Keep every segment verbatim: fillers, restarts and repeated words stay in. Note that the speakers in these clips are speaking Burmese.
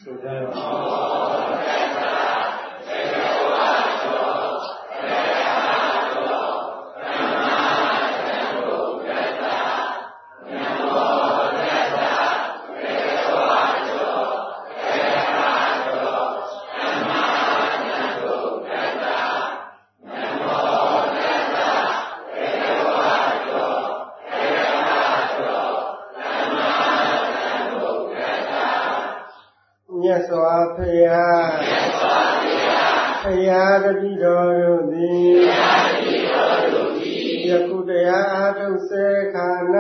ဆိုကြရအောင်မြတ်စွာဘုရားဘုရားတပည့်တော်တို့သည်ယခုတရားအားထုတ်စေခါ၌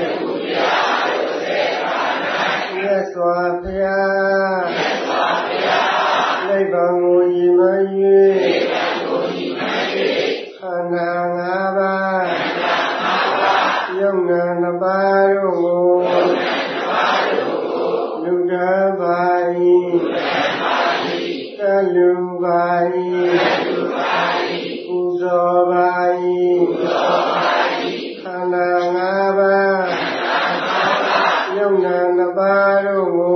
မြတ်စွာဘုရားနိဗ္ဗာန်ကိုရည်မှန်း၍ခန္ဓာငါးပါးယုံနာနှစ်ပါးတို့ကိုလူကပါ၏ကလူပါ၏ပူဇော်ပါ၏ခန္ဓာငါးပါးယုံနာနှစ်ပါးတို့ကို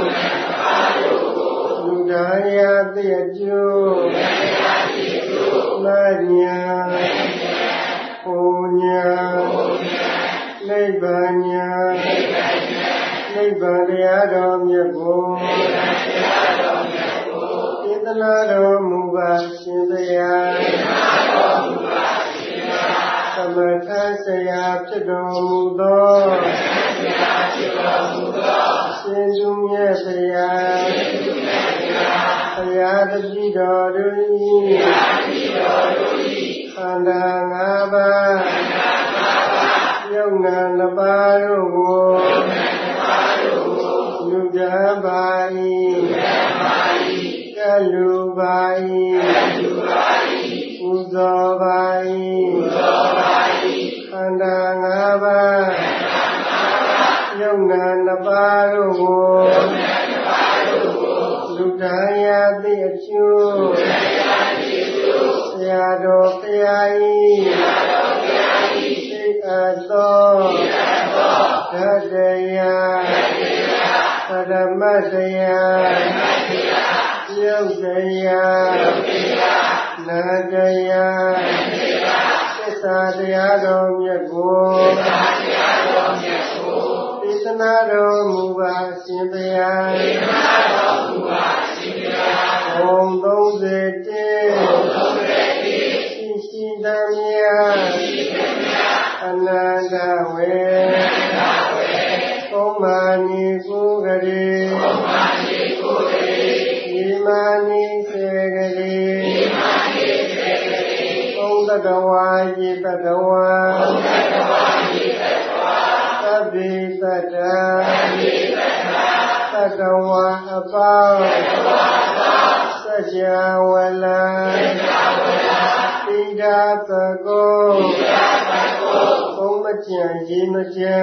လူတရားသိအကျိုးမညာပူညာနိဗ္ဗာန်ညာနိဗ္ဗာန်တရားတော်မြတ်ကိုသေသနာတော်မူပါရှင်ဘုရားသမထဆရာဖြစ်တော်မူသောရှင်သူမြတ်ဘုရားဘုရားတပည့်တော်တို့၏ခန္ဓာငါးပါးယုံနာနှစ်ပါးတို့ကိုလူကပါ၏ကလူပါ၏ပူဇော်ပါ၏ခန္ဓာငါးပါးယုံနာနှစ်ပါးတို့ကိုလူတရားသိအကျိုးဆရာတော်ဘုရား၏သိအပ်သောဓာတ်တရားပရမတ်တရားယုတ်တရားနာတရားသစ္စာတရားတော်မြတ်ကိုသေသနာတော်မူပါရှင်ဘုရားဘုံသုံးစေတေရှိရှိသမျှအနန္တဝေကုမာနိကုဂရေဒီမာနိစေဂရေသုံးတတဝါယေတတဝါသဗ္ဗေတ္တာသတ္တဝါအပေါင်းစัจ java ဝလံတိဒာပကောဘုံမကြံရေမကြံ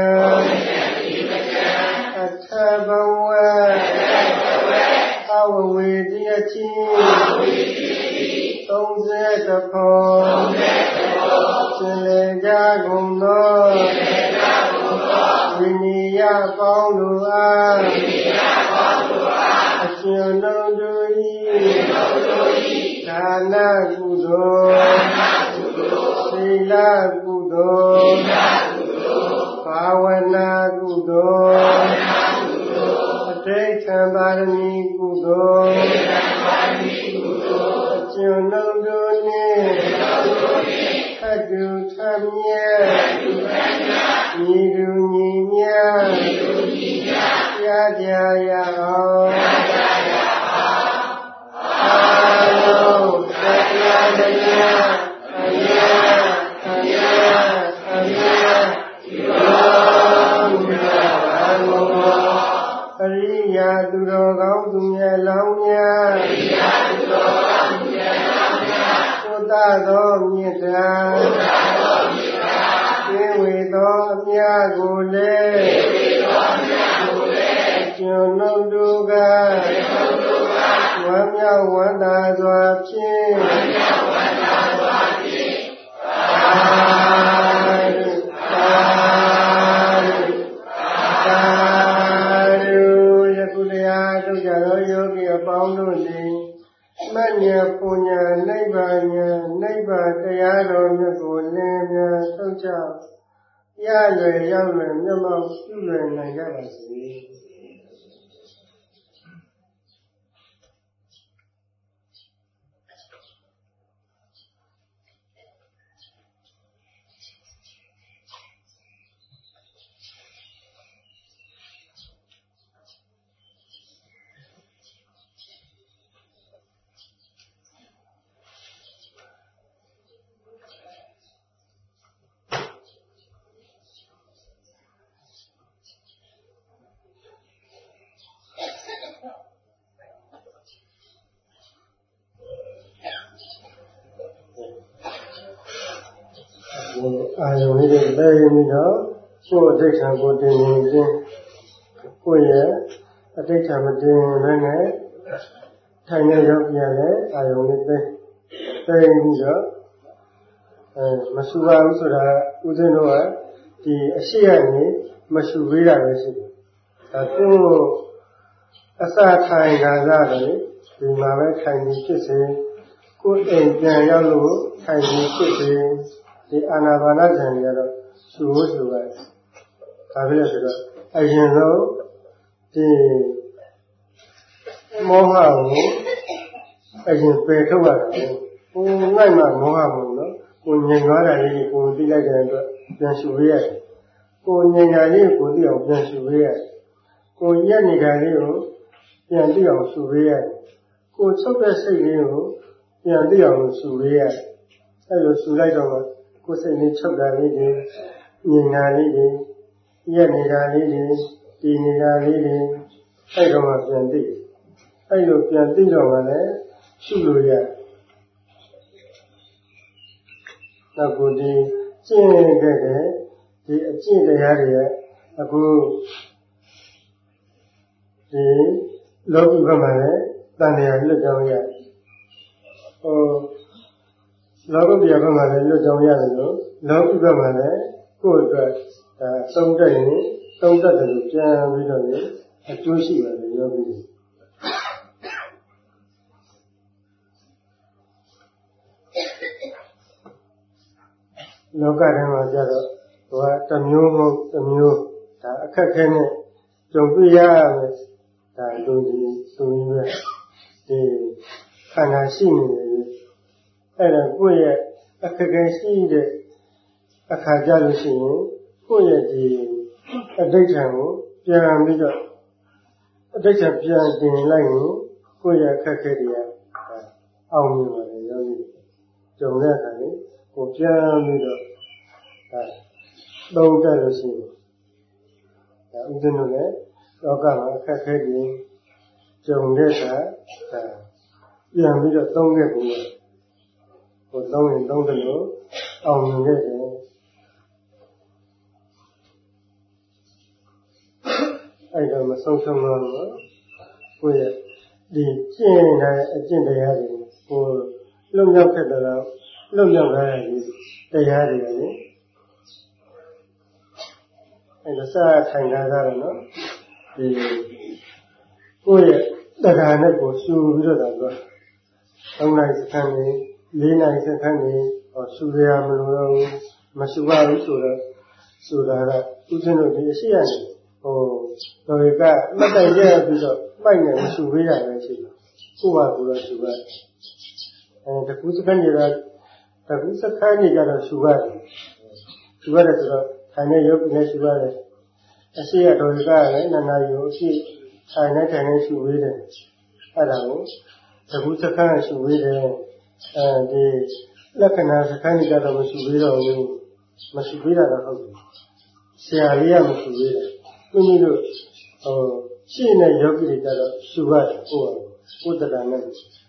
အထဘဝအဝဝေတိယချင်းသုံးဆယ်တခေါ်ရှင်လေကြကုန်သောဝိနည်းပေါင်းတို့အားအရှင်တော်တို့၏ဒါနကုသိုလ်သီလကုသိုလ်ဘာဝနာကုသိုလ်အဋ္ဌံပါရမီကုသိုလ်အရှင်တော်တို့နှင့်အတူထမြတ်ညီလူညီမြတ်ရကြရအောင်အာလုံးတရားတရားအမြတ်အမြတ်အမြတ်ယောမူတာဘာမောပရိယာသူတော်ကောင်းသူမြတ်လောင်းများပရိယာသူတော်ကောင်းသူမြတ်လောင်းများဘုဒ္ဓသောမေတ္တာဘုဒ္ဓသောမေတ္တာသေဝေသောအမြတ်ကိုလည်းသေဝေသောအမြတ်ကိုလည်းကျွန်ုပ်တို့ကကျွန်ုပ်တို့ကဝမ်းမြောက်ဝမ်းသာစွာဖြင့်ဝမ်းမြောက်ဝမ်းသာစွာဖြင့်သာဓုသာဓုသာဓုယခုတရားထုတ်ကြသောယောဂီအပေါင်းတို့သည်မဉ္ဇဉ်ပူညာနိဗ္ဗာန်ညာနိဗ္ဗာန်တရားတော်မြတ်ကိုလင်းမြန်သုံးချရလွယ်ရောက်လွယ်မျက်မှောက်ပြုလွယ်နိုင်ကြပါစေအာယုံလေးတွေလဲပြီးတော့ကိုယ်အဋ္ဌာကိုတင်နေခြင်းကိုယ့်ရဲ့အဋ္ဌာမတင်ဘဲနဲ့ထိုင်နေရောက်ပြန်လဲအာယုံလေးသိသိပြီးတော့အဲမဆူပါဘူးဆိုတာဦးဇင်းတို့ကဒီအရှိကနေမဆူပေးတာပဲရှိတယ်ဒါကိုအစထိုင်တာရတယ်ဒီမှာပဲထိုင်နေဖြစ်စေကိုယ်အိမ်ပြန်ရောက်လို့ထိုင်နေဖြစ်စေဒီအာနာပါနဉာဏ်ကြီးကတော့ရှုဖို့ရှုပါဒါပဲဆိုတော့အရင်ဆုံးဒီမောဟကိုအရင်ပယ်ထုတ်ရတာကိုငိုက်မှမောဟမဟုတ်နော်ကိုငြိမ်သွားတာလေးကိုသိလိုက်တဲ့အတွက်ပြန်ရှုရရတယ်ကိုငြိမ်တာလေးကိုသိအောင်ပြန်ရှုရရတယ်ကိုရက်နေတာလေးကိုပြန်သိအောင်ရှုရရတယ်ကိုချုပ်တဲ့စိတ်လေးကိုပြန်သိအောင်ရှုရရတယ်အဲလိုရှုလိုက်တော့ကိုယ်စိတ်လေးချုပ်တာလေးတွေငြိမ်တာလေးတွေရက်နေတာလေးတွေတည်နေတာလေးတွေအဲ့တော့မှပြန်သိအဲ့လိုပြန်သိတော့မှလည်းရှုလို့ရနောက်ကိုဒီကျင့်ခဲ့တဲ့ဒီအကျင့်တရားတွေရဲ့အခုဒီလောကီဘက်မှာလည်းတန်တရားလွတ်ကြောင်းရဟိုလောကပြဘက်မှာလည်းလွတ်ကြောင်းရတယ်လို့လောကီဘက်မှာလည်းကိုယ့်အတွက်ဒါသုံးတတ်ရင်သုံးတတ်တယ်လို့ပြန်ပြီးတော့လေအကျိုးရှိပါတယ်ယောဂီလောကထဲမှာကြတော့ဟိုကတစ်မျိုးမဟုတ်တစ်မျိုးဒါအခက်ခဲနဲ့ကြုံတွေ့ရမယ်ဒါလူကြီးသူကြီးပဲဒီခန္ဓာရှိနေတယ်အဲ့ဒါကိုယ့်ရဲ့အခက်ခဲရှိတဲ့အခါကြလို့ရှိရင်ကိုယ့်ရဲ့ဒီအဋ္ဌံကိုပြန်ပြီးတော့အဋ္ဌံပြန်တင်လိုက်ရင်ကိုယ့်ရဲ့အခက်ခဲတွေကအောင်မြင်ပါတယ်ယောဂီကြုံတဲ့အခါလေးကိုပြန်ပြီးတော့အဲသုံးတတ်လို့ရှိရင်ဒါဥဒ္ဒနလည်းလောကမှာအခက်ခဲတွေကြုံတဲ့အခါအဲပြန်ပြီးတော့သုံးခဲ့ဘူးဟိုသုံးရင်သုံးတယ်လို့အောင်မြင်ခဲ့တယ်အဲ့တော့မဆုံးဆုံးတော့ကိုယ့်ရဲ့ဒီကျင့်တဲ့အကျင့်တရားတွေကိုလွတ်မြောက်ခဲ့တယ်လို့လွတ်မြောက်ခဲ့တဲ့တရားတွေလေအဲ့ဒါစာထိုင်တာကတော့နော်ဒီကိုယ့်ရဲ့တရားနဲ့ကိုရှုပြီးတော့တော့သုံးနိုင်စခန်းနေလေးနိုင်စခန်းနေဟောရှုရမလို့တော့မရှုရဘူးဆိုတော့ဆိုတာကသူချင်းတို့ဒီအရှိရတယ်ဟိုတော်ရကမတ်တိုင်ရပြီးတော့ပိုက်နေမရှုပေးရတယ်ရှိတယ်ကိုယ့်ဘာကိုယ်တော့ရှုရတယ်အဲတကူစခန်းနေတော့တကူစခန်းနေကြတော့ရှုရတယ်ရှုရတယ်ဆိုတော့ထိုင်နေရုပ်နဲ့ရှုရတယ်အရှိရတော်ရကလည်းနာနာယူအရှိထိုင်နေထိုင်နေရှုပေးတယ်အဲ့ဒါကိုတကူစခန်းရှုပေးတယ်အဲဒီလက္ခဏာစခန်းနေကြတော့မရှုပေးတော့ဘူးမရှုပေးတာတော့ဟုတ်တယ်ဆရာလေးကမရှုပေးတယ်မိမိတို့ဟိုရှင်းတဲ့ယောဂီတွေကတော့ရှုရတယ်ကိုယ်ကိုယ်တရားနဲ့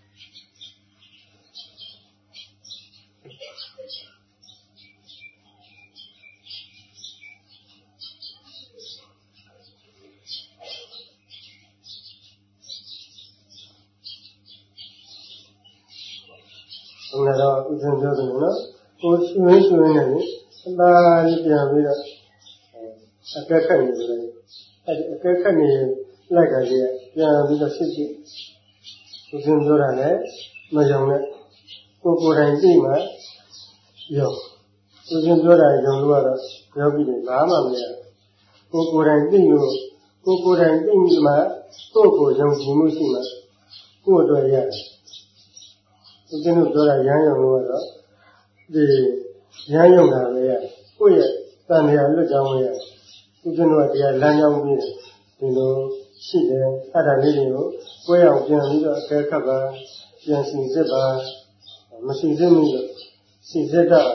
ဘုရားတော်ဥစဉ်ပြောတယ်နော်ကိုယ်ရှင်ရှင်နေတယ်အသာကြီးပြန်ပြီးတော့အကဲခတ်နေတယ်အဲ့ဒီအကဲခတ်နေလိုက်တာကြီးကပြန်ပြီးတော့စစ်စစ်သူစဉ်ပြောတာလည်းမယုံနဲ့ကိုယ်ကိုယ်တိုင်သိမှယုံသူစဉ်ပြောတာယုံလို့ကတော့ယောဂီတွေဘာမှမရကိုယ်ကိုယ်တိုင်သိလို့ကိုယ်ကိုယ်တိုင်သိမှကိုယ့်ကိုယ်ယုံကြည်မှုရှိမှကိုယ်အတွက်ရတယ်သူစဉ်တို့ပြောတာရမ်းယုံလို့ကတော့ဒီရမ်းယုံတာပဲရကိုယ့်ရဲ့တန်မြာလွတ်ကြောင်းပဲရသူစဉ်တို့ကတရားလမ်းကြောင်းပြီးဒီလိုရှိတယ်အဲ့ဒါလေးတွေကိုကိုယ်ရောက်ပြန်ပြီးတော့အကဲခတ်ပါပြန်စီစစ်ပါမစီစစ်မိလို့စီစစ်တော့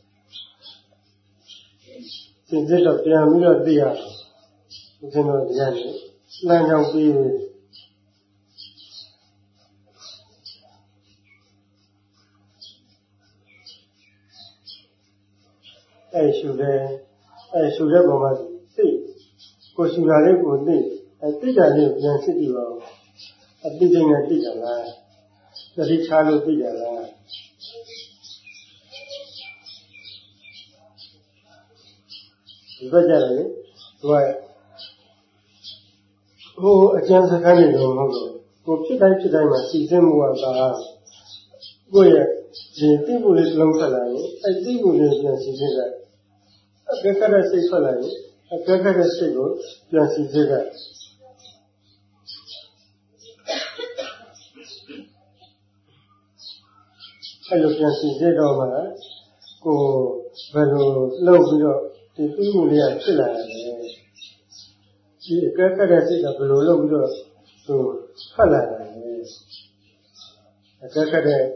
စီစစ်တော့ပြန်ပြီးတော့သိရတယ်ဒီလိုတရားနဲ့လမ်းကြောင်းပြီးအဲ့ရှုတယ်အဲ့ရှုတဲ့ပုံမှာသိကိုရှုတာလေးကိုသိအဲ့သိတာလေးကိုပြန်စစ်ကြည့်ပါဦးအတိတ်နဲ့သိတာလားသတိချလို့သိတာလားဒီဘက်ကြတယ်လေသူကဟိုအကျဉ်းစကားနေတော့မဟုတ်တော့ကိုဖြစ်တိုင်းဖြစ်တိုင်းမှာစီစဉ်မှုကသာကိုယ့်ရဲ့ဒီသိဖို့လေးလုံးဆက်လာရင်အဲ့သိဖို့လေးပြန်စီစဉ်လိုက်အကဲခတ်တဲ့စိတ်ထွက်လာရင်အကဲခတ်တဲ့စိတ်ကိုပြန်စီစဉ်လိုက်အဲ့လိုပြန်စီစဉ်တော့မှကိုဘယ်လိုလုပ်ပြီးတော့ဒီသိမှုလေးကဖြစ်လာတယ်ဒီအကဲခတ်တဲ့စိတ်ကဘယ်လိုလုပ်ပြီးတော့သူထွက်လာတယ်အကဲခတ်တဲ့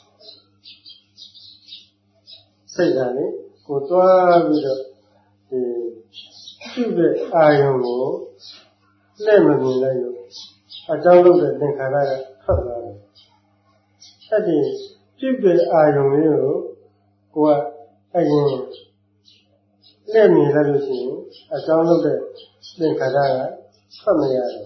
စိတ်ကလေကိုသွားပြီးတော့ဒီရှိတဲ့အာယုံကိုလက်မမြင်လိုက်လို့အကြောင်းလုပ်တဲ့သင်္ခါရကထွက်သွားတယ်အဲ့ဒီရှိတဲ့အာယုံလေးကိုကိုကအရင်လက်မြင်လိုက်လို့ရှိရင်အကြောင်းလုပ်တဲ့သင်္ခါရကထွက်မရဘူး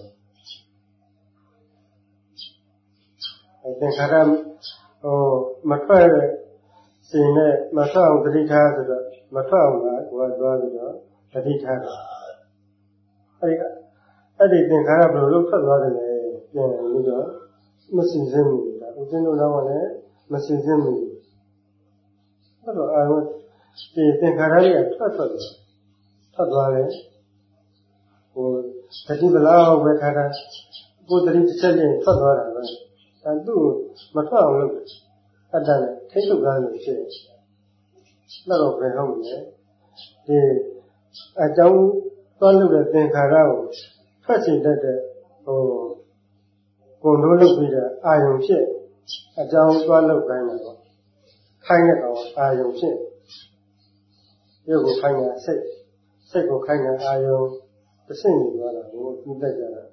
အဲသင်္ခါရဟိုမထွက်တဲ့สิ่งနဲ့မထွက်အောင်သတိထားဆိုတော့မထွက်အောင်ကကိုယ်ကသွားပြီးတော့သတိထားတယ်အဲဒီအဲ့ဒီသင်္ခါရဘယ်လိုလုပ်ထွက်သွားတယ်လဲပြန်ပြီးတော့မစင်စင်ဘူးဒါဦးဇင်းတို့တော့လည်းမစင်စင်ဘူးအဲ့တော့အာရုံဒီသင်္ခါရလေးကထွက်ထွက်တယ်ထွက်သွားတယ်ဟိုသတိပလောက်ပဲထားတာကိုယ်သတိတစ်ချက်ချင်းထွက်သွားတာပဲအဲသူ့မထွက်အောင်လုပ်တယ်အတ္တနဲ့ထိတ်ထုတ်ကားလို့ဖြစ်တယ်တော့ဘယ်ဟုတ်လဲဒီအကြောင်းသွားလုပ်တဲ့သင်္ခါရကိုထွက်စေတတ်တဲ့ဟိုကိုယ်တို့လုပ်ပြီးတဲ့အာယုံဖြစ်အကြောင်းသွားလုပ်ခိုင်းတယ်ပေါ့ခိုင်းတဲ့ကောင်အာယုံဖြစ်ရုပ်ကိုခိုင်းတဲ့စိတ်စိတ်ကိုခိုင်းတဲ့အာယုံတစ်ဆင့်နေသွားတာကိုသိတတ်ကြတာ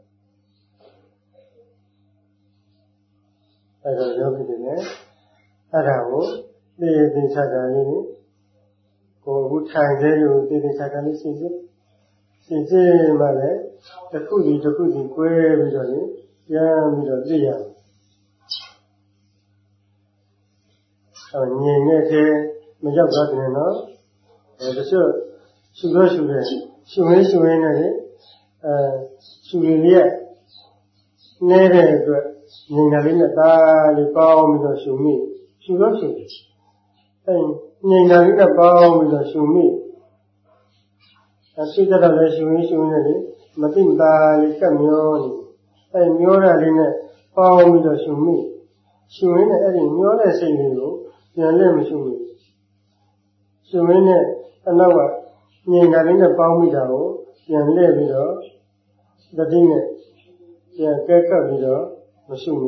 အဲဒါယောဂီတွေနဲ့အဲ့ဒါကိုသိသိချာချာလေးနဲ့ကိုယ်အခုထိုင်ကြလို့သိသိချာချာလေးရှင်းရှင်းရှင်းရှင်းမှလည်းတစ်ခုစီတစ်ခုစီ꿰ပြီးတော့လေပြန်ပြီးတော့သိရအောင်အဲငြိမ်နေတဲ့မရောက်သွားတယ်နော်အဲတချို့ရှုလို့ရှုတယ်ရှုရင်းရှုရင်းနဲ့လေအဲရှုရင်းရဲ့နေတဲ့အတွက်ငြိမ်တာလေးနဲ့ဒါလေးပေါင်းပြီးတော့ရှုမိရှုလို့ရှုတယ်အဲငြိမ်တာလေးနဲ့ပေါင်းပြီးတော့ရှုမိအဲရှိတတ်တော့လည်းရှုရင်းရှုရင်းနဲ့လေမသိမသာလေးကပ်မျောနေအဲမျောတာလေးနဲ့ပေါင်းပြီးတော့ရှုမိရှုရင်းနဲ့အဲ့ဒီမျောတဲ့စိတ်လေးကိုပြန်လဲမရှုမိရှုရင်းနဲ့အနောက်ကငြိမ်တာလေးနဲ့ပေါင်းမိတာကိုပြန်လဲပြီးတော့တတိနဲ့ပြန်ကဲကပ်ပြီးတော့မရှုမိ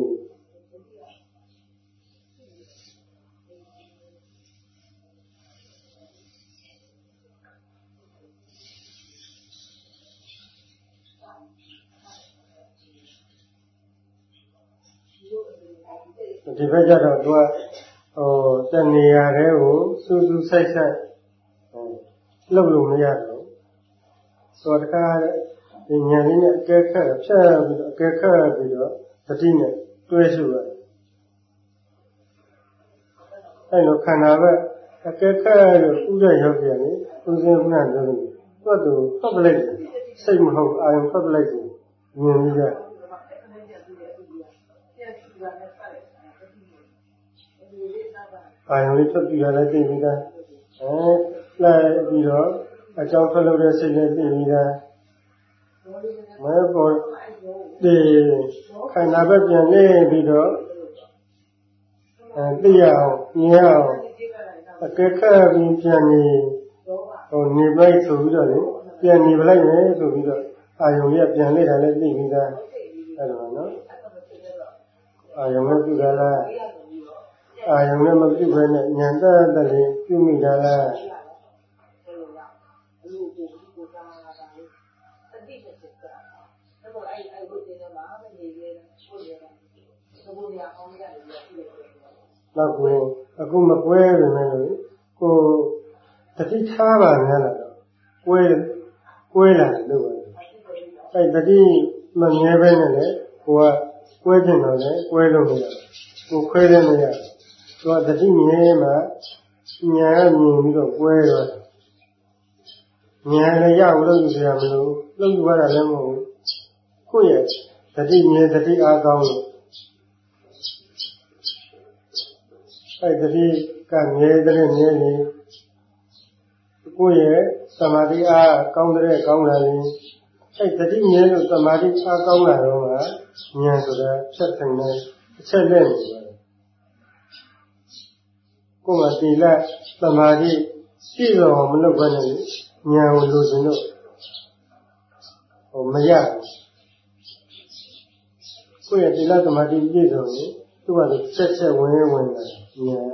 ဒီဘက်ကျတော့သူကဟိုတဏှာတွေကိုစူးစူးဆိုင်ဆိုင်လှုပ်လို့မရတော့ဆိုတော့တခါဒီဉာဏ်လေးနဲ့အကဲခတ်ဖြတ်ပြီးတော့အကဲခတ်ပြီးတော့သတိနဲ့တွဲရှုရတယ်အဲလိုခန္ဓာပဲအကဲခတ်လို့ဥဒ္ဒရောက်ပြန်လေဥစဉ်ခုနပြောလို့သူ့သူဖတ်ပလိုက်စိတ်မဟုတ်အာယုံဖတ်ပလိုက်မြင်ပြီးတော့အာယုံလေးထွက်ပြီးတော့လည်းသိပြီးသားအဲလိုက်ပြီးတော့အကြောင်းထွက်လို့တဲ့စိတ်နဲ့သိပြီးသားမဲပေါ်ဒီခန္ဓာဘက်ပြန်နေပြီးတော့အဲသိရအောင်မြင်အောင်အကဲခတ်ပြီးပြန်နေဟိုနေပလိုက်ဆိုပြီးတော့လေပြန်နေပလိုက်မယ်ဆိုပြီးတော့အာယုံလေးပြန်နေတာလည်းသိပြီးသားအဲ့လိုနော်အာယုံနဲ့ပြုတာလားအာယုံနဲ့မပြုဘဲနဲ့ဉာဏ်သက်သက်လေးပြုမိတာလားနောက်ကိုအခုမကွဲပြီမဲ့လို့ကိုတတိထားပါများလားကွဲကွဲလာလို့ပါအဲ့တတိမမြဲပဲနဲ့လေကိုကကွဲတင်တော့လေကွဲလို့မရကိုခွဲလည်းမရသူကတတိမြဲမှာဉာဏ်ကမြင်ပြီးတော့ကွဲတော့ဉာဏ်လည်းရအောင်လုပ်ယူရမလို့လုပ်ယူရတာလည်းမဟုတ်ဘူးကိုယ့်ရဲ့တတိမြဲတတိအားကောင်းလို့အဲ့တတိကမြဲတဲ့မြဲနေကိုယ့်ရဲ့သမာဓိအားကောင်းတဲ့ကောင်းလာရင်အဲ့တတိမြဲလို့သမာဓိအားကောင်းလာတော့မှဉာဏ်ဆိုတာဖြတ်ထိုင်တဲ့အချက်နဲ့နေတယ်ကိုယ်ကသီလသမာဓိပြည့်စုံအောင်မလုပ်ဘဲနဲ့ဉာဏ်ကိုလိုချင်လို့ဟိုမရကိုယ့်ရဲ့သီလသမာဓိပြည့်စုံရင်သူကလည်းဆက်ဆက်ဝင်ဝင်လာဉာဏ်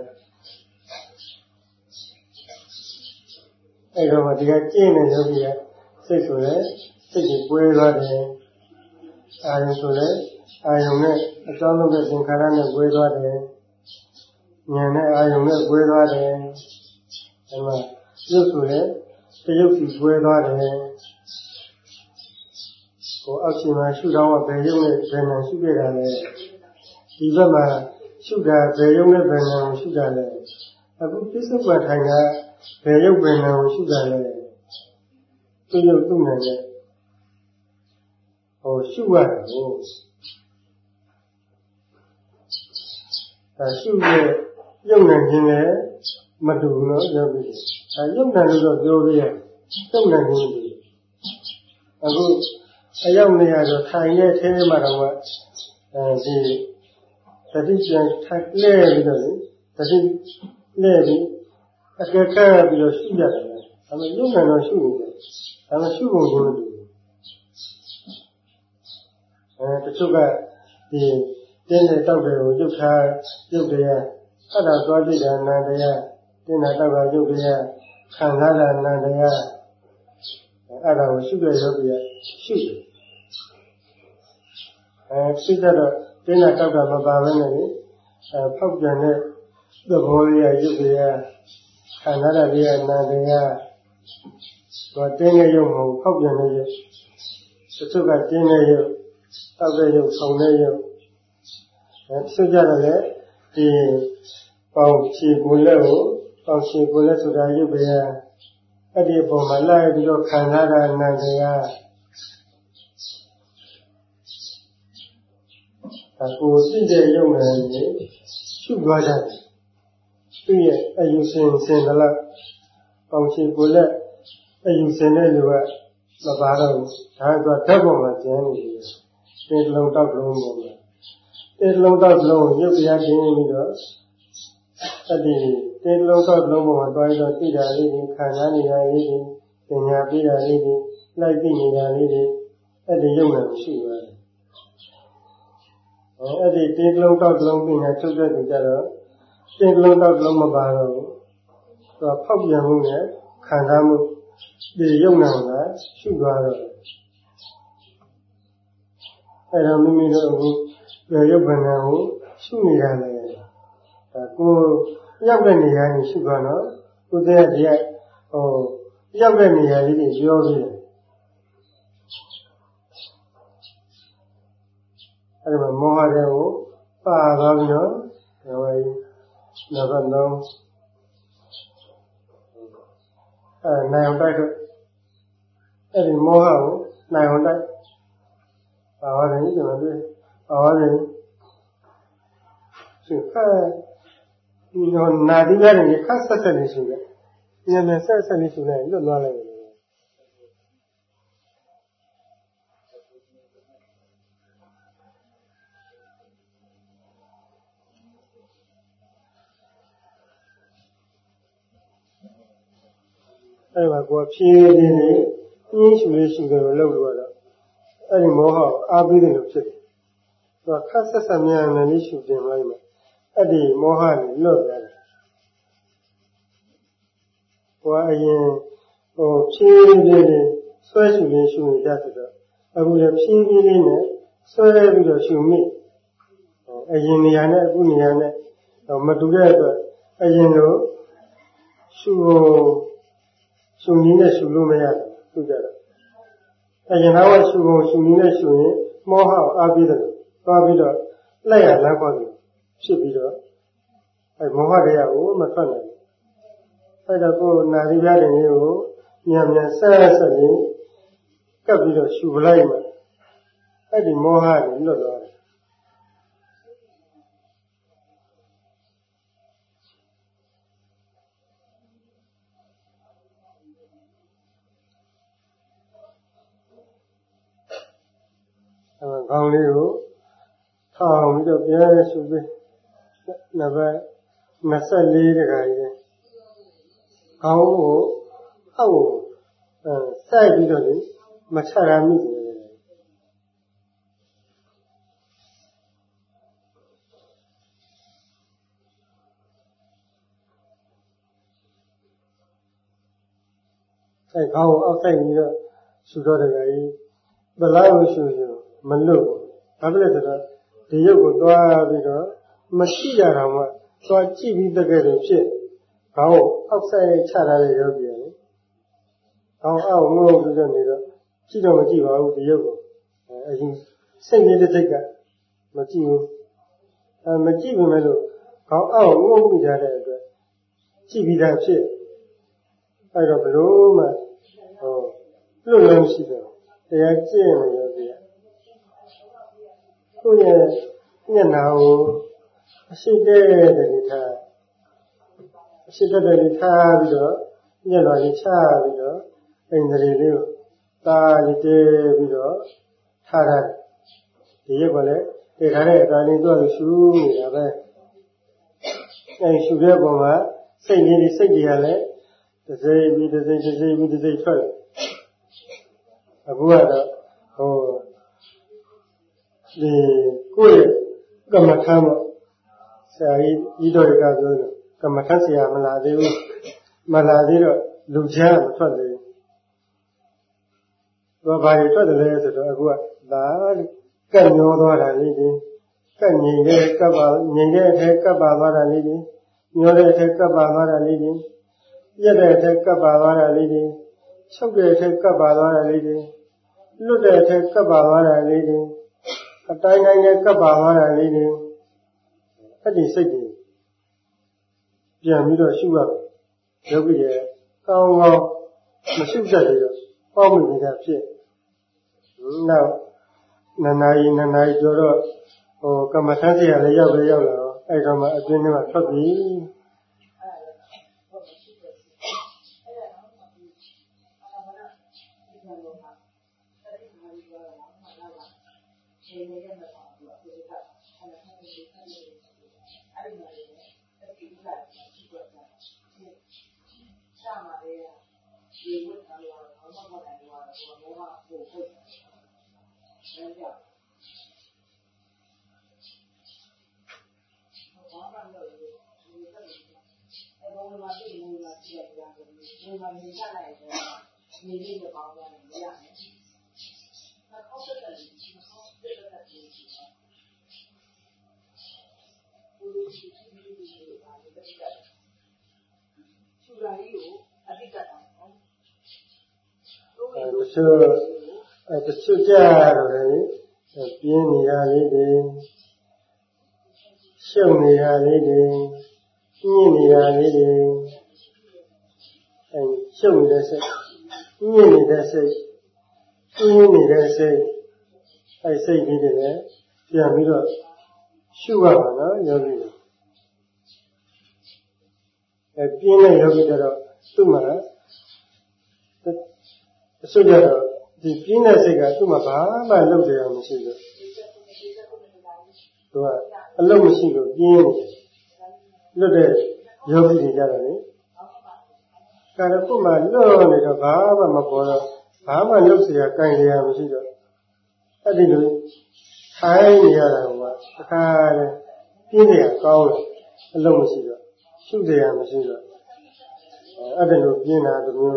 အဲ့တော့ဒီကကျင့်နေလို့ဒီကစိတ်ဆိုလဲစိတ်ကြီးပွေးသွားတယ်အာယုံဆိုလဲအာယုံနဲ့အကြောင်းလုပ်တဲ့သင်္ခါရနဲ့ပွေးသွားတယ်ဉာဏ်နဲ့အာယုံနဲ့ပွေးသွားတယ်ဒါမှရုပ်ဆိုလဲတရုပ်ကြီးပွေးသွားတယ်ကိုအောက်ခြေမှာရှုတော့ဘယ်ရုပ်နဲ့ဘယ်နဲ့ရှုခဲ့တာလဲဒီဘက်မှာရှုတာဘယ်ရုပ်နဲ့ဘယ်နဲ့ရှုတာလဲအခုပြစ္ဆုတ်ပန်ထိုင်တာဘယ်ရုပ်ဘယ်နဲ့ရှုတာလဲသူ့ရုပ်သူ့နာနဲ့ဟိုရှုရတယ်ဟိုအဲရှုရဲ့ရုပ်နာခြင်းနဲ့မတူဘူးနော်ပြောပြီးအဲရုပ်နာလို့တော့ပြောပြရရုပ်နာခြင်းမတူအခုအရောက်နေရတော့ထိုင်ရဲ့အဲမှာတော့အဲဒီတတိပြန်ထိုင်လဲပြီးတော့လေတတိလဲပြီးအကဲခတ်ပြီးတော့ရှုရတယ်ဒါပေမဲ့ရုပ်နာတော့ရှုနေတယ်ဒါပေမဲ့ရှုပုံကိုမတူဘူးအဲတချို့ကဒီတင်းတဲ့တောက်တယ်ကိုရုပ်ထားရုပ်တရားအဲ့ဒါသွားကြည့်တာနာတရားတင်းတာတောက်ကရုပ်တရားခံစားတာနာတရားအဲ့ဒါကိုရှုရရုပ်တရားရှုတယ်အဲရှုတော့တင်းတာတောက်ကမပါဘဲနဲ့အဲဖောက်ပြန်တဲ့သဘောလေးရရုပ်တရားခံစားတာလေးရနာတရားတော့တင်းတဲ့ရုပ်မဟုတ်ဖောက်ပြန်တဲ့ရုပ်တချို့ကတင်းတဲ့ရုပ်တောက်တဲ့ရုပ်ဆောင်တဲ့ရုပ်အဲဖြစ်ကြတယ်လေဒီပေါင်ချီကိုလက်ကိုပေါင်ချီကိုလက်ဆိုတာရုပ်ပဲအဲ့ဒီပုံမှာလိုက်ပြီးတော့ခံစားတာနာတရားအကိုသိတဲ့ရုပ်နဲ့ရှုသွားကြတယ်သူ့ရဲ့အယူဆင်စင်တယ်လားပေါင်ချီကိုလက်အယူဆင်တဲ့လူကမပါတော့ဘူးဒါကဓာတ်ပုံမှာကျန်နေတယ်တေလုံးတောက်လုံးပုံမှာတေလုံးတောက်လုံးရုပ်တရားချင်းပြီးတော့အဲ့ဒီတေလုံးတောက်လုံးပုံမှာတွားပြီးတော့သိတာလေးတွေခံစားနေတာလေးတွေပညာပြီးတာလေးတွေလိုက်သိနေတာလေးတွေအဲ့ဒီရုပ်နဲ့ရှိပါတယ်အဲ့ဒီတေလုံးတောက်လုံးပညာချုပ်တဲ့သူကြတော့တေလုံးတောက်လုံးမပါတော့ဘူးသူကဖောက်ပြန်မှုနဲ့ခံစားမှုဒီရုပ်နာကရှုသွားတော့အဲ့တော့မိမိတို့အခုရုပ်ဗဏ္ဍာကိုရှုနေရတယ်ဒါကိုရောက်တဲ့နေရာကြီးရှုသွားတော့ကိုယ်တည်းကဒီကဟိုရောက်တဲ့နေရာလေးတွေပြောပြီးတယ်အဲ့ဒါမောဟတွေကိုပါသွားပြီးတော့ဒါဝိနဘလုံးအဲနိုင်အောင်တိုက်တော့အဲ့ဒီမောဟကိုနိုင်အောင်တိုက်ပါပါတယ်ကျွန်တော်တို့အော်လေသူကဒီတော့နာဒီကလည်းခက်ဆက်ဆက်နေရှိတယ်။ဉာဏ်နဲ့ဆက်ဆက်နေရှိတယ်လွတ်သွားလိုက်တယ်။အဲ့မှာကိုယ်ဖြည်းဖြည်းနဲ့ပြင်းရှူလေးရှူတယ်လို့လုပ်လို့ရတော့အဲ့ဒီမောဟအားပေးတယ်လို့ဖြစ်တယ်။သူကခက်ဆက်ဆက်မြန်မြန်လေးရှူတင်လိုက်မှအဲ့ဒီမောဟကြီးလွတ်သွားတယ်။ဟိုအရင်ဟိုဖြည်းဖြည်းလေးဆွဲရှူလေးရှူနေကြဆိုတော့အခုလည်းဖြည်းဖြည်းလေးနဲ့ဆွဲပြီးတော့ရှူမိအရင်နေရာနဲ့အခုနေရာနဲ့မတူတဲ့အတွက်အရင်လိုရှူရှူနည်းနဲ့ရှူလို့မရတယ်သူကြတော့အရင်တော့ရှူဖို့ရှူနည်းနဲ့ရှူရင်မောဟအားပေးတယ်သွားပြီးတော့လက်ရလမ်းပေါ်ဖြစ်ပြီးတော့အဲမောဟတရားကိုမထွက်နိုင်ဘူးအဲဒါကိုနာရီပြတဲ့မျိုးကိုမြန်မြန်ဆက်ဆက်လေးကပ်ပြီးတော့ရှူလိုက်မှအဲ့ဒီမောဟကြီးလွတ်သွားတယ်ခေါင်းလေးကိုထောင်ပြီးတော့ပြန်ရှုပြီးနံပါတ်၂၄တခါကြီးခေါင်းကိုအောက်ကိုစိုက်ပြီးတော့လေမချရမိဘူးအဲခေါင်းကိုအောက်စိုက်ပြီးတော့ရှုတော့တခါကြီးဘယ်လောက်ရှုရှုမလို့ဘာဖြစ်လဲဆိုတော့ဒီရုပ်ကိုသွားပြီးတော့မရှိရတာမှသွားကြည့်ပြီးတကယ်လို့ဖြစ်ခေါင်းကိုအောက်ဆိုင်ချထားတဲ့ရုပ်ကြီးလေခေါင်းအောက်ငို့ပြီးတော့နေတော့ကြည့်တော့မကြည့်ပါဘူးဒီရုပ်ကိုအရင်စိတ်လေးတစ်စိတ်ကမကြည့်ဘူးအဲမကြည့်ဘူးမဲ့လို့ခေါင်းအောက်ငို့ပြီးကြတဲ့အတွက်ကြည့်ပြီးသားဖြစ်အဲတော့ဘလို့မှဟောလွတ်လုံးရှိတယ်တရားကျင့်နေရောဒီကိုယ့်ရဲ့မျက်နှာကိုအရှိတဲ့တည်းထားအရှိတဲ့တည်းထားပြီးတော့မျက်နှာလေးချပြီးတော့အိန္ဒြေလေးကိုတာလေးတဲပြီးတော့ထားရတယ်ဒီရုပ်ကလည်းတည်ထားတဲ့အတိုင်းလေးတော့ရှုနေတာပဲအဲရှုတဲ့ပုံမှာစိတ်လေးတွေစိတ်တွေကလည်းတစ်စိတ်ပြီးတစ်စိတ်တစ်စိတ်ပြီးတစ်စိတ်ထွက်တယ်အခုကတော့ဟိုဒီကိုယ့်ရဲ့ကမ္မထမ်းပေါ့ဆရာကြီးဤတော်ရကပြောလို့ကမ္မထမ်းဆရာမလာသေးဘူးမလာသေးတော့လူချမ်းမထွက်သေးဘူးဘာဘာတွေထွက်တယ်လဲဆိုတော့အခုကဒါကက်ညောသွားတာလေးဒီကက်ငြိမ်တဲ့ကပ်ပါငြိမ်တဲ့အထက်ကပ်ပါသွားတာလေးဒီညောတဲ့အထက်ကပ်ပါသွားတာလေးဒီပြက်တဲ့အထက်ကပ်ပါသွားတာလေးဒီချုပ်တဲ့အထက်ကပ်ပါသွားတာလေးဒီလွတ်တဲ့အထက်ကပ်ပါသွားတာလေးဒီအတိုင်းတိုင်းနဲ့ကပ်ပါသွားတာလေးတွေအဲ့ဒီစိတ်တွေပြန်ပြီးတော့ရှုရမယ်ယောဂီရဲ့ကောင်းကောင်းမရှုတတ်သေးတော့ပေါ့မိနေတာဖြစ်နောက်နန္နာယီနန္နာယီပြောတော့ဟိုကမ္မထမ်းစီရလည်းရောက်ပဲရောက်လာတော့အဲ့တော့မှအတွင်းထဲမှာထွက်ပြီဒီနေ့ကတော့သူကဒီကအဲ့ဒါကိုဒီကအဲ့ဒီမှာလည်းတက်ပြီးလာပြီးတော့ရှာမှာလေဒီဝတ်တော်ရောဘာမှမဟုတ်တယ်တော့ဘောကပို့ပို့တယ်ကြာဘာမှမလုပ်ဘူးဒီကအဲ့ဘောမှာဒီလိုလာကြည့်ရတယ်ဒီမှာနေကြလိုက်တယ်နေလေးတော့ပေါင်းရတယ်မရဘူးအခုဆက်တယ်ဒီမှာဆက်တယ်ဒီမှာဘုရားရှိခိုးပြီးဒီမှာလည်းတက်တယ်သူရာကြီးကိုအတိတ်ကအောင်အဲတချို့အဲတချို့ကြတော့လေပြင်းနေရလေးတွေရှုပ်နေရလေးတွေညှင်းနေရလေးတွေအဲရှုပ်နေတဲ့စိတ်ညှင်းနေတဲ့စိတ်ညှင်းနေတဲ့စိတ်အဲစိတ်ကြီးတွေလည်းပြန်ပြီးတော့ရှုရပါနော်ယောဂီတွေအဲပြင်းတဲ့ယောဂီတွေတော့သူ့မှာအစွတ်ကြတော့ဒီပြင်းတဲ့စိတ်ကသူ့မှာဘာမှလုပ်ကြရမရှိဘူးသူကအလုပ်မရှိလို့ပြင်းနေတယ်လွတ်တဲ့ယောဂီတွေကြတယ်လေဒါတော့ကိုယ်မှလွတ်နေတော့ဘာမှမပေါ်တော့ဘာမှလုပ်เสียကြင်ရမရှိတော့အဲ့ဒီလိုထိုင်နေရတာကအခါနဲ့ပြင်းနေရကောင်းတယ်အလုပ်မရှိတော့ရှုเสียမရှိတော့အဲ့ဒီလိုပြင်းတာတမျိုး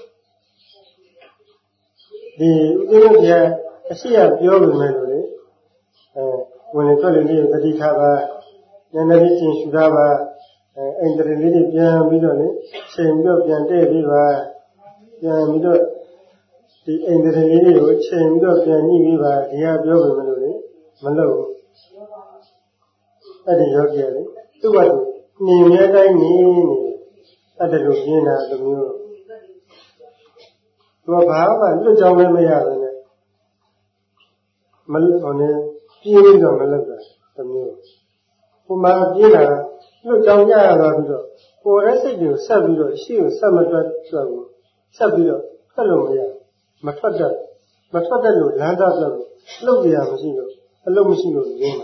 ဒီဥပ္ပယအရှိရပြောလို့မယ်လို့လေအဲဝင်လေထွက်လေလေးသတိထားပါနည်းနည်းလေးရှင်းရှုထားပါအဲအိန္ဒြေလေးတွေပြန်ပြီးတော့လေချိန်ပြီးတော့ပြန်တဲ့ပြီးပါပြန်ပြီးတော့ဒီအိန္ဒြေလေးတွေကိုချိန်ပြီးတော့ပြန်ညှိပြီးပါဒီဟာပြောလို့မလို့လေမလို့အဲ့ဒီယောဂီကလေသူ့ဘာလို့နေမြဲတိုင်းနေနေအဲ့ဒါလိုပြင်းတာတမျိုးသူကဘာမှလွတ်ကြောင်းလည်းမရဘူးနဲ့မလွတ်အောင်နဲ့ပြင်းပြီးတော့မလွတ်တာတမျိုးဟိုမှာပြင်းတာလွတ်ကြောင်းရရသွားပြီးတော့ကိုယ်ရဲ့စိတ်ကိုဆက်ပြီးတော့ရှေ့ကိုဆက်မတွက်တော့ဘူးဆက်ပြီးတော့ထွက်လို့မရမထွက်တတ်မထွက်တတ်လို့လမ်းသားပြောလို့လှုပ်ရမရှိလို့အလုပ်မရှိလို့ရင်းမှာ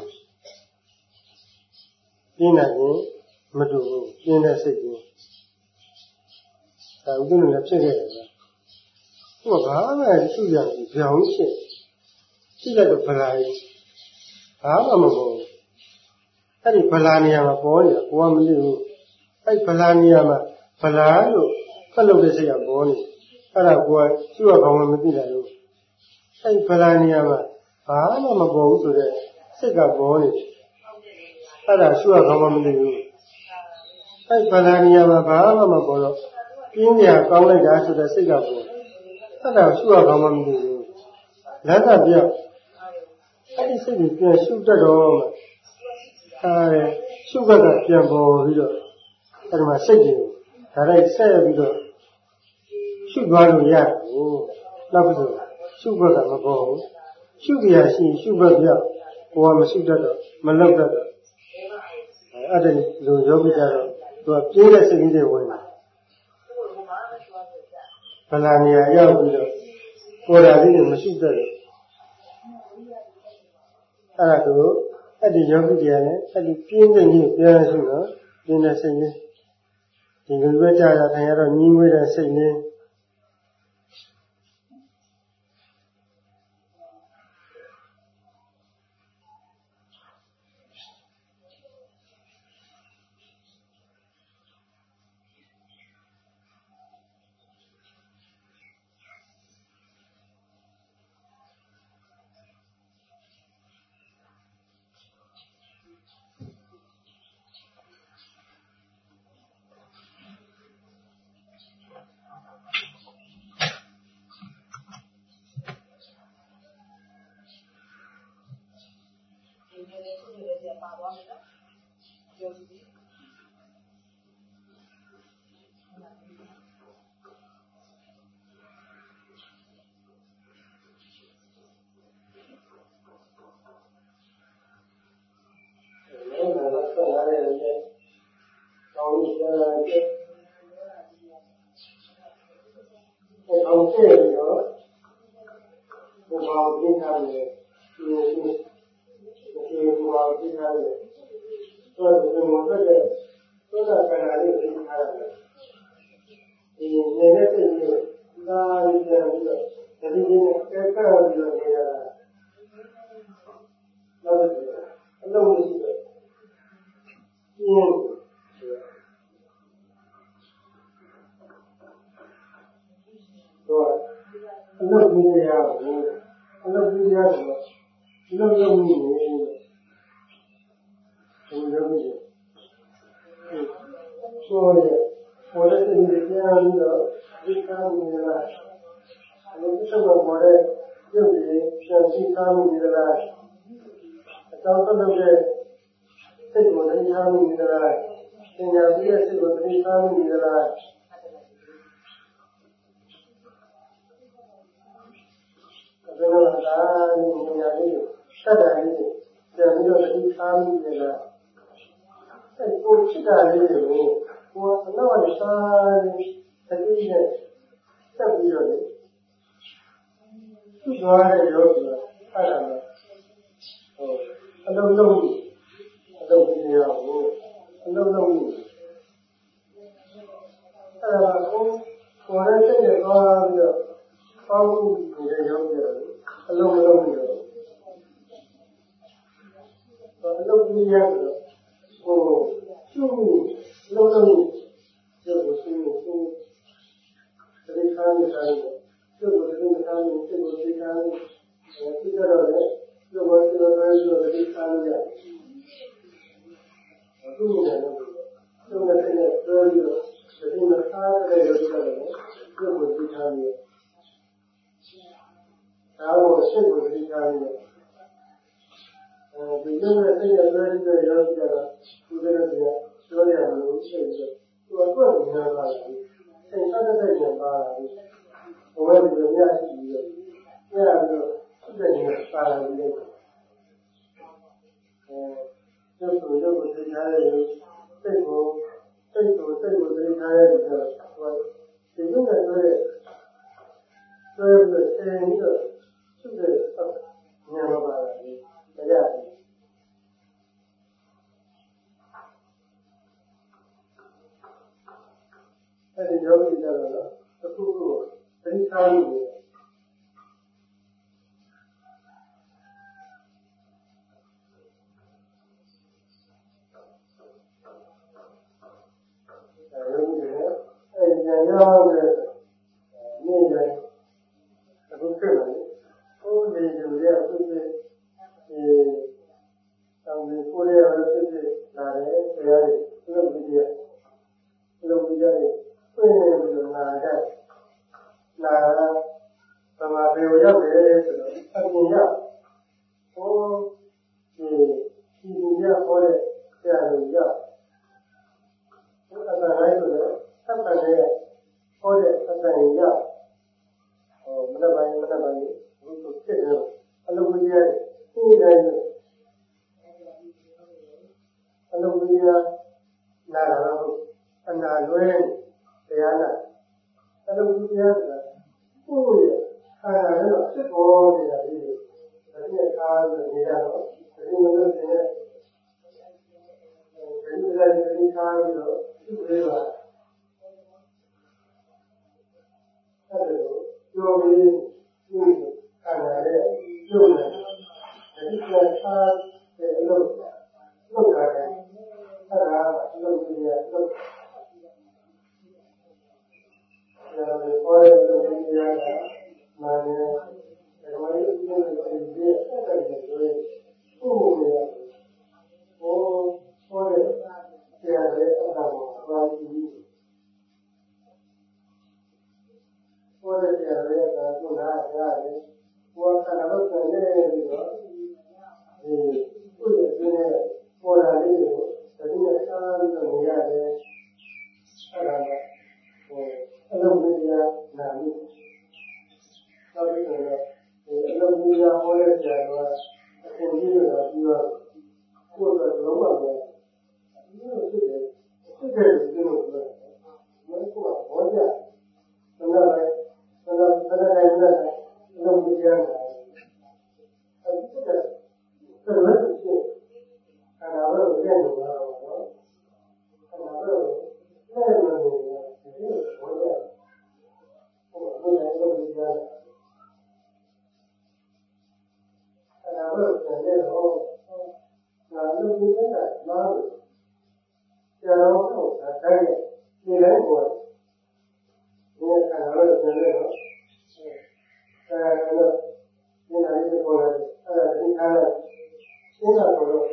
ပြင်းတယ်ရင်မတူဘူးပြင်းတဲ့စိတ်ကိုဒါဥဒ္ဒနလည်းဖြစ်ခဲ့တယ်ဗျသူကဘာမှသူ့យ៉ាងကြီးပြောင်းဖြစ်ရှိတဲ့ဗလာကြီးဘာမှမပေါ်ဘူးအဲ့ဒီဗလာနေရာမှာပေါ်နေတာကိုကမသိဘူးအဲ့ဗလာနေရာမှာဗလာလို့ဖက်လို့တဲ့စိတ်ကပေါ်နေအဲ့ဒါကိုကသူ့ကဘာမှမသိနိုင်ဘူးအဲ့ဗလာနေရာမှာဘာမှမပေါ်ဘူးဆိုတော့စိတ်ကပေါ်နေအဲ့ဒါသူ့ကဘာမှမသိဘူးအဲ့ဗလာနေရာမှာဘာမှမပေါ်တော့ပြင်းပြကောင်းလိုက်တာဆိုတဲ့စိတ်ကပေါ်အဲ့ဒါရှုရကောင်းမှမသိဘူးလမ်းကပြောက်အဲ့ဒီစိတ်ကိုပြန်ရှုတတ်တော့မှအဲရှုဘက်ကပြန်ပေါ်ပြီးတော့အဲ့ဒီမှာစိတ်ကိုဒါလိုက်ဆက်ပြီးတော့ရှုသွားလို့ရတယ်နောက်ပြီးတော့ရှုဘက်ကမပေါ်ဘူးရှုကြရရှိရှုဘက်ပြောက်ကိုယ်ကမရှုတတ်တော့မလောက်တတ်တော့အဲ့ဒီလိုယောဂီကြတော့သူကပြင်းတဲ့စိတ်ကြီးတွေဝင်လာဗလာနေရာရောက်ပြီးတော့ကိုယ်ဓာတ်လေးတွေမရှိတတ်ဘူးအဲ့ဒါကိုအဲ့ဒီယောဂီတရားနဲ့အဲ့ဒီပြင်းတဲ့ကြီးပြန်ရှုတော့ပြင်းတဲ့စိတ်လေးဒီလိုပဲကြာရထိုင်ရတော့ညီးမွေးတဲ့စိတ်လေးအောင်ကျဲပြီးတော့ဘုရားပြင်းထားတယ်ဒီလိုဒီလိုဘုရားပြင်းထားတယ်ဆိုတော့ဒီမှာတက်တဲ့သောတာပန်နာလေးပြင်းထားတယ်ဒီနေတဲ့စိတ်ကိုသာရည်ပြန်ပြီးတော့ဒီဒီနဲ့ကဲကဲပြီးတော့နေရတာနောက်အလုံးမရှိတော့ပြင်းတော့အလုပ်ကြီးရအောင်အလုပ်ကြီးရတော့အလုပ်လုပ်နေတယ်ဘယ်လိုလုပ်လဲဆိုရပေါ်တဲ့ဒီပြန်ပြီးတော့ဒီကားနေလာအလုပ်ကြီးတော့ပေါ်တဲ့ရုပ်ရည်ပြန်ပြီးကားနေလာအတောင်းတလုပ်တဲ့စိတ်ကိုလည်းကားနေလာသင်ညာပြီးတဲ့စိတ်ကိုလည်းကားနေလာဘယ်လိုလဲနေရာလေးဆက်တယ်လေးပြန်ပြီးတော့ဒီသားမှုတွေကအဲကိုဖြစ်တာလေးတွေကိုကိုယ်အနောက်ကနေစားနေတတိနဲ့ဆက်ပြီးတော့လေသူ့သွားတဲ့ရောဆိုတာအဲ့ဒါပဲဟိုအလုံးလုံးအလုံးပြရအောင်အလုံးလုံးအဲ့ဒါကိုကိုယ်နဲ့စိတ်နဲ့သွားပြီးတော့ပေါင်းမှုတွေရောပြတယ်အလုံးမလုံးဘူးအလုံးပြရတော့ဟိုရှုလုံးလုံးရုပ်ကိုရှင်းရှင်းဒီခါနေတာရုပ်ကိုရှင်းခါနေစိတ်ကိုရှင်းခါနေဒီကြတော့လေရုပ်ကိုရှင်းတော့ရုပ်ကိုဒီခါနေရအခုနေတယ်ရုပ်နဲ့စိတ်နဲ့တွဲပြီးတော့ဒီမှာအားတဲ့ရုပ်ကြတယ်ရုပ်ကိုဒီခါနေဒါကိုစိတ်ကိုဒီခါနေအဲဒီလိုနဲ့စိတ်နဲ့တွဲပြီးတော့ရုပ်ကြတာဒီလိုနဲ့ပြောရမလို့ရှိတယ်သူကတော့ဉာဏ်ပါလားစိတ်ဆက်တဲ့ဉာဏ်ပါလားဘဝဒီလိုများရှိပြီးတော့အဲ့ဒါပြီးတော့သူ့ရဲ့ဉာဏ်ပါလာပြီးတော့အဲရုပ်ကိုရုပ်ကိုသိထားတဲ့စိတ်ကိုစိတ်ကိုစိတ်ကိုသိထားတဲ့ဆိုတော့ဒီလိုနဲ့ဆိုရဲဆိုရဲပြီးတော့သူ့ရဲ့ဉာဏ်ပါလာပြီးတရားအဲ့ဒီယောဂီကြတော့အခုခုသတိထားလို့အဲ့ဒီအဲ့ဒီရောတဲ့နေ့တိုင်းအခုဖြစ်လာတယ်ဟိုဒီလိုရဖြစ်ဖြစ်အဲတောင်းပြီးကိုရရဖြစ်ဖြစ်လာတယ်တရားတွေလုပ်ပြီးရလုပ်ပြီးရတယ်ပြည့်နေပြီးတော့နာတဲ့နာသမာဓိကိုရောက်တယ်ဆိုတော့အမြင်ရဟိုဒီဒီရဟောတဲ့ဆရာတော်ရဘုရားတိုင်းဆိုတော့သတ်တယ်ဟောတဲ့အတိုင်းရဟိုမနက်ပိုင်းမနက်ပိုင်းဘုသူဖြစ်တယ်အလုံးကြီးရဲ့ဒီတိုင်းအလုံးကြီးရနာတော့အနာလွဲတရားနာအလုံးကြီးရဆိုတာကိုယ့်ရဲ့ခန္ဓာထဲမှာဖြစ်ပေါ်နေတာလေးတွေဒါနဲ့အားလို့နေရတော့ဒီမလို့နေတယ်ဒီလိုလည်းဒီခါပြီးတော့သူ့လေးပါအဲ့ဒါကိုပြောပြီးဒီခန္ဓာရဲ့ပြုနေဒီကစားတဲ့အလုပ်လုပ်တာအဲ့ဒါအလုပ်ကြီးရလုပ်ဒါလည်းပေါ်ရတဲ့ဒီရတာမာနေတယ်ဒါမှမဟုတ်ဒီလိုဒီအဲ့ဒါတွေဆိုရင်ကိုယ်ကိုယ်ဟိုပေါ်ရဆရာရဲ့အတားကိုပါပြီးပေါ်ရဆရာရဲ့အတားကိုနားရတယ်ဘောကလည်းတော့နေပြီးတော့ဒီကိုယ်ရဲ့ဒီနဲ့ပေါ်လာလေးကိုတတိယစားပြီးတော့နေရတယ်အဲ့ဒါကဟိုအလုံးကြီးရနာမိနောက်ပြီးတော့အလုံးကြီးရဟောတဲ့ဆရာကအရှင်ကြီးတို့ကပြီးတော့ကိုယ်ကလုံးဝမဖြစ်တယ်ဖြစ်တယ်ဖြစ်တယ်ဒီလိုပြောတယ်ဘယ်ကိုဘောကြဘယ်လိုလဲဘယ်လိုဘယ်လိုလဲအလုံးကြီးရနာအဲ့ဒီတဲ့ဆိုတော့ဖြစ်အဲ့ဒါတော့ကြည့်နေမှာတော့အဲ့ဒါတော့လည်းမနေဘူးဒီလိုဘောကြဟိုဘယ်လိုလုပ်ကြလဲအဲ့ဒါတော့လည်းဟောနာလူကြီးကမားလို့ဆရာတော်ကတိုင်းဒီတိုင်းပေါ်ဒီကံတော်လည်းလည်းတော့အဲတော့ဒီနာရီပေါ်လာတယ်အဲ့ဒါဒီအားရှင်းတာတော့ဘာ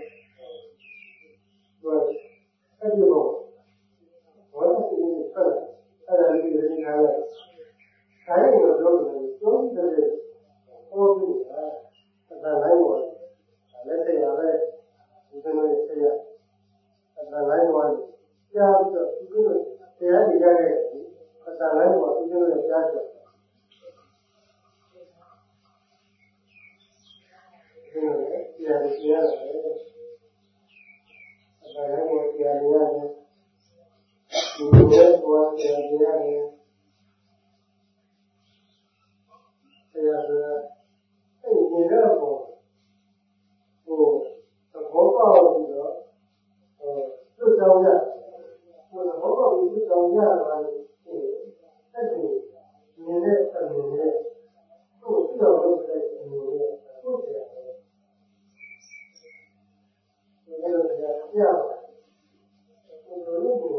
အဲ့ဒီဘောဘာလို့ဒီလိုဆက်အဲ့ဒါဒီဒီအားလဲတိုင်းကိုတော့ပြောတယ်တယ်ဟောပြီးအဲ့ဒါလိုက်ပေါ်လက်ထရပဲဒီလိုဆရာအဲ့ဒါလိုက်ပေါ်ကြားပြီးတော့ဒီလိုတရားဒီကြတဲ့အတန်လိုက်ပေါ်ဒီလိုကြားတယ်ဒီလိုလေတရားတရားတယ် Yeah. Starting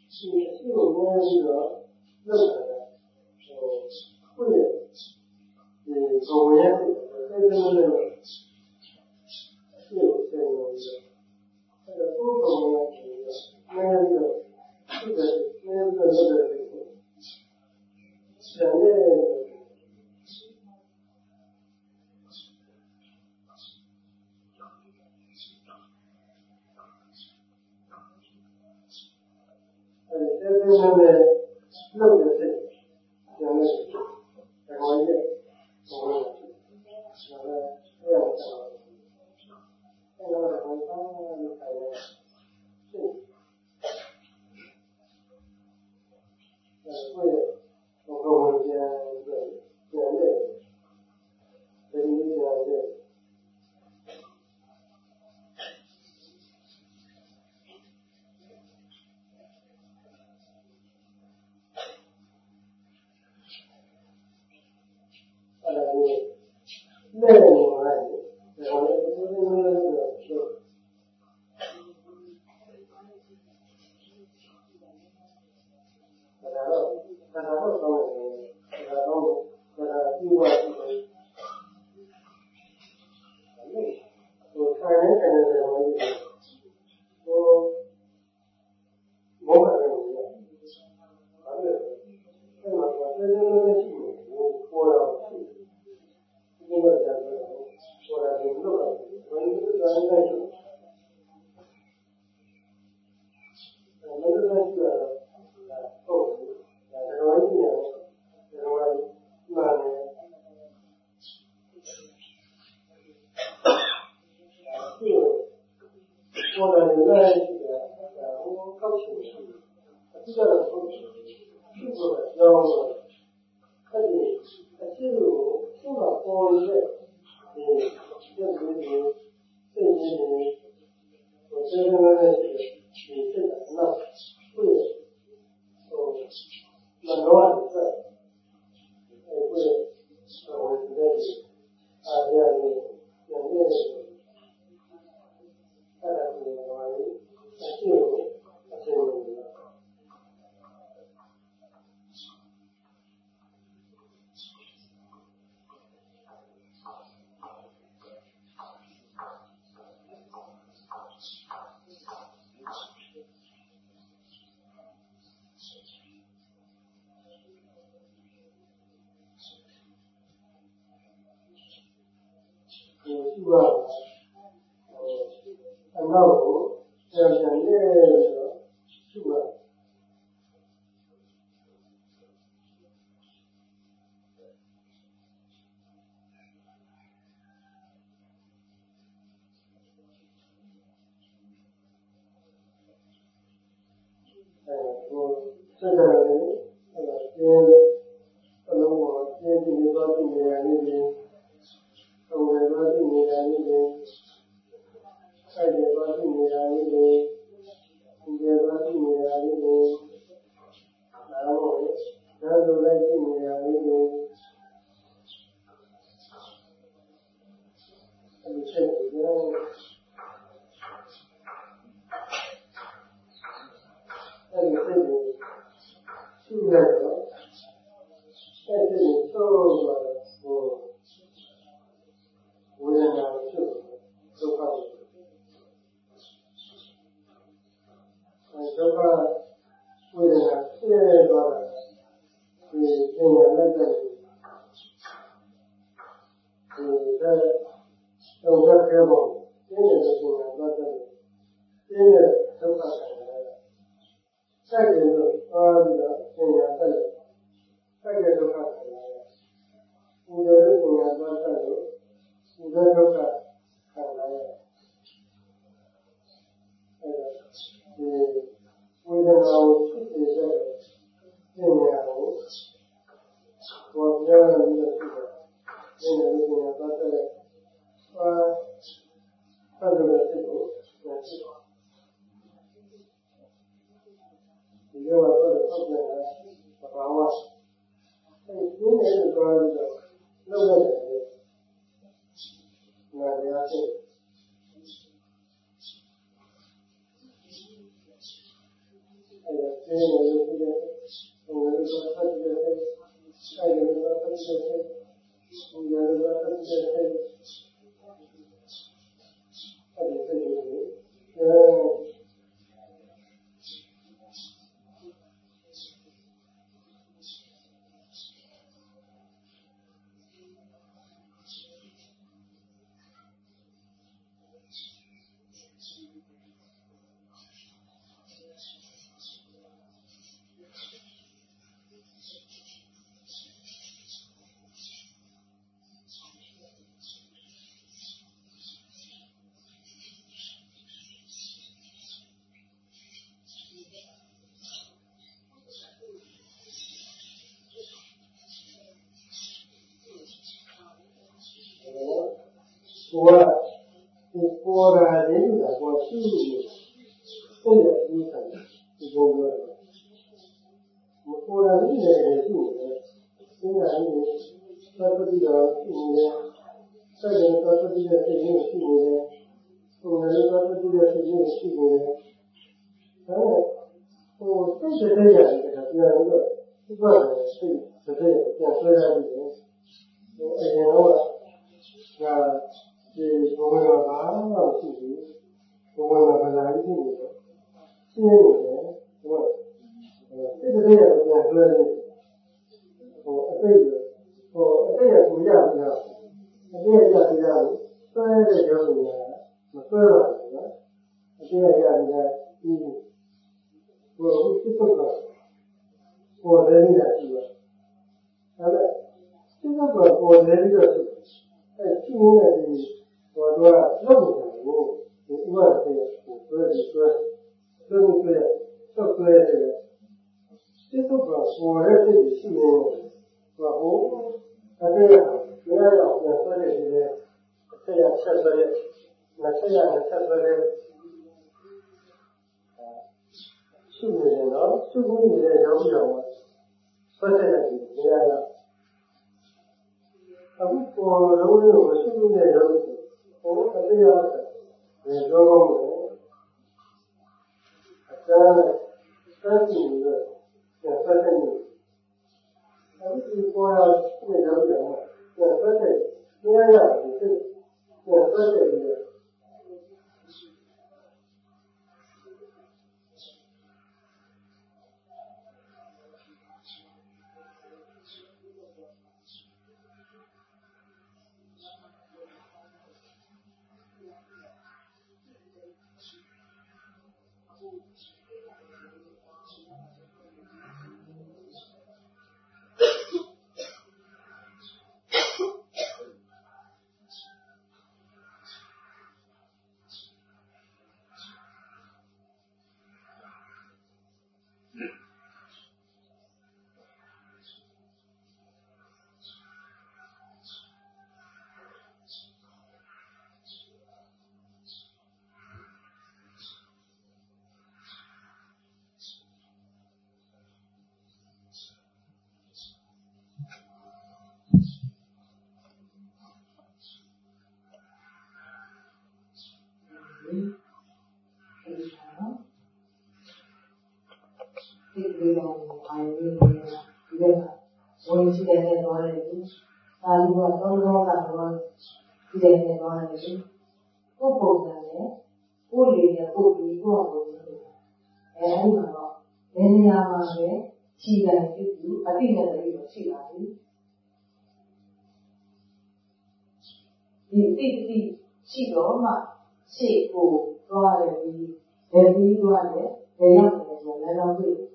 是是我们这个认可的，呃，会呃，总结会在这个那个是有这个东西，这个不同的那个那个这个那个那个前面。这是那个弄的是，讲的是，在国内，我们那个这样讲，这个我们刚才的是，呃，会，我和我们家的两类，人民两类。内容来，我们就是那个是，然后，然后他们，然后，呃，另外一个，我看人看的我就是，我，我反正不一样，反正，这么说，这这这这我我要去。另外两个人，我来领导了，我一个专业的，呃，那个专业的，呃，后期，呃，这个一年，这个那年，是，我的原来这个，呃，我刚学习，这个从是做的教的，他的，他进入新的高一的。嗯，这属于这些年，我觉得呢是你这个那会哦，蛮多的，也会呃，我觉得是啊这样的两面的，看看这个话，进入进入这个。有这个呃，按照我这样两面的这个。呃，我这个人，呃，先，可能我先进行到定点那边，从我到定点那边，再点到定点那边，定点到定点那边，然后，然后再定点那边，这个是比较，那你这里，现在的。在这里受了我无人的制服，都靠你。呃，这个为了这个你今年那个你的整个开放，今年的今年到这里，今年都靠产来的，再就是说这个今年这里，再就是靠产来的。你的这几年到这里，你的这个产来的，这个你为了让自己的今年我这样的一个事情，今年的今年到这里，把把这个事情来治好，你给我做的特别的我把握。在今年的说这个六个人，那你要是哎呀，今 What is for a living that was seen in the reason to go over. For a living that is in a property of India, certain property that is in India, another property that is in India. So, take the day that you are under. You got to see the day that you are under. So, I know that. The woman of our city, the woman of our city, she is what? It's a day of the learning for a day, for a day of the young now. A day of the young, third day of the young, the third one, a day of the young, well, it's a good for the leader. And it's a good for the leader. Two minutes. Or do I love you? What is it? Where is it? Let me clear. So clear here. This is for every human. Well, I think we are not necessarily there. I say I said that it. I say I said that it. Two million, no? Two million, no, no. So I said that we are not. I would for the only one, two million, no. Oh, I think I said, no, I said, thirteen, yeah, thirteen. I would be for a million, yeah, thirteen. Yeah, yeah, yeah, thirteen. We don't find it. We don't want to get it on it. I was all around the get it on it. Who put them? Who did the book we go on? And then I was there. She got you. I think that you she got you. The fifty she go, she go, go ahead. Then we go ahead. They don't let them do it.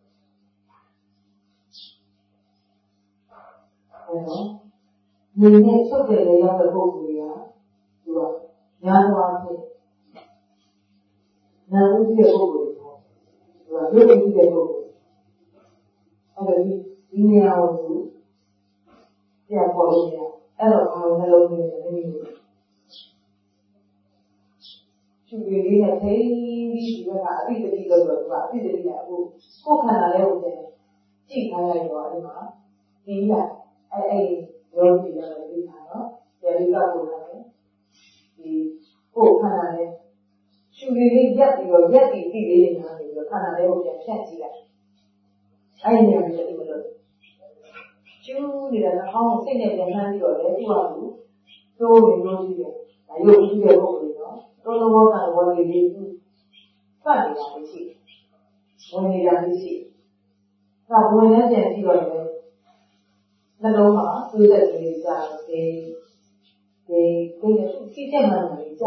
You need to get the other book we are. You are. Now, now we get over. You are looking to get over. And we need our food. They are calling here. I don't know how to look at it. Should we really have paid? We should have a bit of a little bit of a little bit. Who can I help them? Take my eye on them. Be that. I don't be a big hand. There is a woman. The oh, can I? Should we get your getting feeling on your Canada? You can see that. အဲ့ဒီနေရာမှာတိမလို့ကျူးနေတာကဟောင်းစိတ်နဲ့ပြန်နှမ်းပြီးတော့လေသူ့ဟာသူတိုးနေလို့ရှိတယ်ဒါရုပ်ကြည့်တဲ့ပုံလေးနော်တော်တော်ဘောကဘောလေးလေးသူဖတ်နေတာမရှိဝင်နေတာမရှိဒါဝင်နေပြန်ပြီးတော့လေနှလုံးမှာသွေးသက်လေးကြာတယ်ဒီဒီဒီစိတ်ထဲမှာနေကြ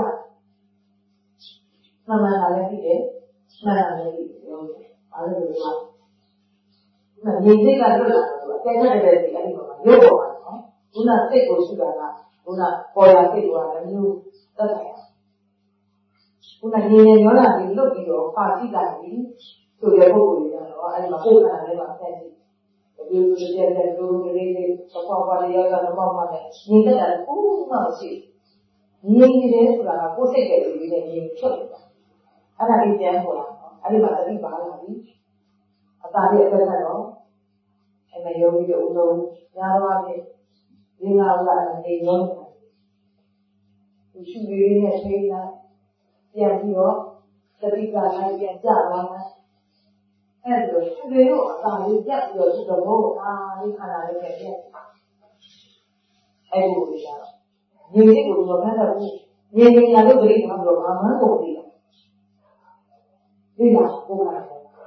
မှန်မှန်လာလည်းပြီးတယ်မှန်လာလည်းပြီးတယ်ဘာလို့လဲဆိုတော့မမြင်စိတ်ကလွတ်လာတော့အကဲခတ်တဲ့စိတ်အဲ့ဒီမှာရုပ်ပေါ်မှာနော်ခုနစိတ်ကိုရှုတာကခုနပေါ်ရစိတ်ကလည်းမျိုးသက်ဆိုင်ရခုနငြင်းနေရောလာပြီးလွတ်ပြီးတော့ပါတိကပြီးဆိုတဲ့ပုဂ္ဂိုလ်တွေကတော့အဲ့ဒီမှာကိုယ်ခန္ဓာလေးမှာဆက်ပြီးဒီလိုကြတဲ့လူတွေလေးတွေပေါ်ပေါ်လေးရောက်တော့မှမှလည်းငြင်းတဲ့ဘူးမှမရှိငြင်းနေတယ်ဆိုတာကကိုယ်စိတ်ရဲ့လူတွေနဲ့ငြင်းချုပ်နေတာအဲ့ဒါလေးပြန်ပေါ်လာတော့အဲ့ဒီမှာတတိပါလာပြီအသာလေးအသက်ဆက်တော့အဲ့မယောဂီတို့ဥလုံးညာတော့ဖြစ်ဒီငါကလည်းနေရောသူရှုလေးနဲ့ထိန်းလာပြန်ပြီးတော့တတိကလည်းပြန်ကြလာတယ်အဲ့ဒါရှုလေးကိုအသာလေးပြတ်ပြီးတော့ဒီတော့အာလေးခန္ဓာလေးနဲ့ပြတ်အဲ့ဒီလိုကြတော့ညီလေးကိုတော့ဖတ်တော့ညီလေးညာလို့ပြိတ္တာတော့ဘာမှမကုန်သေးဘူးဒီမှာကိုယ်က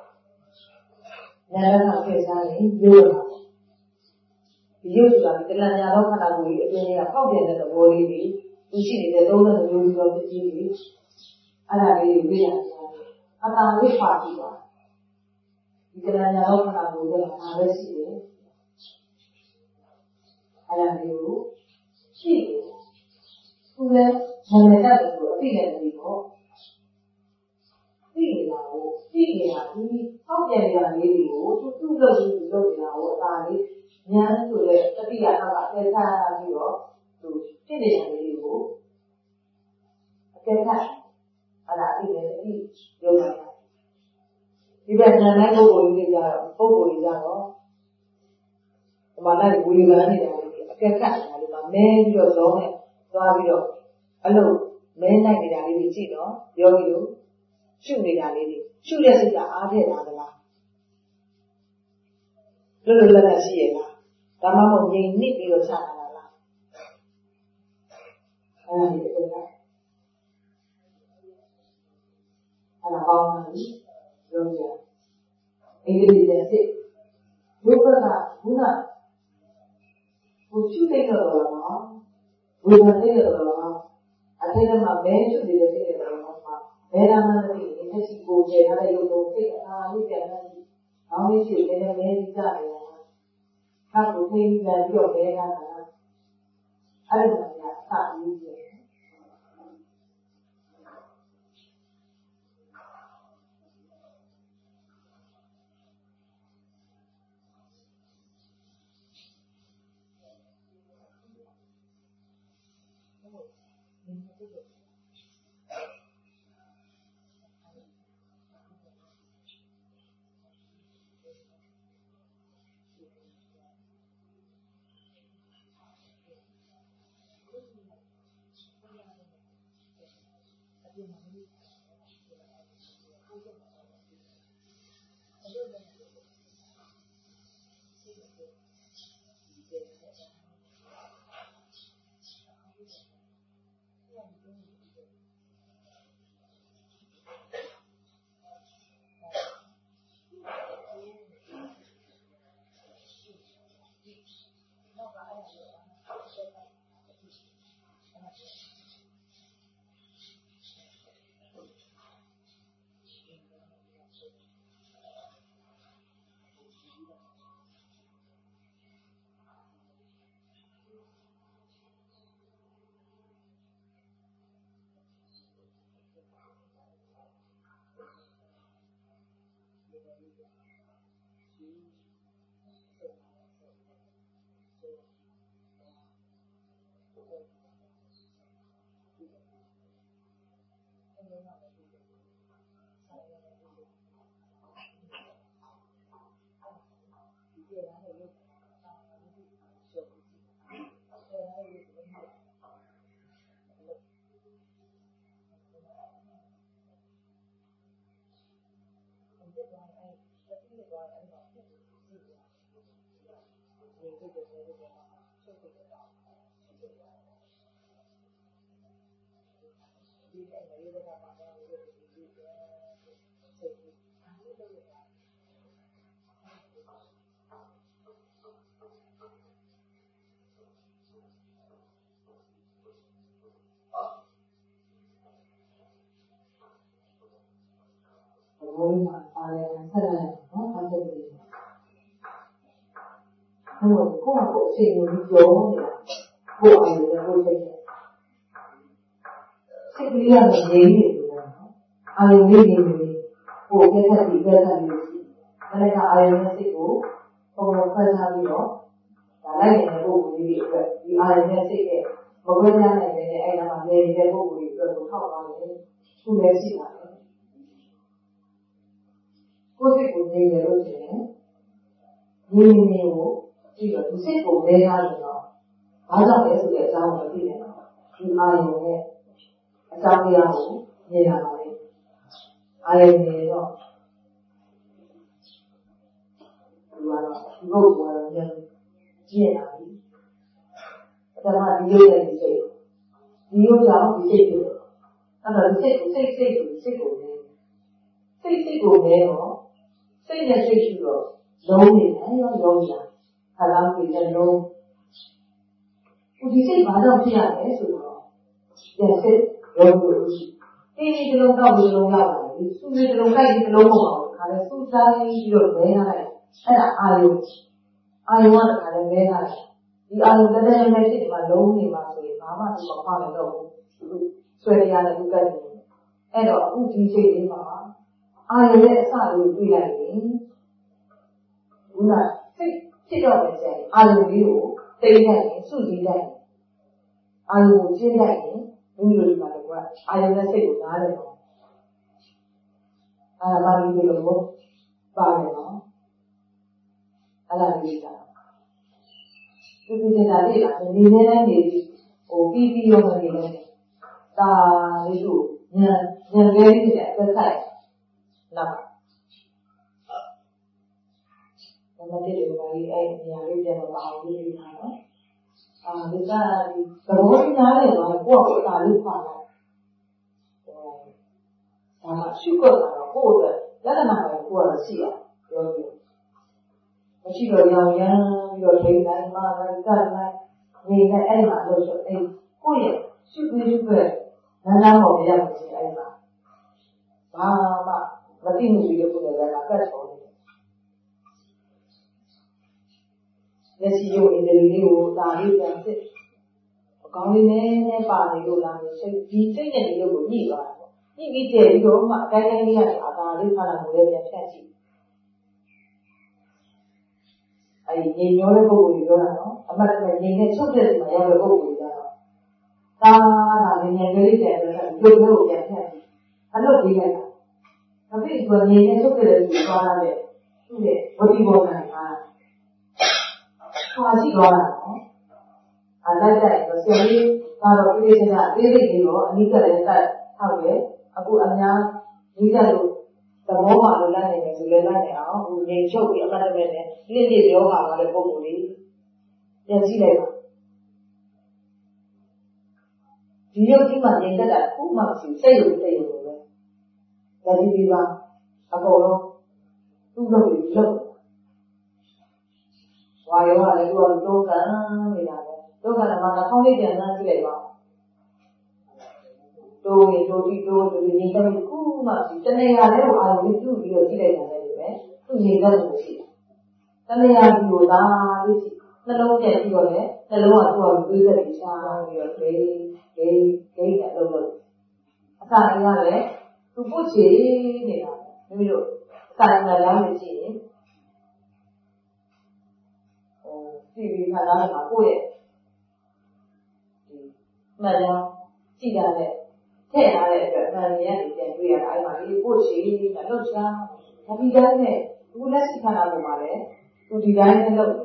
နာရနာခေစားရင်ရိုးလာဒီရုပ်ဆိုတာဒီတဏှာညာတော့ခန္ဓာကိုယ်ကြီးအတွင်းကပေါက်ပြန်တဲ့သဘောလေးတွေသူရှိနေတဲ့သုံးတဲ့မျိုးမျိုးဖြစ်ပြီးပြီအဲ့ဒါလေးကိုသိရတယ်အတားလေးပါကြည့်ပါဒီတဏှာညာတော့ခန္ဓာကိုယ်ကဘာပဲရှိတယ်အဲ့ဒါလေးကိုရှိတယ်သူလည်းနာမည်တက်တယ်ဆိုအသိနဲ့ပြီးတော့သိနေတာကိုသိနေတာဒီပေါက်ပြန်နေတာလေးတွေကိုသူသူ့လုပ်ပြီးသူလုပ်နေတာကိုအတားလေးဉာဏ်ဆိုတဲ့တတိယအကအကဲခတ်ပြီးတော့သူဖြစ်နေတာလေးကိုအကဲခတ်အဲ့ဒါအသိနဲ့အသိရုံးတာဒီဘက်ဉာဏ်နဲ့ပုဂ္ဂိုလ်ကြီးတွေကြတော့ပုဂ္ဂိုလ်ကြီးကြတော့ဒီမှာလည်းဝေဘာနေတာလေးအကဲခတ်နေတာလေးမှာမဲပြီးတော့ဇောနဲ့သွားပြီးတော့အလုပ်မဲနိုင်နေတာလေးကြီးကြည့်တော့ယောဂီတို့ရှုနေတာလေးတွေရှုတဲ့စိတ်ကအားထည့်လာသလားလွတ်လွတ်လပ်လပ်ရှိရလားဒါမှမဟုတ်ငြိမ်နစ်ပြီးတော့ချလာလားအဲ့ဒါဒီလိုလားအဲ့ဒါပေါင်းတာကြီးလုံးရအင်္ဂလိပ်ရဲ့စိတ်ဘုရားကခုနဘုရှုတဲ့တော့လားဝိညာဉ်တဲ့တော့လားအတိတ်မှာမဲရှုနေတဲ့စိတ်တွေတော့မှာဘယ်လာမှမသိဘူးမျက်စိကိုကျဲထားတဲ့ရုပ်လုံးစိတ်အားလေးပြန်နေတယ်။အောင်းလေးရှိတယ်လည်းမဲကြီးကြတယ်။ဟာကိုထိန်းပြန်ပြီးတော့မဲတာကအဲ့ဒါကအစာကြီးတယ်။你这个这个这个你在哪里的干嘛？我这个这个这个啊，这都有啊。我嘛，把那菜来，我看这个。那我过过这个有的，过有的过这个，这个样的美女的，啊有美女的，我给他几个他就是，那个啊有那这个，我们看上去咯，大概人家不会的个，你啊有那这个，我跟他那个哎那嘛，人家不会的，不靠他们，出来是他的，过这个那个都是，你没有。这个不是我没他的了，马上也是在找我的地方，你阿姨呢，找不了我，你哪里？阿姨呢说，完了，如果我人你哪里？在那里有人谁？你有讲你这个，那么这个这这个这个呢？这这个没有，这个这个楼里面要有人。他让给人喽，我觉得这马上这样来说了，也是有有西。第一个龙到不是龙要来，你苏梅的龙盖一个龙好，看来苏家一个没下来，哎呀阿有，阿有我看来没下来，你阿有在那边这嘛龙你嘛所以妈妈就把放在那，所以伢那就跟你，哎咯，不听谁的嘛，阿有在啥有对来的，不然这。这叫什么？阿有没有对待人、数据待人，阿有接待人，没有什么的关。阿有那谁有哪里咯？阿妈咪有咯，爸的咯，阿拉咪讲，就是现在这个，你那那里，我必须用的那个，大那种，人人家里面个菜，那么。那这里我一哎，你还有点老老的地方了，啊，你看，怎么会哪里嘛？过不大路况了，啊，去过了，过的，那个哪个过了去啊？有有，我去过两年，有回来嘛，那干来，你那哎嘛都说哎，过也，去过去过，那那我们家不是哎嘛，妈妈，那定是一个不能来嘛，干错。那是有你的理由，哪里讲是？我讲你呢，那把你有哪里是？你这件你有不腻了？你比这有嘛？该该你看啥子？你看那我也变偏激。哎，你有那个不一样咯？啊，不是，你那出的什么样的不一样咯？那那你年龄变的是有没有变偏激？他都这个，那比如说你那出的是多少的？是的，我听过的啊。花几多了？啊，那在个所以，那到这里现在这里给我，你个人在好的，啊不，俺家你在路，怎么嘛都来那个，就来那个啊，我年轻的那边的，你你不要嘛，我来不鼓励，年纪来嘛，只有你嘛年纪大，不嘛就再有再有了，那就对吧？啊够了，都是为了。话有話你話做緊啦，你睇做緊問下康啲人啦之類話，做嘢做啲做做啲嘢咁樣估嘛，真係啊！你話有啲做啲嘢之類嘅咩？都認真做事，真係啊！做打啲事，那老姐呢個咧，那老話做對嘅地方，又幾幾幾日都做，但係啊咧，都不似你啊，你就但係兩年前。至于看哪里嘛过耶，嗯，那样既然嘞，太难嘞，那人家里边对呀，哎嘛，你过去那弄啥，他比较嘞，我那是看哪里嘛嘞，我比较那弄，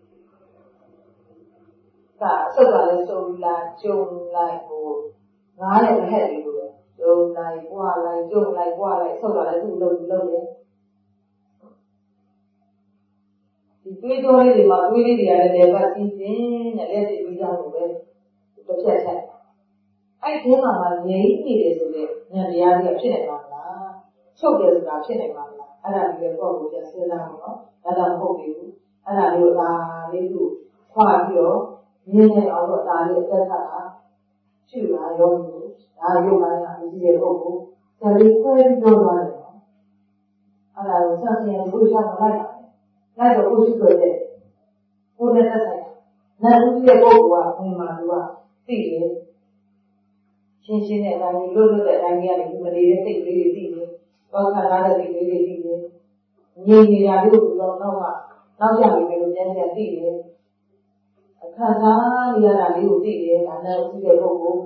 那手段嘞，手来就来不，哪里个海里不？就来过来就来过来，手段嘞就弄弄嘞。 ဒီတွေးကြောလေးတွေမှာတွေးလေးတွေကလည်းလည်းပတ်ပြီးခြင်းနဲ့လက်တွေပြီးကြလို့ပဲတစ်ချက်ချက်အဲ့ဒီမှာမှငြိမ်းနေတယ်ဆိုတဲ့ဉာဏ်တရားကြီးဖြစ်နိုင်ပါမလားချုပ်တယ်ဆိုတာဖြစ်နိုင်ပါမလားအဲ့ဒါကြီးတော့ကိုယ်ကိုစဉ်းစားမှာနော်ဒါတော့မဟုတ်ဘူးအဲ့ဒါမျိုးဒါလေးသူခွာပြီးတော့မြင်နေအောင်တော့ဒါလေးအသက်သက်တာရှိလာရောလို့ဒါရုပ်ပိုင်းကဒီရဲ့ပုဂ္ဂိုလ်ဒါလေးခွဲပြီးတော့သွားတယ်နော်အဲ့ဒါကိုဆက်ပြန်ဝိရှာမလိုက်ပါနဲ့လိုက်တော့ကိုရှိကြတဲ့ကိုယ်နဲ့သက်ဆိုင်နာဦးကြီးရဲ့ပုဂ္ဂိုလ်ကဝင်มาသူကသိတယ်ရှင်းရှင်းနဲ့အတိုင်းလွတ်လွတ်တဲ့အတိုင်းကြီးကနေမနေတဲ့စိတ်ကလေးတွေသိတယ်တော့ခံစားတဲ့စိတ်ကလေးတွေသိတယ်ငြိမ်နေတာလေးကိုတော့တော့ကနောက်ကြပြီလို့ပြန်ပြန်သိတယ်အခါစားနေရတာလေးကိုသိတယ်ဒါနဲ့ဦးရဲ့ပုဂ္ဂိုလ်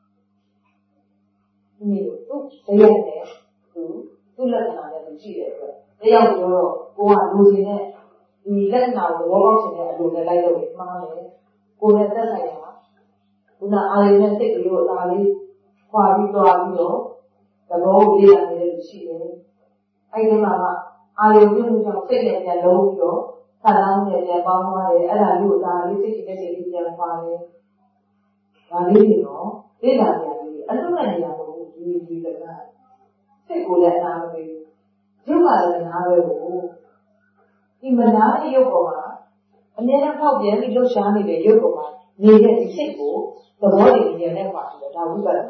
ဒီသူတရားနဲ့သူသူလက္ခဏာနဲ့သူရှိတယ်အတွက်တရားပြောတော့ကိုကလူစီနဲ့ဒီလက္ခဏာကိုဘောပေါက်ရှင်တဲ့အလိုနဲ့လိုက်လို့မှားတယ်ကိုယ်နဲ့သက်ဆိုင်တာခုနအာရုံနဲ့စိတ်ကလေးကိုဒါလေးခွာပြီးသွားပြီးတော့သဘောကိုလေ့လာနေတဲ့လူရှိတယ်အဲ့ဒီမှာမှအာရုံပြုမှုကြောင့်စိတ်နဲ့ပြန်လုံးပြီးတော့ခန္ဓာနဲ့ပြန်ပေါင်းသွားတယ်အဲ့ဒါလေးကိုဒါလေးစိတ်နဲ့စိတ်လေးပြန်ခွာတယ်ဒါလေးတွေတော့လေ့လာကြတယ်အလုံးနဲ့နေရာကိုဒီဒီကစိတ်ကိုလည်းအနာမပေးရုပ်ကလည်းနားပဲကိုဒီမနာတဲ့ရုပ်ပေါ်မှာအမြဲတမ်းဖောက်ပြန်ပြီးလှုပ်ရှားနေတဲ့ရုပ်ပေါ်မှာနေတဲ့ဒီစိတ်ကိုသဘောတည်းဉာဏ်နဲ့ပါဆိုတော့ဒါဝိပဿနာ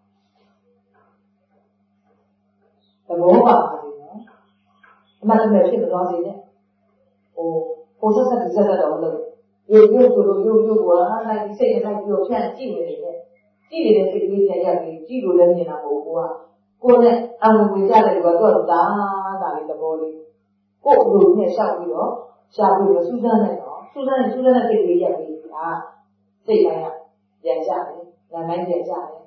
သဘောပါပြီနော်အမှန်တကယ်ဖြစ်မသွားစေနဲ့ဟိုပုံစံဆက်ဆက်တော့လို့ရုပ်ရုပ်ဆိုလို့ရုပ်ရုပ်ကအားလိုက်ဒီစိတ်နဲ့ပြီးတော့ဖြန့်ကြည့်နေတယ်ကြည့်နေတဲ့စိတ်ကလေးပြန်ရပြီးကြည့်လို့လည်းမြင်တာမဟုတ်ဘူးကကိုယ်နဲ့အံဝင်ကြတယ်ကွာသူကဒါဒါလေးသဘောလေးကိုယ်လိုနဲ့ရှောက်ပြီးတော့ရှားပြီးတော့စူးစမ်းနေတော့စူးစမ်းနေစူးစမ်းတဲ့စိတ်ကလေးရပြီးဒါစိတ်တိုင်းကပြန်ကြတယ်လမ်းတိုင်းပြန်ကြတယ်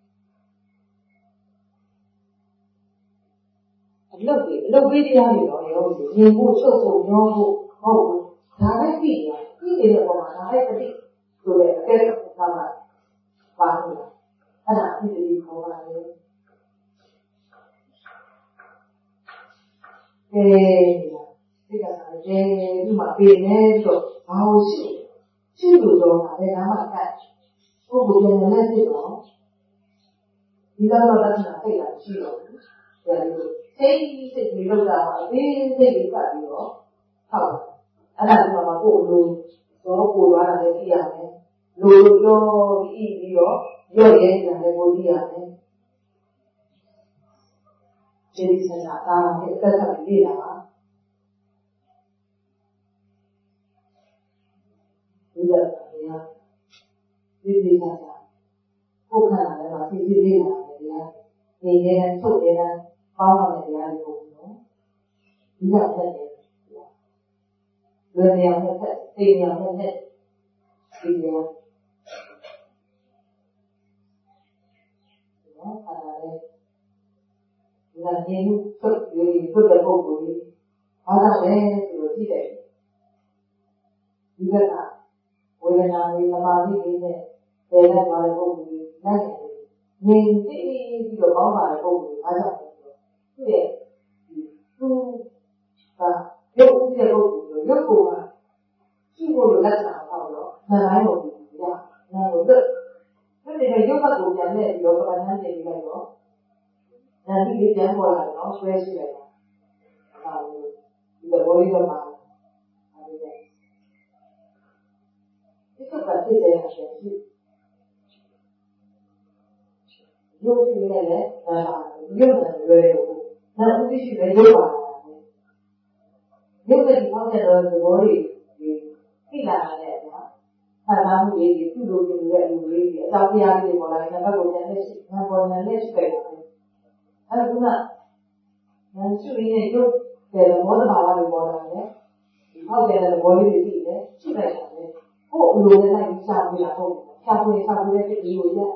အလုပ်တွေအလုပ်ပေးတရားတွေတော့ရောမြင်ဖို့ချုပ်ဖို့ညောဖို့မဟုတ်ဘူးဒါပဲကြည့်ရကြည့်နေတဲ့ပုံမှာဒါပဲတတိဆိုတဲ့အကဲခတ်ထားတာပါလို့အဲ့ဒါအဖြစ်ဒီခေါ်ပါလေအဲဒီကစားတယ်ဒီမှာပြင်နေတော့ဘာလို့ရှိရှိလို့တော့ဒါပဲဒါမှကတ်ပုဂ္ဂိုလ်ပြန်လည်းဖြစ်တော့ဒီလောက်တော့လက္ခဏာသိတာရှိတော့တယ်ဒါလို့စိတ်စိတ်ကြီးလောက်တာပါဒီစိတ်ကြီးကပ်ပြီးတော့ဟုတ်အဲ့ဒါဒီမှာကိုယ်လိုတော့ကိုယ်သွားတာလည်းသိရမယ်လိုလိုပြောပြီးပြီးတော့ရော့ရဲနေတာလည်းကိုသိရမယ်ဒီစင်တာဒါနဲ့အသက်ဆက်ပြီးလေ့လာပါဒီကတရားဒီဒီကတာကိုယ်ခန္ဓာလည်းမှာသိသိလေးလာတယ်တရားနေနေထုတ်နေတဲ့ပေါင်းရတဲ့တရားတွေပေါ့နော်ဒီကတက်တယ်လွယ်ရတဲ့တက်သိရတဲ့တက်ဒီရနော်အဲ့ဒါလေဒီကနေထုတ်ပြီးထုတ်တဲ့ပုံကိုဘာသာလဲဆိုလို့ကြည့်တယ်ဒီကကဝေဒနာတွေသမာဓိတွေနဲ့ပယ်လိုက်သွားတဲ့ပုံကိုလိုက်နေသိပြီးတော့ပေါင်းပါတဲ့ပုံကိုအားကြောင့်သူ့ရဲ့သူကရုပ်ဥစ္စာကိုရုပ်ကိုရှိဖို့လိုလက်ဆောင်ပေါ့နော်နားတိုင်းကိုရနားကိုလက်ဒီနေ့ရုပ်ဘက်ကိုပြန်နေပြီးတော့ပဏ္ဏနေပြီးတော့နားပြီးပြန်ပေါ်လာတော့ဆွဲရှိလိုက်တာဟာဒီဘောလေးတော့ပါအဲဒီကဒီကပတ်တဲ့ရဲ့အရှင်ကြီးရုပ်ရှိနေတယ်ဒါရုပ်နဲ့လွယ်တယ်နားဥသိရှိတယ်ရုပ်ပါရုပ်ကဒီပေါင်းတဲ့တော့ဒီဘောလေးသိလာတယ်နော်ခံစားမှုလေးပြုလုပ်နေတဲ့အမှုလေးတွေအကြောင်းတရားလေးတွေပေါ်လာရင်ဘက်ကိုပြန်နေငါပေါ်နေနေရှိတယ်အဲ့ဒါကငါရှိနေတဲ့ရုပ်တဲ့ဘောဓဘာဝတွေပေါ်လာတယ်ဒီဟောက်တဲ့ဘောလေးတွေသိတယ်ရှိတယ်ဆိုရင်ကိုယ်အလိုနဲ့လိုက်ရှာပြတာဟုတ်ရှာပြရှာပြတဲ့ဒီလိုရ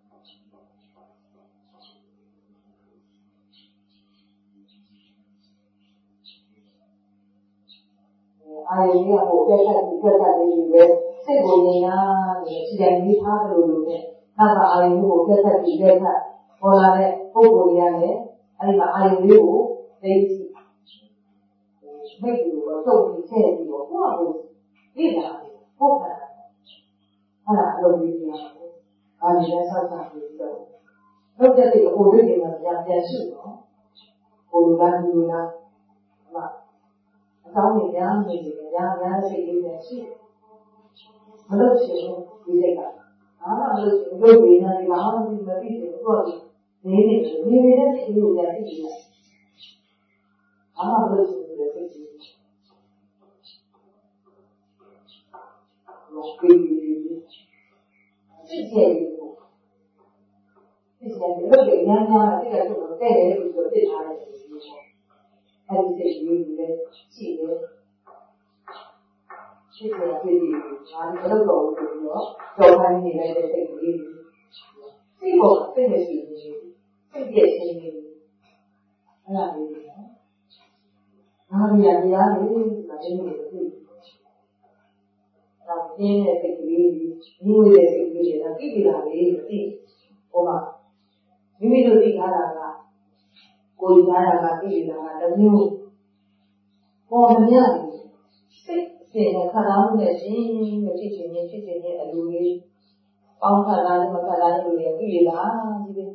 အာရုံကြီးကဟိုပြတ်တက်ပြီးပြတ်တက်ပြီးပဲစိတ်ကိုငြိမ်လာတယ်ခြေတိုင်းကြီးထားတယ်လို့လို့နဲ့နောက်ကအာရုံကိုပြတ်တက်ပြီးပြတ်တက်ပေါ်လာတဲ့ပုံကိုရရတယ်အဲဒီမှာအာရုံလေးကိုသိသိမိတ်ကိုထုတ်ပြီးထည့်ပြီးတော့ကိုယ့်အကိုလေ့လာတယ်ဟုတ်ကဲ့အဲ့ဒါအလုပ်ကြီးများတယ်။အားလည်းဆောက်တာပြီးတော့လုပ်တဲ့အကိုတွေကနေပြန်ပြန်ရှိတော့ကိုလူလားလူလားမအကောင်းကြီးများနေတယ်များများစိတ်လေးနဲ့ရှိမလို့ရှိရင်ဒီစိတ်ကအားမလို့ရှိရင်တို့ဝိညာဉ်ကအားမပြီးမပြီးဘူးတော့နေနေတယ်နေနေတဲ့စိတ်ကိုပြန်သိတယ်အားမလို့ရှိရင်စိတ်ကြီးလောကီစိတ်ကြီးကိုစိတ်ကြီးတို့တွေများများစိတ်ကတော့တဲ့တယ်လို့ဆိုသိထားတယ်အဲ့ဒီစိတ်ကြီးကိုလည်းရှိတယ်ရှိတယ်ပြည်ပြီးဒါလည်းတော့တော့ပြီးတော့ကြောက်ခိုင်းနေလိုက်တဲ့စိတ်ကြီးစိတ်ပေါ်စိတ်မရှိဘူးစိတ်ပြည့်ခြင်းကြီးအဲ့ဒါလေးနော်အားရတရားလေးဆိုတာဒီလိုသိတယ်တော့ပြင်းတဲ့စိတ်ကလေးညီဝတဲ့စိတ်ကလေးတွေကသိပြီလားလေမသိဟိုမှာမိမိတို့သိထားတာကကိုယ်သားတာကသိပြီလားတမျိုးပေါ်မရဘူးစိတ်စဉ်နဲ့ခန္ဓာမှုနဲ့ရှင်မဖြစ်ခြင်းနဲ့ဖြစ်ခြင်းနဲ့အလိုလေးပေါင်းခန္ဓာနဲ့မခန္ဓာနဲ့လို့ရသိပြီလားဒီလို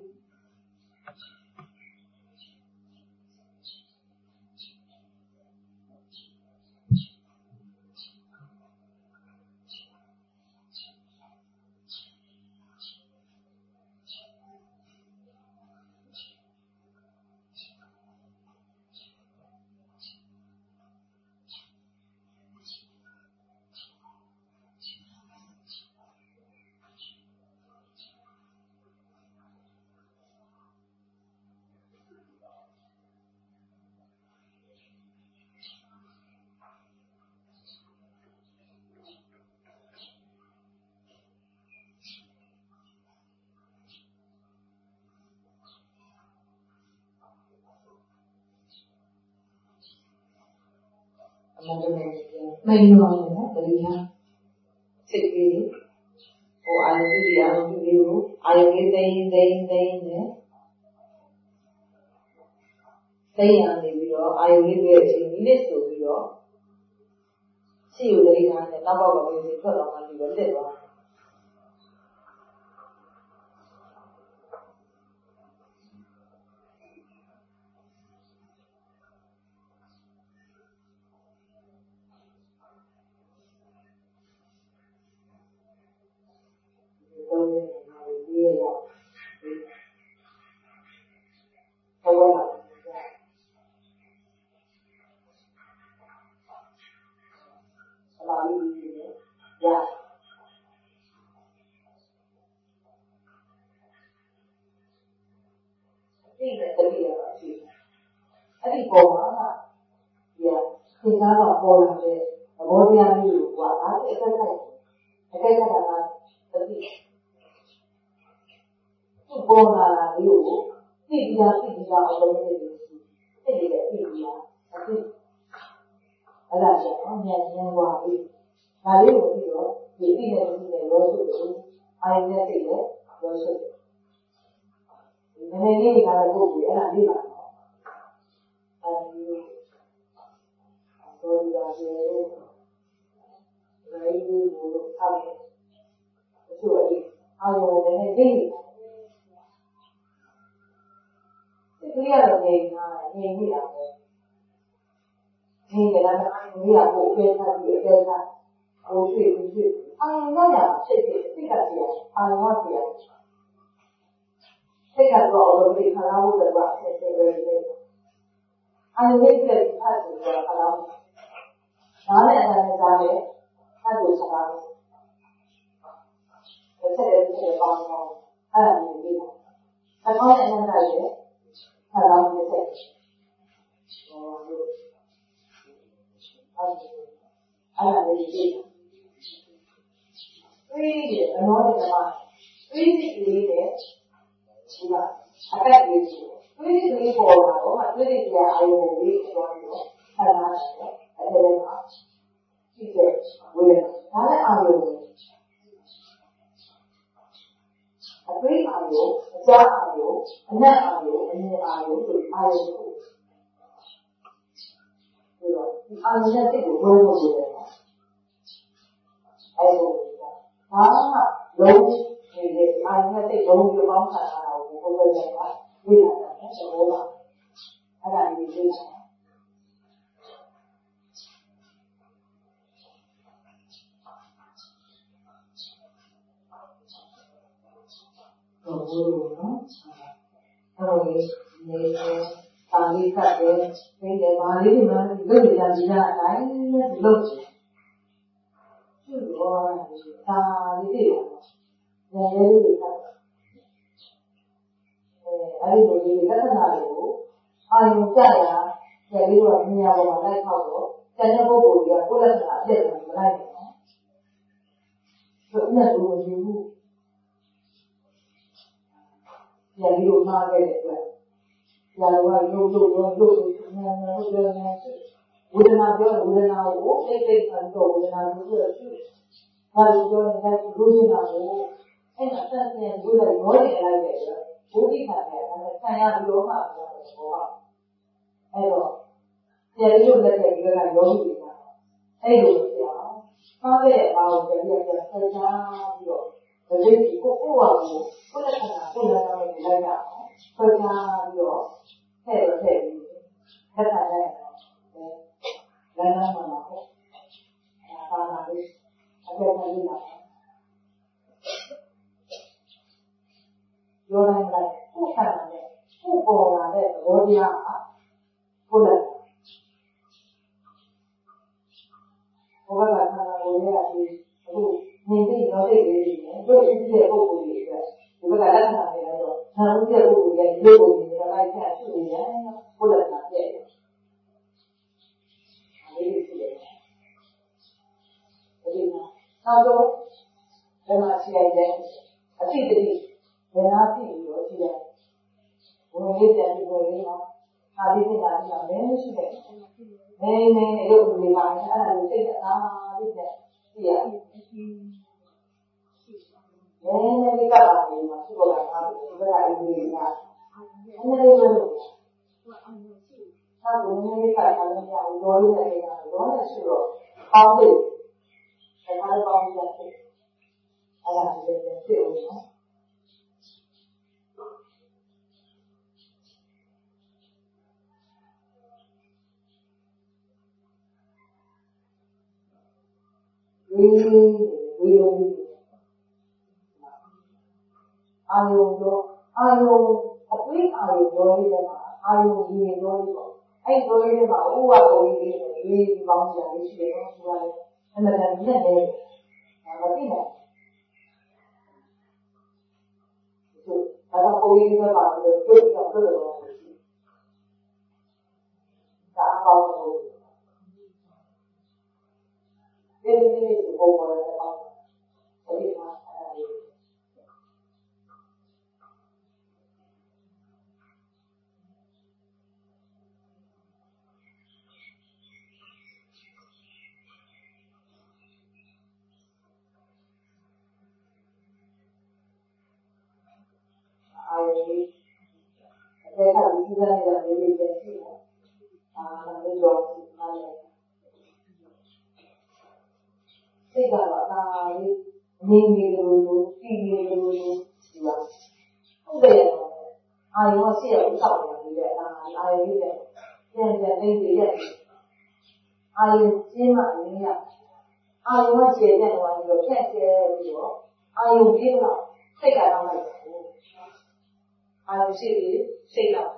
မိန်တော်နဲ့တရားစိတ်ကြီးဟိုအာယုတိအာယုတိကိုအာယုလေးသိင်းသိင်းသိင်းနဲ့သိင်းရနေပြီးတော့အာယုလေးရဲ့အချိန်မိနစ်ဆိုပြီးတော့ရှိကိုတရိထားနဲ့နောက်ပေါက်ကလေးတွေထွက်တော့မှပြီးတော့လက်သွားအဲ့ဒီပုံမှာဒီသင်္ကားကပေါ်လာတဲ့သဘောတရားမျိုးကိုကဒါအက်ကက်အက်ကက်ကတာကတတိဒီပေါ်လာတာမျိုးကိုသိပြသိပြအောင်လုပ်နေတယ်သိရတဲ့သိပြအသိအဲ့ဒါကြောင့်ဉာဏ်ဉာဏ်ဝါပြီးဒါလေးကိုပြီးတော့ဒီသိတဲ့သိတဲ့ရောစုကိုအာရုံနဲ့သိတဲ့ရောစုဒီနည်းနည်းလေးကလည်းပုတ်ပြီးအဲ့ဒါလေးပါအဲဒီဘောဓိရာကျေရိုင်းဘူးလို့ထားတယ်အချို့အဲ့အာရုံနဲ့နေသိတယ်ဒီလိုရတော့နေတာနေနေတာပဲဒီကလည်းအာရုံကြီးကကိုယ်ပဲထားပြီးအကဲကကိုယ်တွေ့ပြီးအာရုံကရဖြစ်ဖြစ်သိတာကြည့်အာရုံကကြည့်စိတ်ကတော့ဘယ်လိုခလာဖို့တော့ဖြစ်ဖြစ်ပဲလေအာရုံရဲ့ဖတ်ဆိုတာခလာနားနဲ့အတိုင်းကြားတယ်ဖတ်လို့ဆိုတာတစ်ချက်တစ်ချက်ပေါင်းတော့အဲ့ဒါမျိုးလေးအကောင်းနဲ့အနန္တရဲ့ခလာမှုတစ်ချက်ဟောလို့အဲ့ဒါလေးကြည့်တွေ့တယ်အနောတဲ့မှာတွေ့တဲ့လေးတဲ့ဒီမှာအကက်လေးကိုတွေ့တဲ့လေးပေါ်လာတော့တွေ့တဲ့ကြာအာရုံကိုလေးပြောပြီးတော့ခန္ဓာနဲ့အဲ့ဒါလည်းမှာကြည့်တဲ့ဝေဒနာဒါလည်းအာရုံကိုအတွေ့အာရုံအကြားအာရုံအနတ်အာရုံအမြင်အာရုံဆိုအာရုံကိုဝဆိုတော့ဒီအာရုံနဲ့စိတ်ကိုလုံးဖို့ရတယ်အဲလိုဒါကလုံးဒီအာရုံနဲ့စိတ်လုံးပြီးပေါင်းခံရတာကိုဘုရားရှင်ကဝိလာတယ်သဘောပါအဲ့ဒါကြီးသိတာဟုတ်ဘူးနော်အဲ့တော့ဒီနေပါဠိဖတ်တယ်သိတယ်ပါဠိမှာလုပ်နေကြဒီကအတိုင်းနဲ့လုပ်တယ်သူ့ဘောတာဒီသိတယ်ဉာဏ်လေးတွေဖတ်အဲအဲ့ဒီလိုဒီလက္ခဏာတွေကိုအာရုံကြရကျလေးတော့မြင်ရပေါ်မှာလိုက်ထောက်တော့ကျန်တဲ့ပုဂ္ဂိုလ်တွေကကိုယ်လက္ခဏာအပြည့်အစုံမလိုက်ဘူးနော်သူ့နဲ့သူ့ကိုယူမှုကျန်လေးကိုမှားခဲ့တဲ့အတွက်ညာလောကရုပ်ရုပ်ရုပ်ရုပ်နာနာဟုတ်တယ်နာဝေဒနာပြောဝေဒနာကိုသိသိခံတော့ဝေဒနာကိုပြောတယ်ဘာလို့ပြောလဲလူချင်းတာကိုအဲ့ဒါဆက်ဆက်ဝေဒနာရောနေလိုက်တယ်ဆိုတော့ဘုဒ္ဓခံတယ်ဒါနဲ့ဆံရပြီးတော့မှပြောတယ်ဟောအဲ့တော့ကျန်ရုပ်လက်တဲ့ဒီကရောဂီတွေကအဲ့လိုပြောအောင်မှားတဲ့အာကိုပြန်ပြန်ပြန်ဆက်ချာပြီးတော့ဒါလေးကိုကိုယ့်ဟာကိုကိုယ့်လက္ခဏာကိုယ်လက္ခဏာကိုလိုက်ရအောင်ဆက်ချာပြီးတော့ထည့်တော့ထည့်ပြီးလက်ခံလိုက်တော့လမ်းလမ်းမှာပေါ့အဲပါလာလေးအပြည့်နဲ့လာပြောလိုက်လိုက်ကိုယ်ခံတယ်ကိုယ်ပေါ်လာတဲ့သဘောတရားကကိုယ်လက်ဘုရားကခန္ဓာကိုယ်ရဲ့ဒီအခုနေသိရောသိလေးတွေနဲ့တို့အစ်တဲ့ပုဂ္ဂိုလ်တွေအတွက်ဒီဘက်ကလက္ခဏာတွေလိုက်တော့နာမှုတဲ့ပုဂ္ဂိုလ်ရဲ့ဒီလိုပုံတွေလိုက်ချက်ရှိနေတယ်ကိုယ်လက်ခံပြည့်တယ်အဲဒီလိုရှိတယ်ဒီမှာနောက်တော့ဘယ်မှာရှိရတဲ့အတိတ်တိဘယ်လားဖြစ်ပြီးတော့ရှိရတယ်ဘုံလေးပြန်ပြီးတော့လေးမှာအာဒီစိတ်ဓာတ်ကလည်းမရှိတဲ့မင်းမင်းရုပ်တွေပါအဲ့ဒါကိုစိတ်ကအာဒီပြန်ကြည့်ရတယ်မင်းမင်းကပါနေမှာရှိတော့တာဒီဘက်ကအဒီကအဲ့ဒါလေးလို့သာဘုံလေးကလည်းမရဘူးတော်လေးနဲ့နေတာတော့လည်းရှိတော့ပေါင်းတယ်ဒါကလည်းပေါင်းရဖြစ်အဲ့ဒါလည်းဖြစ်အောင်နော်ဝိဝိယုံအာယုံတော့အာယုံအပိအာယုံတော်လေးမှာအာယုံဒီတော်လေးပေါ့အဲ့ဒီတော်လေးမှာဥပ္ပါတော်လေးလေးလေးပေါင်းကြလေးရှိတယ်နော်ဆိုရတယ်အဲ့ဒါလည်းနဲ့တယ်ဒါမသိဘူးဆိုတော့ကိုယ်ကြီးကပါလို့ပြုတ်တော့ပြုတ်တော့ဒါအပေါင်းလို့ဒီနေ့ဒီပုံပေါ်တဲ့အောင်အဲဒီမှာအဲ့ဒါလေးအာရုံလေးအဲ့ဒါကိုကြည့်ရတဲ့လေးလေးပဲရှိတယ်အာလည်းကြောက်နားလေစိတ်ကတော့ဒါလေးနေနေလို့လို့ပြီးနေလို့လို့ဒီပါဟုတ်တယ်အာရုံကစိတ်ရောက်တောက်နေတယ်အာအာရုံလေးတဲ့ပြန်ပြန်နေနေရတယ်အာရုံကျင်းမှအင်းရအာရုံကကျေတဲ့သွားပြီးတော့ဖြတ်ကျဲပြီးတော့အာရုံကြီးတော့စိတ်ကတော့လိုက်တယ်အာရုံရှိပြီးစိတ်တော့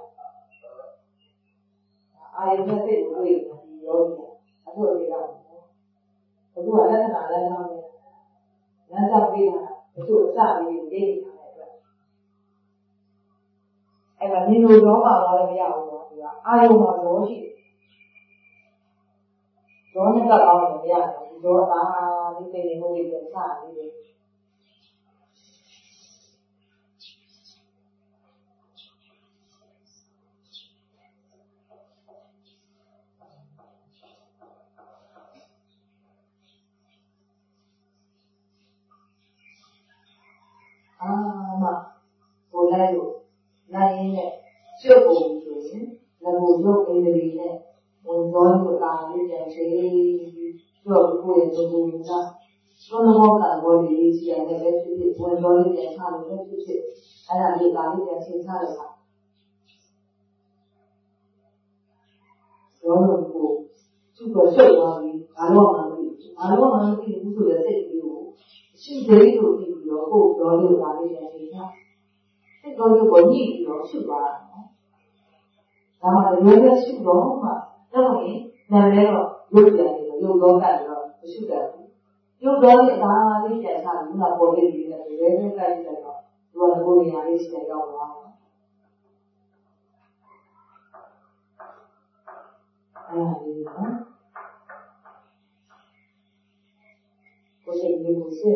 အာရုံနဲ့စိတ်ကိုတွေ့တယ်ဒီရောအခုလေးတော့ဘုရားလက္ခဏာလည်းကောင်းတယ်လမ်းစာပေးတာအချို့အစပြီးရေးနေတာတဲ့အတွက်အဲ့ဒါဒီလိုတော့ပါတော့လည်းမရဘူးတော့ဒီကအာယုံမှာတော့ရှိတယ်တော့နဲ့တော့အောင်မရဘူးဒီတော့အာဒီစိတ်တွေမှုတွေစပြီးတယ်အာမကိုလိုက်လို့နိုင်ရင်းနဲ့ကျုပ်ပုံဆိုရင်ငါတို့ရုပ်အင်္ဂလိပ်နဲ့ဝင်တော်လို့တာတော့ကိုယ်ရဲ့သုံးပုံကသုံးဘောကဘောလေးကြီးရတယ်ပဲဖြစ်ဖြစ်ဝင်တော်လေးပြန်ချလို့ဖြစ်ဖြစ်အဲ့ဒါလေးလာလေးပြန်ချိန်ချလိုက်တာရောလို့ကိုသူ့ကိုဆွတ်သွားပြီးဘာလို့မှမသိဘူးဘာလို့မှမသိဘူးဆိုတဲ့စိတ်ကလေးကိုရှိသေးလို့ပြီးပြီးတော့ကိုယ်တော်လေးလာလေးပြန်ချိန်ချစိတ်တော်လေးကိုညှိပြီးတော့ဆွတ်သွားတာနော်ဒါမှလည်းလည်းဆွတ်တော့မှတော့ရင်နာမည်တော့ရုပ်ပြန်နေရုပ်တော့ကတ်တော့မရှိတတ်ဘူးရုပ်တော့လည်းဒါလေးပြန်ချပြီးမှပေါ်လေးပြီးတယ်ရဲရဲကြိုက်တယ်တော့သူကလည်းကိုယ်နေရာလေးစီရောက်သွားတယ်အဲ့ဒါလေးနော်ကိုယ်စိတ်လေးကိုစစ်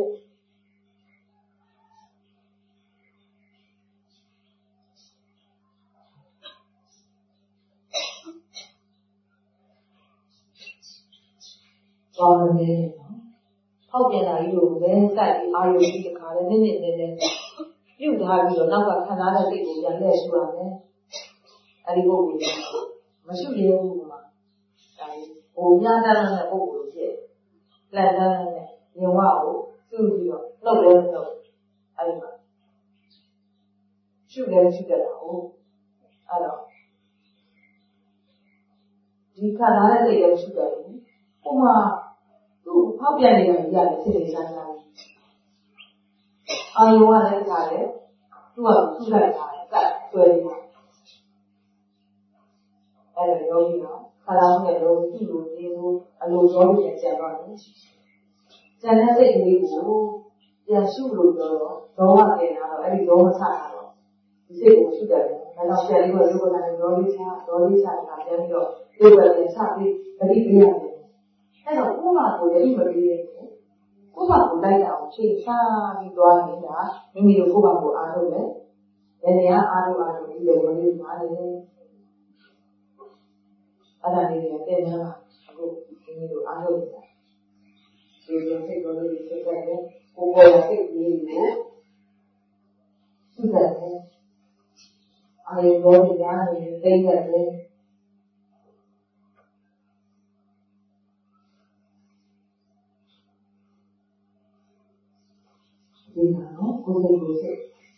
တော်တယ်နော်ဟောက်ပြန်လာပြီးတော့မဲဆိုင်ပြီးအာရုံကြီးတခါလဲနည်းနည်းနည်းနည်းပြုတ်ထားပြီးတော့နောက်ကခံစားတဲ့စိတ်ကိုပြန်လဲရှုရမယ်အဲ့ဒီပုဂ္ဂိုလ်ကမရှိရဘူးမှာဒါဟိုညတန်းတဲ့ပုဂ္ဂိုလ်ဖြစ်လက်တန်းနဲ့ညဝကိုသူ့ပြီးတော့နှုတ်လဲနှုတ်အဲ့ဒီမှာရှုလဲရှုတတ်တာဟုတ်အဲ့တော့ဒီခံစားတဲ့စိတ်ကိုရှုတတ်တယ်ဟိုမှာသူ့ဖောက်ပြန်နေတာကြီးရတယ်စိတ်တွေစားစားအာယုံကလည်းခါတယ်သူ့ကသူ့လိုက်တာကတ်ဆွဲနေတာအဲ့ဒါရောပြီးတော့ခါလာနဲ့တော့သူ့လိုနေလို့အလိုရောပြီးပြန်ကျန်သွားတယ်ကျန်တဲ့စိတ်ကလေးကိုပြန်ရှုလို့ပြောတော့တော့မှပြန်လာတော့အဲ့ဒီတော့မဆတာတော့ဒီစိတ်ကိုရှုတယ်ဒါတော့ပြန်ပြီးတော့ဒီကိုယ်ကနေရောလေးချရောလေးချတာပြန်ပြီးတော့ဒီဘက်ပြန်ချပြီးပရိသေရတယ်အဲ့တော့ကိုယ်မှကိုယ်လည်းမပြီးရဲ့ကိုယ်မှကိုယ်လိုက်တာကိုချိန်ဆပြီးသွားနေတာမိမိတို့ကိုယ်မှကိုယ်အားထုတ်တယ်။လည်းနေရာအားထုတ်အားထုတ်ပြီးတော့ဝင်လို့ပါလေ။အဲ့ဒါလေးတွေကတင်နေတာအခုမိမိတို့အားထုတ်နေတာ။ဒီလိုစိတ်ကိုယ်လေးစိတ်ကလည်းကိုယ်ပေါ်ရစိတ်ကြီးကိုသူ့တယ်အာရုံပေါ်နေရတယ်သိရတယ်ဒီနော်ကိုယ်ကိုယ်စိတ်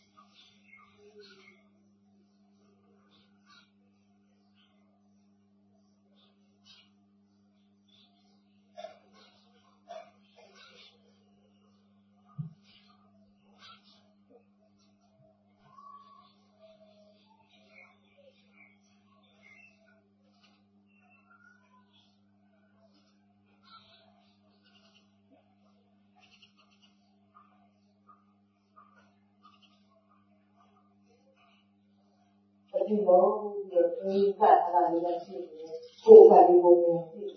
ဒီလိုဒီဖတ်လာနေတာရှိတယ်ကိုယ်ကဒီဘုံကိုသိတယ်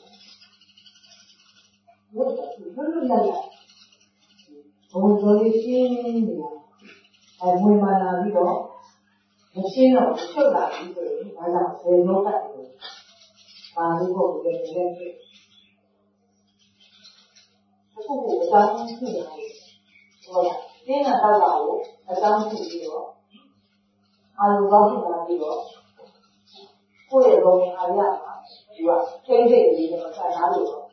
ဘုရားဘုရားလာဘုံတော်လေးရှင်းနေတာအဲဝင်มาလာပြီးတော့မရှင်းတော့ချုပ်လာပြီးဆိုရင်ဒါကြောင့်ဘယ်လိုကတ်တယ်ဘာလို့ဘုံကိုလည်းလည်းအခုကအကြောင်းရှိတယ်ဟောကျင်းတာတော့တာကိုအကြောင်းရှိပြီးတော့အာရုံကောင်းနေတာပြီးတော့ကိုယ့်ရဲ့ဘုံနဲ့အားရမှာဒီကထိမ့်ထိမ့်လေးနဲ့မခံစားလို့တော့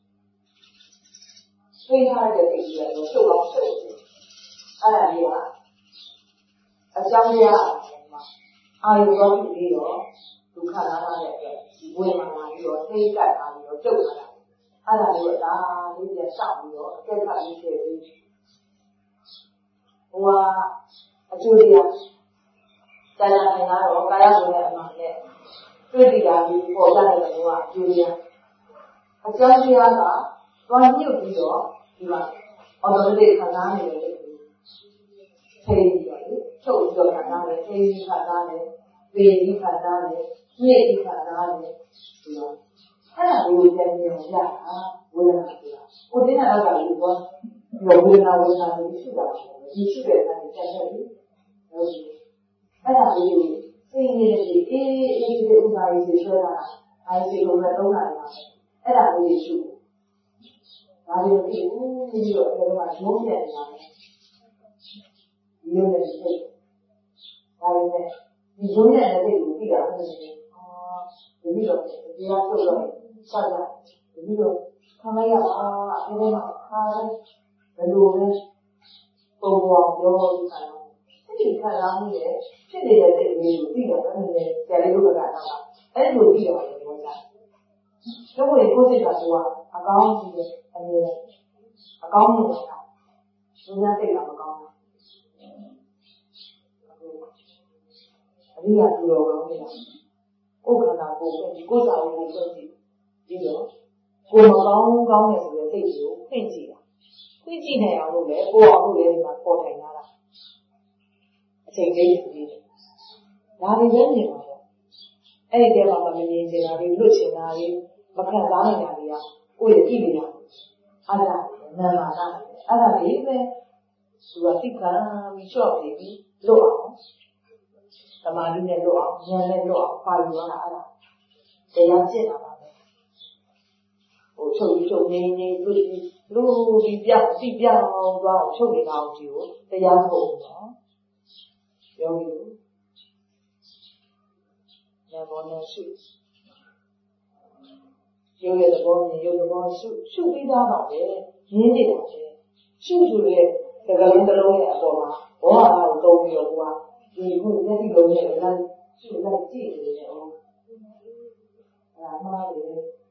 ထိမ့်ထားတဲ့စိတ်ကြီးကတော့ချုပ်အောင်ချုပ်တယ်အဲ့ဒါလေးကအကြောင်းရမှာအာရုံကောင်းပြီးတော့ဒုက္ခနာလာတဲ့အတွက်ဒီဝေမာလာပြီးတော့ထိမ့်ကပ်လာပြီးတော့ကျုပ်လာတာအဲ့ဒါလေးကဒါလေးပြန်ရှောက်ပြီးတော့အကဲခတ်လေးဖြစ်ပြီးဟိုကအကျိုးတရားကျန်တဲ့နေရာတော့ကာယဆိုတဲ့အမှန်နဲ့တွေ့ကြတာပြီးပေါ်ကြတဲ့ဘဝအကျိုးရအကြောင်းတရားကသွားညှုပ်ပြီးတော့ဒီမှာအော်တိုမက်ခံစားနေတယ်ထိပြီးတော့လေချုပ်ပြီးတော့ခံစားတယ်ထိပြီးခံစားတယ်ပေပြီးခံစားတယ်ညှိပြီးခံစားတယ်ဒီတော့အဲ့ဒါကိုပြန်ပြန်ရတာဝေဒနာဆိုတာကိုတင်းတာတော့ကလည်းဘောဒီဝေဒနာဝေဒနာကိုရှိတာဒီရှိတဲ့အခါကျပြန်ပြန်ပြီးဟုတ်အဲ့ဒါလေးကိုသိနေတယ်ဒီအေးအေးဒီဥစ္စာကြီးဆွဲတာအဲဒီလိုပဲသုံးနိုင်ပါအဲ့ဒါလေးကိုရှိဒါလေးကိုပြီးပြီးတော့အဲ့ဒါကရုံးပြန်လာတယ်ဒီလိုနဲ့စိတ်ဒါလေးနဲ့ဒီရုံးတဲ့စိတ်ကိုပြီးတာဟုတ်တယ်အာဒီလိုဒီကဆိုတော့ဆက်လာပြီးတော့ခံလိုက်ရတာအဲ့ဒီမှာခါဘယ်လိုလဲပုံပေါ်ပြောလို့ခါတော့အဲ့ဒီခါလာမှုရဲ့ဖြစ်နေတဲ့စိတ်ကလေးကိုသိတာပဲနည်းနည်းဆရာလေးတို့ကတော့အဲ့လိုပြီးတော့ပြောကြတော့ဘယ်ကိုစိတ်ကဆိုတာအကောင်းကြီးရဲ့အနေနဲ့အကောင်းမြင်တာလူများစိတ်ကမကောင်းဘူးအရိယာသူတော်ကောင်းနေတာကိုယ်ခန္ဓာကိုယ်ကိုကိုယ်စာကိုကိုယ်ကြည့်ပြီးတော့ကိုယ်မကောင်းကောင်းနေဆိုတဲ့စိတ်ကိုဖွင့်ကြည့်တာဖွင့်ကြည့်နိုင်အောင်လို့လေကိုယ်အောင်လို့လေဒီမှာပေါ်ထိုင်လာတာအချိန်လေးယူပြီးဒါတွေလည်းမြင်ပါတော့အဲ့ဒီတဲမှာမမြင်ချင်တာတွေလွတ်ချင်တာတွေမခံစားနိုင်တာတွေကကိုယ့်ရဲ့ကြည့်နေရအဲ့ဒါနာမနာအဲ့ဒါလေးပဲသူကသိခံပြီးချော့ပြီးလွတ်အောင်သမာဓိနဲ့လွတ်အောင်ဉာဏ်နဲ့လွတ်အောင်ပါယူရတာအဲ့ဒါတရားကျင့်တာပါပဲဟိုချုပ်ပြီးချုပ်နေနေလွတ်ပြီးလူပြီးပြအတိပြအောင်သွားအောင်ချုပ်နေတာအောင်ဒီကိုတရားမဟုတ်ဘူးနော်ပြောပြီးဉာဏ်ပေါ်နဲ့ရှုရုပ်ရဲ့သဘောမြင်ရုပ်သဘောရှုရှုပြီးသားပါပဲရင်းနေတာပဲရှုရှုရဲ့သကလုံးတစ်လုံးရဲ့အပေါ်မှာဘောဟာကိုတုံးပြီးတော့ကွာဒီခုမျက်စိလုံးနဲ့လည်းရှုလိုက်ကြည့်နေတယ်အောင်အဲ့ဒါမှားတယ်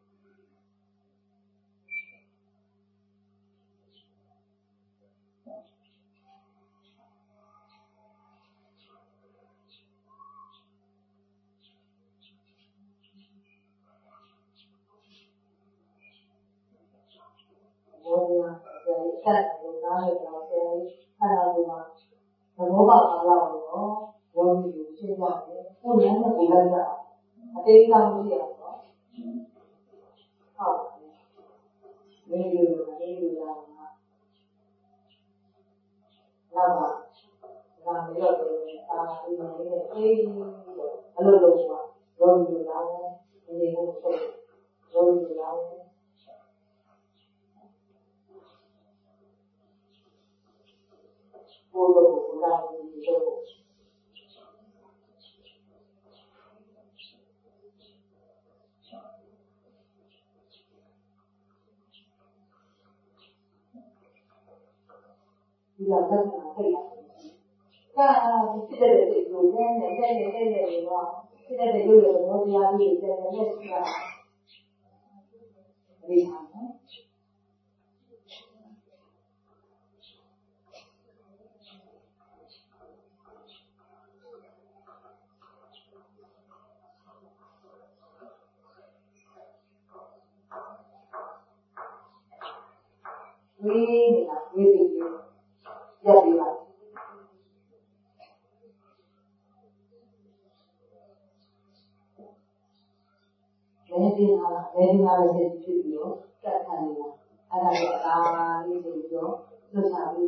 ဘောရဆရာကြီးဆက်လို့နားရတော့ဆရာကြီးအဲ့ဒါဒီမှာသဘောပေါက်လာတော့ဘောကြီးကိုရှင်းပြတယ်ကိုယ်လည်းကိုယ်လည်းကြအသေးစားမှုရတော့ဟုတ်မင်းတို့ကမင်းတို့လာမှာလာပါလာပြီးတော့အာဒီမှာလည်းအေးအလိုလိုကဘောကြီးလာတယ်ဒီကိုဆက်ဘောကြီးလာတယ်ကိုယ်ကိုယ်ကလာပြီးတော့ဒီလိုသက်သာထိတ်ရတယ်။ဒါဖြစ်တဲ့စိတ်ကိုနဲ့နဲ့နဲ့နဲ့နဲ့နဲ့တော့ဖြစ်တဲ့ရုပ်ရည်ဘောတရားကြီးတွေနဲ့နဲ့ဆိုတာဒီဟာနော်ဝိနေတာဝိသိရပ်ပြီးပါဘယ်ဒီဟာဘယ်ဒီဟာလည်းဖြစ်ပြီးတော့ကတ်ခံနေတာအဲ့ဒါလည်းဒါလေးဆိုပြီးတော့လွတ်ချပြီး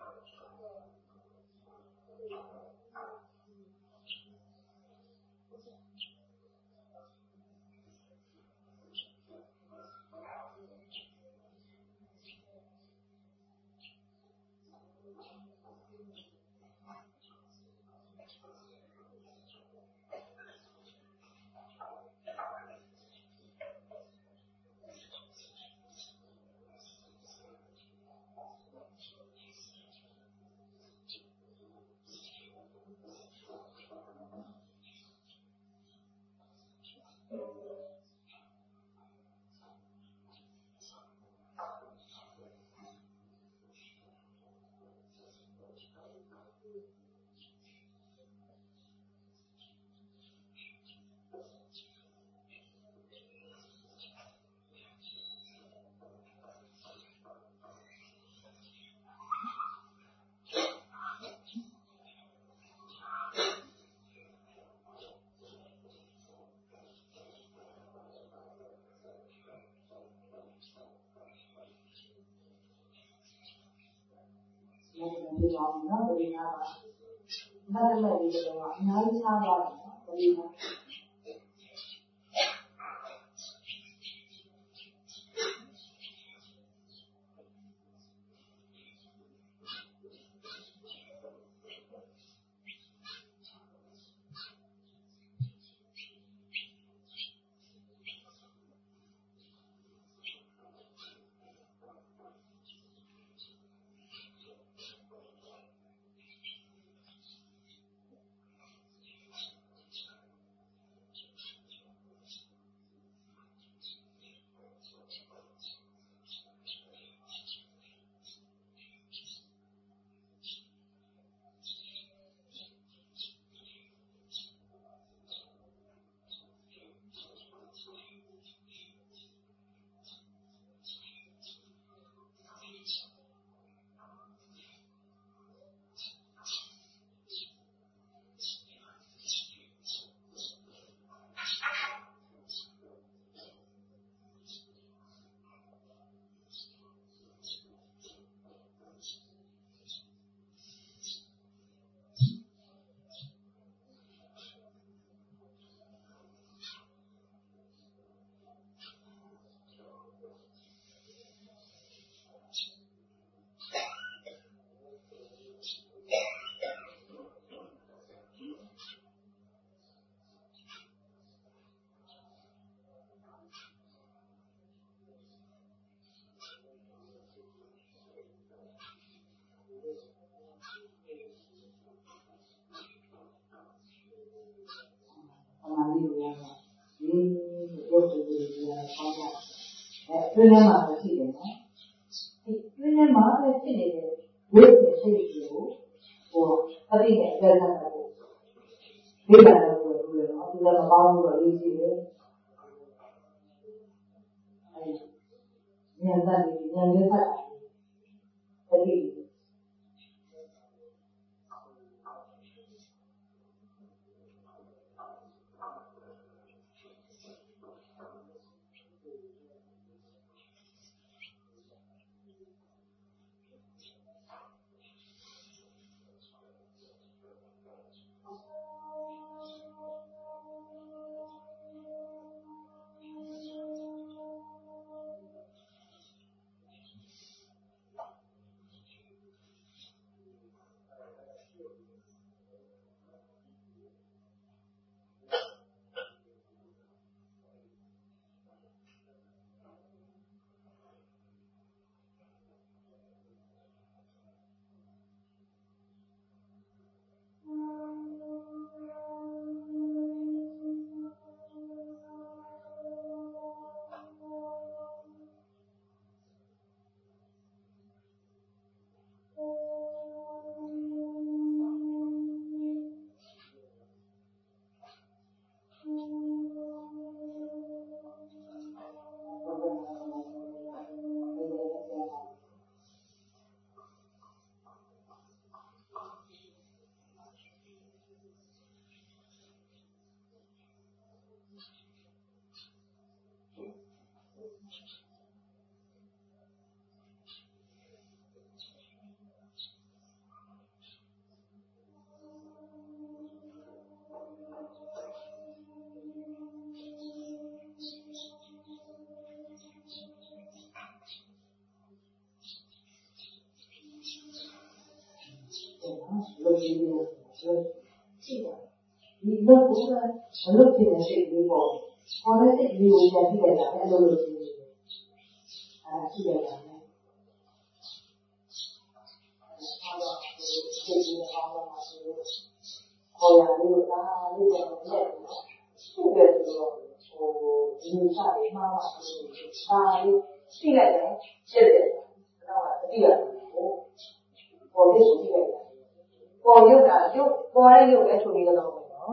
ဒီကောင်နော်ဒီနာပါဒါလည်းဒီကောင်ကအများကြီးစားသွားတယ်နော်ဒီမှာအမှန်လေးတွေကတော့ဒီရုပ်တွေတွေကတော့ပေါင်းရတယ်အဲတွင်းထဲမှာပဲဖြစ်တယ်နော်ဒီတွင်းထဲမှာပဲဖြစ်နေတဲ့ဝိသေစိတ်တွေကိုဟိုအတိနဲ့အကျဉ်းထားတာကိုဒီကံတော့ပြောလို့နော်ဒီကမပေါင်းလို့တော့ရေးကြည့်တယ်အဲဒီဉာဏ်သက်ဉာဏ်လေးဖတ်တာတတိလုပ်ပြီးတော့ကြည့်ပါဒီလုပ်ကိုမလုပ်ဖြစ်တဲ့စိတ်လေးပေါ့ခေါ်တဲ့စိတ်လေးကိုပြန်ကြည့်လိုက်တာအဲ့လိုလုပ်ကြည့်နေတယ်အဲ့ဒါကြည့်လိုက်တာနဲ့အဲ့တော့စိတ်ကြီးအောင်လာမှာဆိုလို့ခေါ်ရလေးကိုဒါလေးတော့လက်သူ့ပဲဆိုတော့ဟိုဒီစားလေးမှားပါဆိုလို့ဒါလေးကြည့်လိုက်တယ်ချက်တယ်တော့တတိယဟိုပေါ်လေးကြည့်လိုက်တာပေါ်ရုပ်တာရုပ်ပေါ်တဲ့ရုပ်ပဲဆိုပြီးတော့ပဲနော်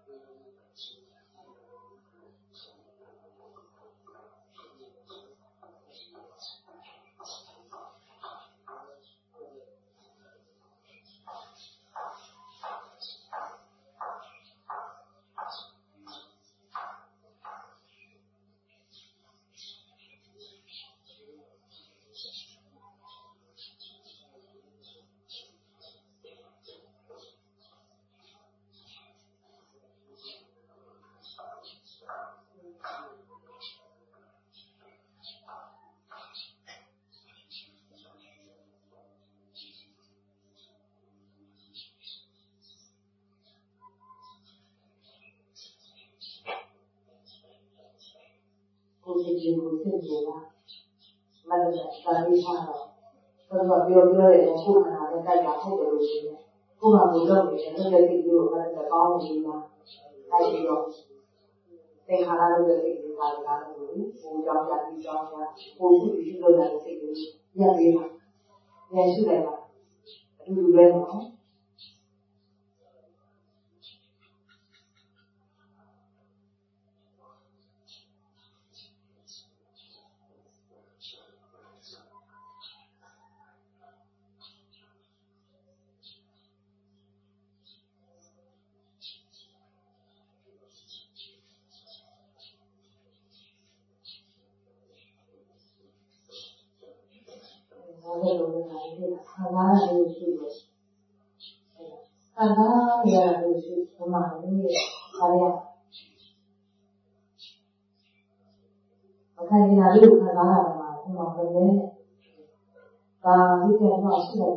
ကိုယ်ကြီးကိုသိနေတာမနက်စာရေးထားတော့ဘာလို့ပြောပြောရဲခုခဏနဲ့တိုက်တာဟုတ်တယ်လို့ရှိနေခုမှမလုပ်နေတယ်လက်လက်ပြီးတော့အဲ့ဒါကောင်းနေတာတိုက်ပြီးတော့သင်္ခါရလုပ်တဲ့စိတ်တွေခါလာတယ်လို့ဟိုကြောင်းကြပြီးကြောင်းကြဟိုရှိပြီးလုပ်တဲ့စိတ်တွေရက်ပြီးမှရရှိလိုက်တာအတူတူပဲနော်ဘာလို့လဲဆိုတော့ခန္ဓာလေးရှိတယ်ခန္ဓာရလို့ရှိဘုမာလေးခါရအခါကျနာလေးခန္ဓာရမှာဘုမာပဲဒါဒီကျတော့ရှိတယ်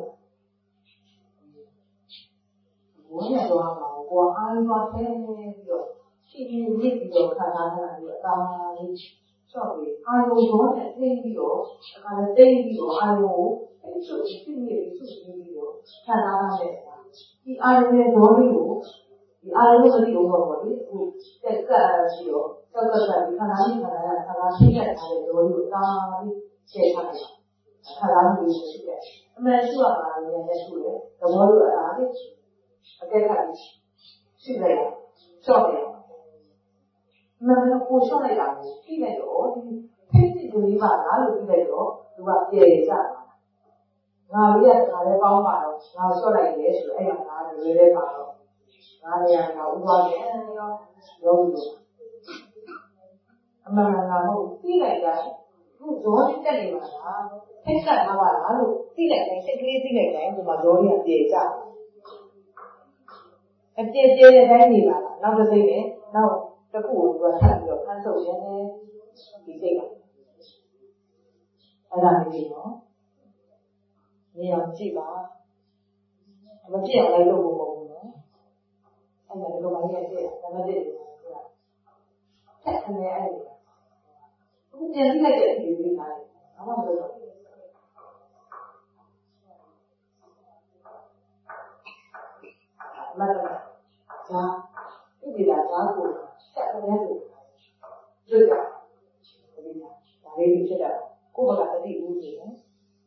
ဘုရားတော်မှာကိုယ်အားရပါတဲ့ပြီးတော့ရှိနေနေပြီးတော့ခန္ဓာရပြီးအတားလေးဆော့ပြီးအာယုံတော်နဲ့သိပြီးတော့အခါလည်းသိပြီးတော့အာယုံကိုအဲ့ဆိုဖြစ်နေပြီးဆိုပြီးတော့ခန္ဓာရတဲ့ဒီအာယုံရဲ့တော်လေးကိုဒီအားလုံးမသိဘူးပေါ့လေဟိုတက်ကပ်ရှိတော့တောက်ကပ်ပြီးခန္ဓာရှိခန္ဓာရခန္ဓာရှိတဲ့ထားတဲ့တော်ကြီးကိုတာပြီးရှင်းထားတယ်ခန္ဓာမျိုးရှိတယ်အမှန်ရှိရမှာလည်းလည်းရှိတယ်သဘောလိုအားလေအကဲခတ်ရှိလိုက်ရှော့တယ်မင်းကကိုရှော့လိုက်တာကိုကြည့်လိုက်တော့ဒီဖိစိတ်ကလေးပါလားလို့ကြည့်လိုက်တော့သူကပြေကြတာငါလေးကဒါလည်းပေါင်းပါတော့ငါရှော့လိုက်တယ်ဆိုတော့အဲ့မှာငါလွယ်လဲပါတော့ငါနေရာကဥပဒေရောရောလို့အမှန်မှန်ကမဟုတ်ကြည့်လိုက်တာခုဇောတက်နေပါလားဖိတ်ဆက်ထားပါလားလို့ကြည့်လိုက်တယ်စိတ်ကလေးကြည့်လိုက်တယ်ဟိုမှာဇောကြီးကပြေကြအပြေပြေတဲ့တိုင်းနေပါလားနောက်တစ်စိတ်နဲ့နောက်တစ်ခုကိုသူကထပ်ပြီးတော့ဖမ်းဆုပ်ရင်းနဲ့ဒီစိတ်ကအဲ့ဒါလေးနော်နေအောင်ကြည့်ပါမပြည့်အောင်လိုက်လို့မဟုတ်ဘူးနော်အဲ့ဒါတော့မရတဲ့ဓမ္မတဲ့ဆိုတာထက်ခနဲ့အဲ့ဒါအခုပြန်ကြည့်လိုက်တဲ့အချိန်လေးထားတယ်ဘာမှမလုပ်တော့မတ်တော့ဇာဒီလာဇာကိုဆက်ခနဲ့ဆိုတွေ့ကြဒီလာဒါလေးဖြစ်တာကိုယ့်ဘက်ကတတိဦးနေတယ်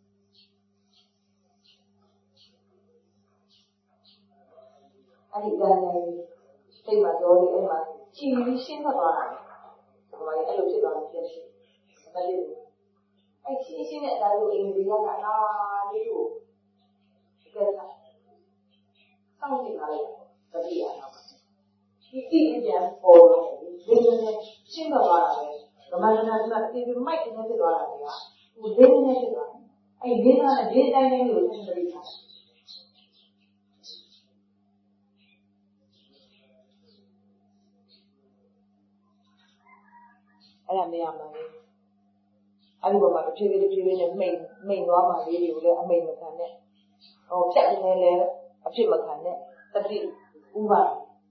အဲ့ဒီကံရဲ့စိတ်မှာကြောနေအဲ့မှာကြည်ပြီးရှင်းသွားတာ။ဘာလဲအဲ့လိုဖြစ်သွားလို့ဖြစ်ရှိ။ဒါလေးအဲ့ရှင်းရှင်းနဲ့အသားကိုအင်္ဂလိပ်ကလာလေးကိုကဲတာစောင့်ကြည့်ပါလေတတိယတော့ဒီကြည့်ပြန်ပေါ်လာတယ်ဒီလိုနဲ့ရှင်းသွားတာပဲဗမာနာကဒီဒီမိုက်နဲ့ဖြစ်သွားတာကဟိုဒင်းနဲ့ဖြစ်သွားတယ်အဲ့ဒီဒင်းနဲ့ဒီတိုင်းလေးကိုဆက်ပြီးထားအဲ့ဒါနေရာမှာလေအဲ့ဒီဘက်မှာတစ်ဖြည်းဖြည်းတစ်ဖြည်းဖြည်းနဲ့မိန်မိန်သွားမှလေးတွေကိုလည်းအမိန်မခံနဲ့ဟောဖြတ်နေလဲအဖြစ်မခံနဲ့တတိဥပါ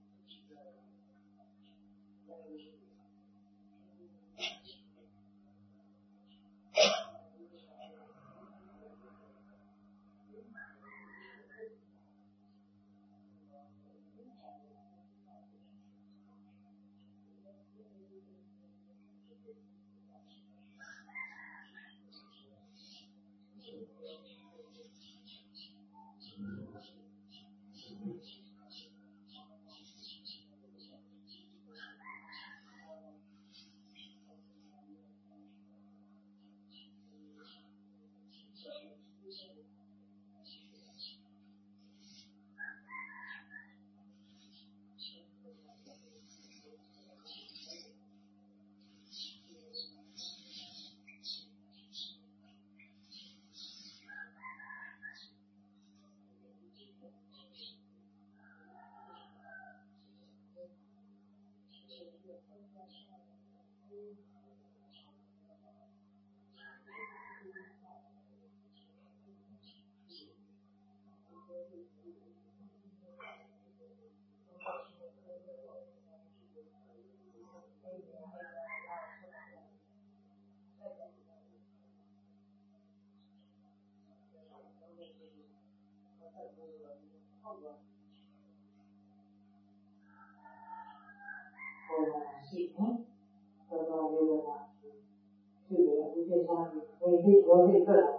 ရှိတယ်တော်တော်လေးကဒီလိုဒီကိစ္စကိုဒီဘောဒီကလာ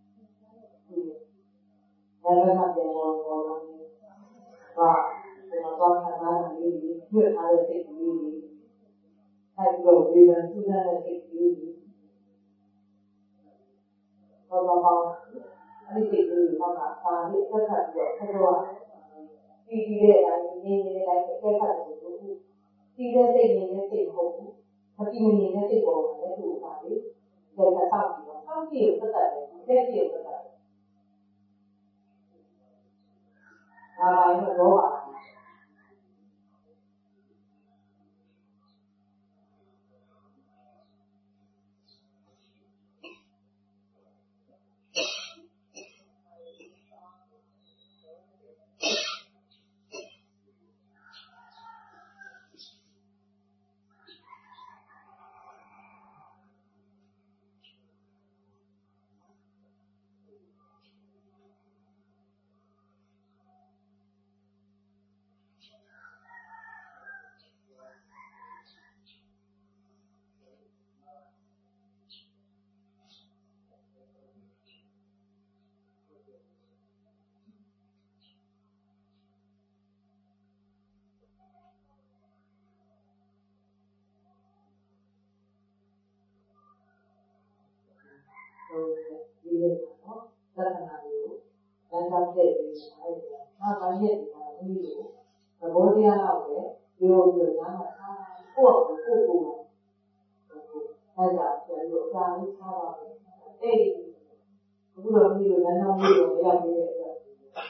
တယ်ဒါကပြန်ပေါ်ပေါ်လာတယ်ဟာဒီမှာတော့ခဏလေးညှိထားတဲ့စိတ်ကလေးအဲဒီလိုဒီလိုသူကတဲ့စိတ်ကလေးဘောဘောဘောအဲ့ဒီစိတ်ကလေးကပါပါပြီးဆက်ဆက်ပြီးဆက်တော့ပြီးပြီးတဲ့အတိုင်းနေနေတဲ့အတိုင်းဆက်ဆက်ပြီးဒီတဲ့စိတ်နေတဲ့စိတ်မဟုတ်ဘူးမတည်နေတဲ့စိတ်ပေါ်မှာလည်းသူ့ပါလေဒါကစောင့်ပြီးတော့စောင့်ကြည့်ရပတ်တယ်တဲ့ကြည့်ရပတ်တယ်ဒါပါရင်တော့ပါ那咱也没有，那我这样的，有有两个他过不过过，大家就有家里差了，哎，不知道你有难道没有没有没有的，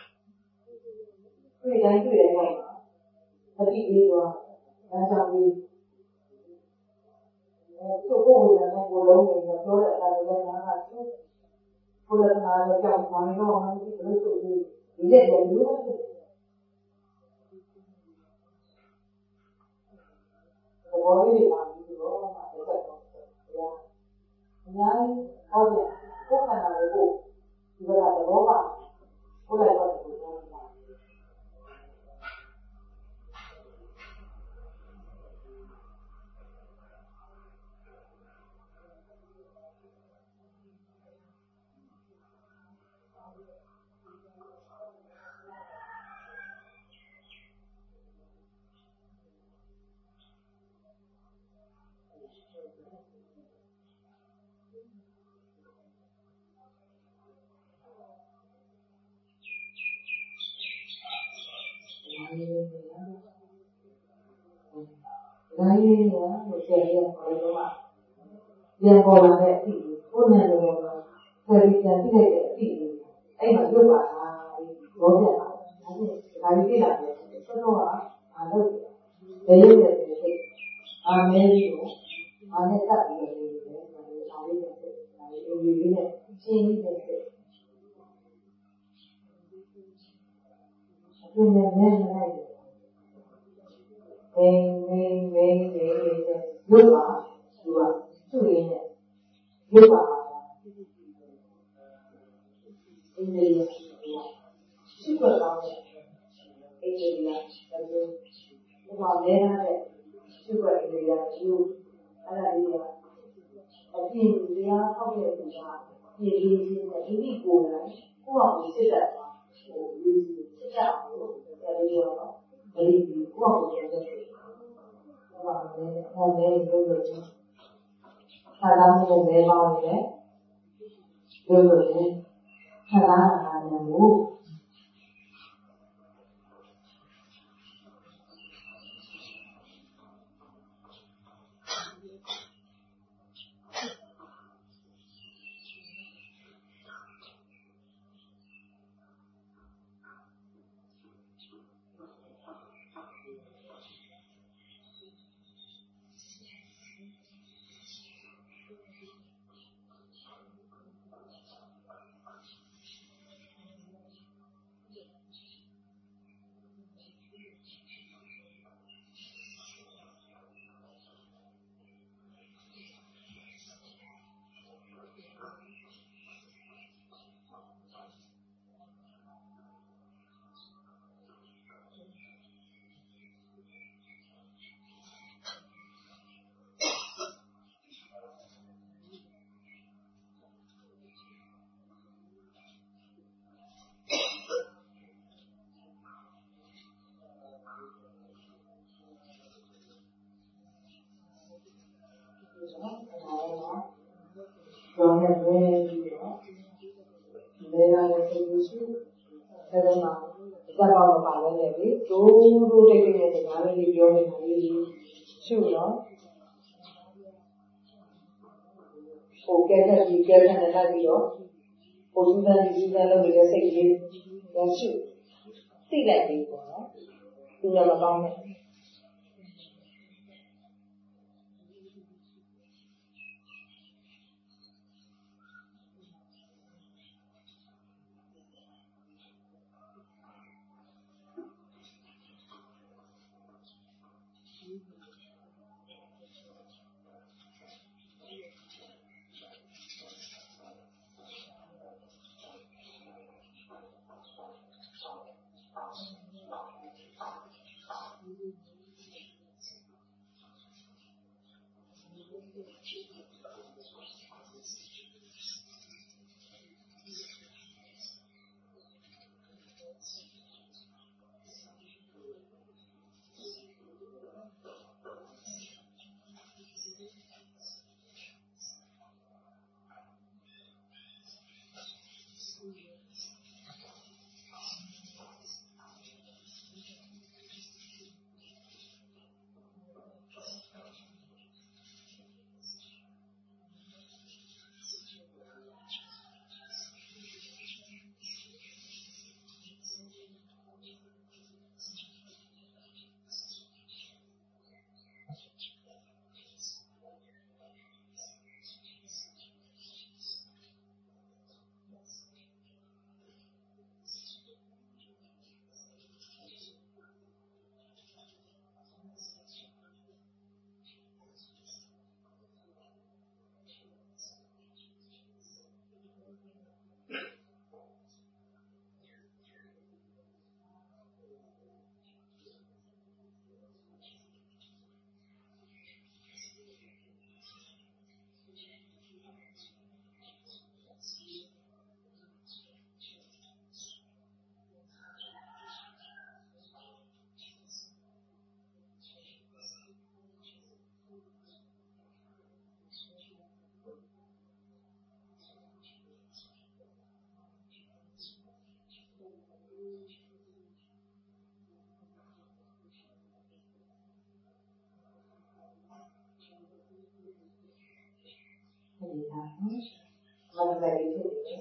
对咱对人干嘛？他第一个，咱上去，呃，做过的那个楼那个说的，他这个哪个就，或者哪个叫房东，他们可能就是。你这也没问题，我这里嘛，你说嘛，这个对呀，人家好点，我看到的不，一个大的老板，我来做这个东西嘛。来年呢，我现在搞什么？连包完的地，我那个在以前这个地，哎嘛就把它搞变了，还是还是这样的，这种啊，啊都没有的这些，啊没有，啊那大的这些，啊大的这些，啊有有的新的这些，现在没有那个。没没没没没的，有吧？是吧？这个呢，有吧？因为有吧？这个方面，因为呢，咱们不管哪样的，这个因为呢有，当然有啊，呃，并不是要方面什么，也有些呢，因为个人，不光是的嘛，我就是这样，在这个，在这个不光是这个。那没那没有有有，看咱们的眉毛也有有的，看咱们的目。专门没有，没让人去修，那个嘛，再搞个八百来的，都都这个月的哪里的标的哪里修了，我改看的改看的那里了，我现在现在那个设计要修，对来的个，就那么方面。 ဒီဟာနော်ဘာလဲဖြစ်တယ်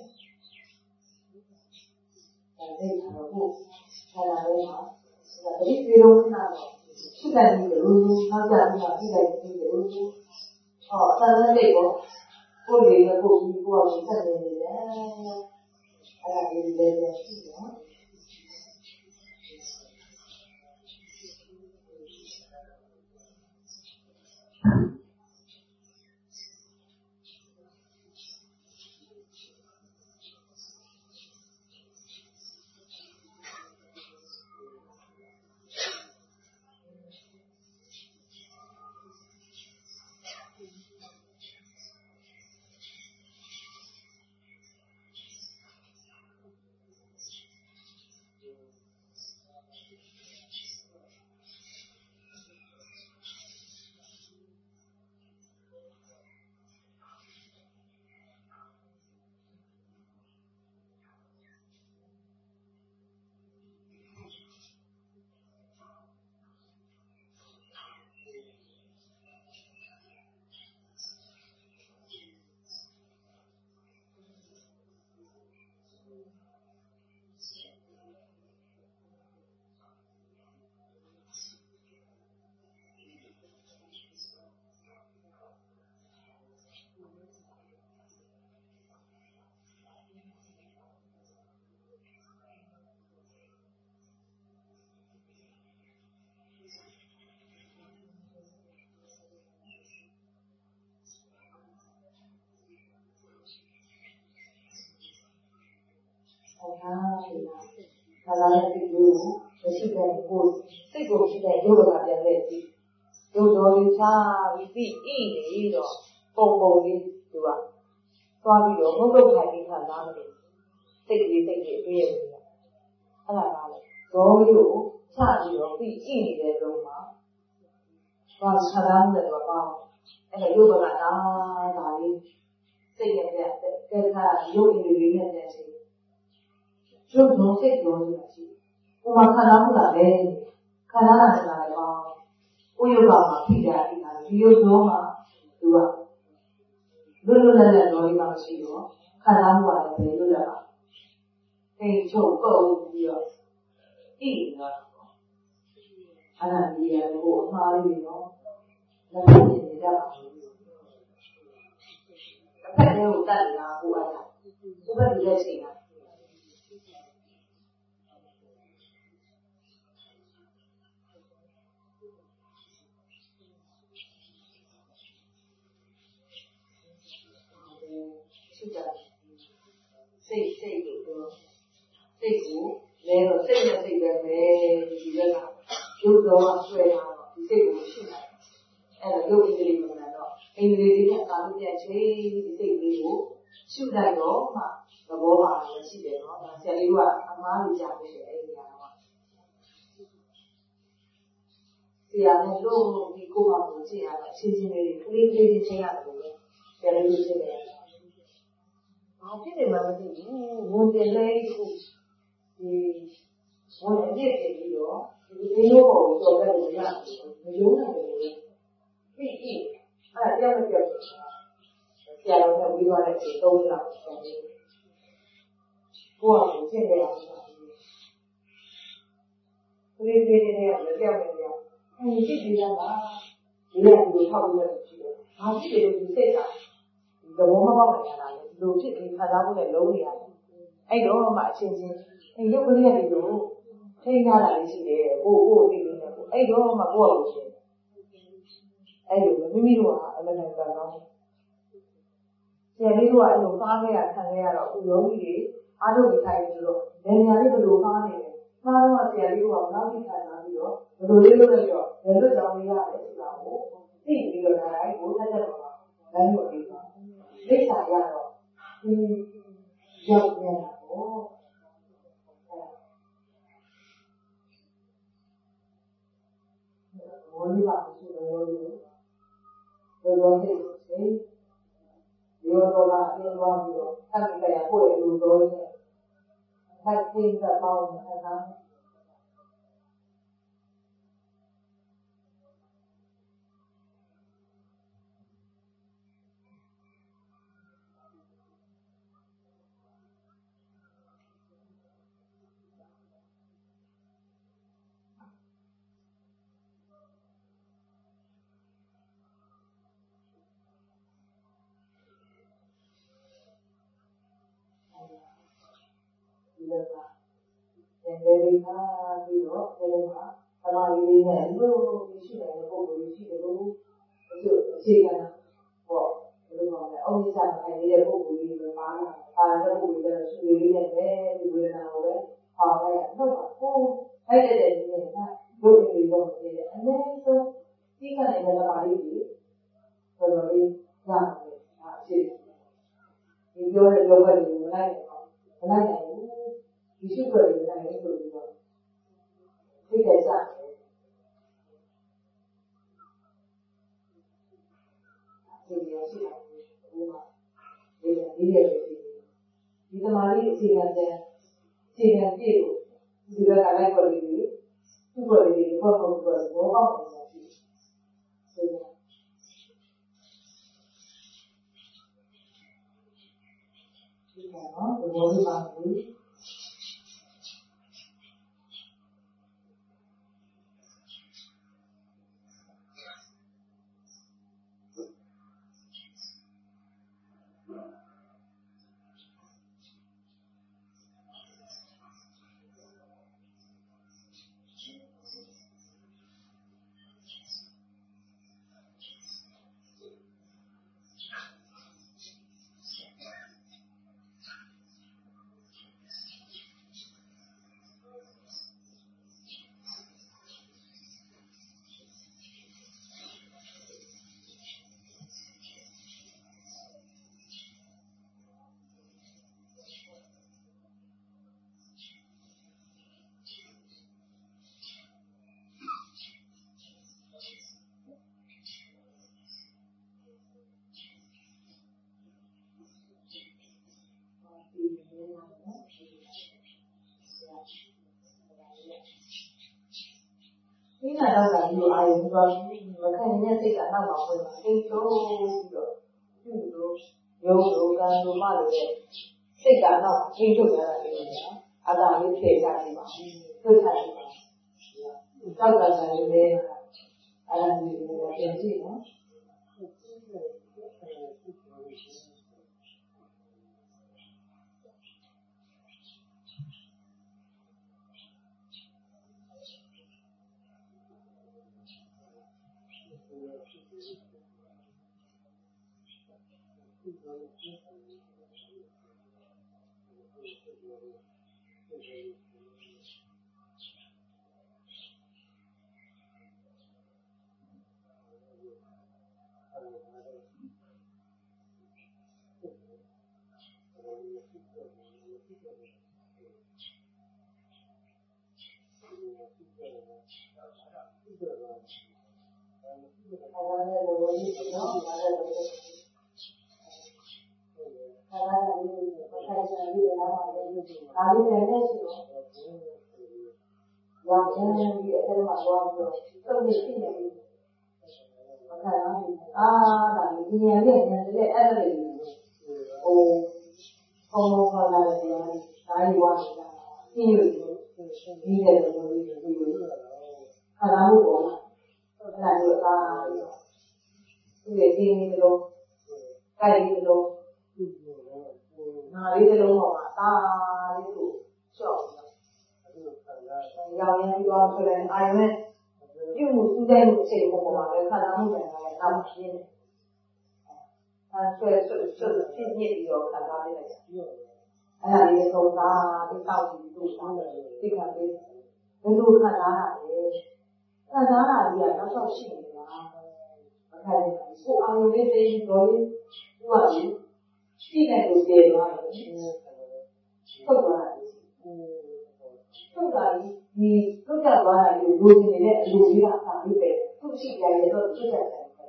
ဒါသိတာတော့ဆရာလေးမှာဒါတိပြေလုံးနာတော့ရှိတယ်လို့နောက်ကြပြီးပြီးလိုက်ပြီးလို့ဟောဆန္ဒလေးကိုကိုယ်လေးကကိုယ်ပြီးကိုယ်ကိုဆက်နေတယ်အဲ့ဒါလေးလေးလေးရှိတယ်ဒါလာတဲ့ဒီလိုမရှိတဲ့ကိုစိတ်ကိုရှိတဲ့ရုပ်ကပြန်တဲ့ဒီရုပ်တော်လေးချပြီးပြီးဣနေတော့ပုံပုံလေးသူကသွားပြီးတော့မုတ်တုတ်ထိုင်ပြီးခံစားနေတယ်စိတ်ကြီးစိတ်ကြီးပြေးရတယ်အဲ့ဒါကလည်းဒေါ်လေးကိုချပြီးတော့ပြီးဣနေတဲ့တုန်းမှာဘာခံစားမှုလဲတော့ပေါ့အဲ့ဒါရုပ်ကလာဒါလေးစိတ်ရဲ့တဲ့ကဲခါရုပ်အင်းလေးနဲ့တဲ့စိတ်ရုပ်လုံးစိတ်လုံးဆိုတာရှိတယ်။ကိုယ်မှာခံစားမှုကလည်းခံစားတာဆိုတာလည်းပေါ့ကိုယ်ရုပ်ကမှဖြစ်ကြတယ်ဒီရုပ်လုံးမှာသူကလွတ်လွတ်လပ်လပ်တော့ဒီမှာမရှိတော့ခံစားမှုကလည်းဘယ်လွတ်လပ်ပါ။အိမ်ချုပ်ပုတ်ပြီးတော့ဣနေတာပေါ့။အဲ့ဒါကြီးရကိုအမှားလေးနော်လက်ဖြစ်နေတတ်ပါဘူး။တစ်ဖက်တည်းကိုတတ်နေတာကိုအဲ့ဒါကိုဘယ်လိုလဲချိန်တာစိတ်စိတ်ကိုစိတ်ကိုလဲတော့စိတ်နဲ့စိတ်ပဲပဲဒီဘက်ကရုပ်တော်ဆွဲလာတော့ဒီစိတ်ကိုရှိလာအဲ့ဒါရုပ်အင်္ဂလိပ်မှာတော့အင်္ဂလိပ်လေးကသာလို့ပြန်ချိန်ဒီစိတ်လေးကိုရှုလိုက်တော့မှသဘောပါလည်းရှိတယ်နော်ဒါဆရာလေးကအမားကြီးကြားလို့ရှိတယ်အဲ့ဒီနေရာတော့ဆရာနဲ့လို့ဒီကိုပါကိုကြည့်ရတာအချင်းချင်းလေးကလေးကလေးချင်းချင်းရတယ်လို့ဆရာလေးချင်းတယ်ဘာဖြစ်နေမှမသိဘူးဝန်ပြလဲခုဒီဝန်အပြည့်ပြပြီးတော့ဒီဒီလိုကိုကြော်တယ်လို့ရတယ်မယုံနိုင်ဘူးပြီးပြီးအဲ့ဒါတရားမပြောဘူးဆရာတော်ကပြီးသွားတဲ့အချိန်သုံးလောက်ဆိုပြီးကိုယ့်အကိုရှင်းနေအောင်ဆိုပြီးပြေးပြေးနေတဲ့လက်ပြောက်နေတယ်အဲ့ဒီကြည့်ကြည့်ရတာဒီလိုဒီလိုထောက်ပြီးတော့ကြည့်တယ်ဘာဖြစ်လဲဒီစိတ်ကဒီသဘောမပေါက်နိုင်တာလေလိုဖြစ်ပြီးခံစားမှုနဲ့လုံးနေရတယ်အဲ့တော့မှအချင်းချင်းအဲ့ရုပ်ကလေးတွေလိုထိန်းထားတာလေးရှိတယ်ကိုကိုသိနေတယ်ကိုအဲ့တော့မှကိုယ့်အကိုရှင်းအဲ့လိုမိမိတို့ကအမှန်တန်ကောင်းဆရာလေးတို့ကအဲ့လိုဖားခဲ့ရခံခဲ့ရတော့အခုယောဂီတွေအားထုတ်နေထိုင်ပြီးတော့ဉာဏ်ဉာဏ်လေးဘယ်လိုဖားနေလဲဖားတော့ဆရာလေးတို့ကဘယ်လောက်ထိခံစားပြီးတော့ဘယ်လိုလေးလုပ်လဲပြီးတော့ဘယ်လိုကြောင်းလေးရတယ်ဆိုတာကိုသိပြီးတော့ဒါတိုင်းကိုဆက်ဆက်ပါလမ်းကိုပြီးပါလိမ့်စာရတော့ဒီရောက်နေတာကိုဘောလေးပါရှိတယ်လို့ပြောလို့သိတယ်ဒီလိုတော့အင်းသွားပြီးတော့ထပ်ပြီးကြရပို့ရလို့တော့နေထပ်ပြီးတော့ပေါင်းနေတာဒီလိုကပြန်လေပြီးမှပြီးတော့အဲဒီမှာသမာဓိလေးနဲ့လို့ရှိနေတဲ့ပုံစံရှိတယ်လို့အခြေခံပေါ့ဘယ်လိုပါလဲအုံးစားခိုင်နေတဲ့ပုံစံလေးတွေပါလာပါတဲ့ပုံစံတွေရှိလေးနဲ့ပဲဒီဝေဒနာကိုပဲပါလိုက်ရတော့ကိုအဲ့တဲ့တဲ့နေကဒုက္ခတွေတော့နေတယ်အနည်းဆုံးဒီကနေ့လည်းပါလိမ့်မယ်တော်တော်လေးရပါတယ်ဒါအခြေဒီပြောတဲ့လောကကြီးကိုမလိုက်တော့မလိုက်နိုင်ဘူးဒီရှိခွက်တွေနိုင်လို့ဆိုပြီးတော့သိတဲ့စားဒီလိုရှိတာဘူးမှာဒီလိုဒီလိုဒီသမားလေးအခြေခံတဲ့အခြေခံပြည့်ကိုဒီဘက်ကလိုက်ပေါ်ပြီးသူ့ပေါ်ပြီးဘောပေါက်ပေါ်ဘောပေါက်နေတာရှိဆိုတော့ဒီကတော့ဘောလေးပါဘူးဒီကတော့ကဒီလိုအာရုံပြောမခံနေတဲ့စိတ်ကနောက်မှာဝင်လာအိတ်တော့ပြီးတော့ပြုလို့ရုံလိုကံလိုမှလို့စိတ်ကနောက်အိတ်ထုတ်ရတာလေနော်အသာလေးဖြေချကြည့်ပါထုတ်ချကြည့်ပါတောက်ကတည်းကလည်းအဲ့ဒါမျိုးကိုပြန်ကြည့်နော်ဒါလေးနဲ့လည်းရှိတော့ရောင်းနေပြီးအဲ့ဒါမှသွားပြီးတော့တုံးနေရှိနေပြီမခံရဘူးအာဒါဒီဉာဏ်နဲ့ဉာဏ်နဲ့အဲ့ဒါလေးဟိုဘုံဘုံခေါ်လာတယ်ဒါကြီးဝါနေတာပြည့်လို့ဒီတဲ့လိုလေးဒီလိုခန္ဓာမှုပေါ်လာအဲ့ဒါကိုအာသူ့ရဲ့ဒီနေလို့ကြိုက်ပြီးလို့နာလေးတစ်လုံးပေါ်မှာဒါလေးကိုချော့ရောင်ရမ်းပြီးတော့ဆိုရင်အာရုံနဲ့ပြုမှုစူးစိုက်မှုအခြေအနေပေါ်မှာပဲခန္ဓာမှုတွေကလည်းနောက်ရှင်းတယ်အဲဆွဲဆွဲဆွဲဖြစ်ညစ်ပြီးတော့ခံစားပေးလိုက်တယ်အဲ့ဒါလေးသုံးတာဒီတောက်ပြီးသူ့သားသိခံပေးဘယ်လိုခံစားရလဲခံစားရပြီးတော့နောက်ဆုံးရှိနေတာမခံနိုင်ဘူးကိုအာရုံလေးသိပြီးတော့လေသူကလေရှိတဲ့ကိုကျေသွားတယ်ထုတ်သွားတယ်ထုတ်တာဒီထုတ်ကြသွားတာကိုလိုချင်နေတဲ့အလိုကြီးကအစာလေးပဲသူ့ရှိကြရတော့သူ့ကြတယ်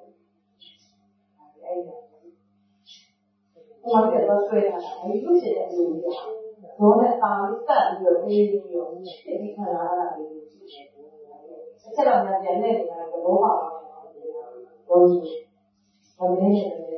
အဲ့ဒါဟိုကတော့ဆွဲတာအဲဒီလိုရှိတဲ့အလိုကြီးကတော့လည်းအာလေးတက်ပြီးတော့အေးပြီးတော့ဖြစ်ပြီးခံလာရတာလေအချက်တော့ပြန်နေနေတာကဘောပါပါဘောကြီးဘာလဲနေလဲ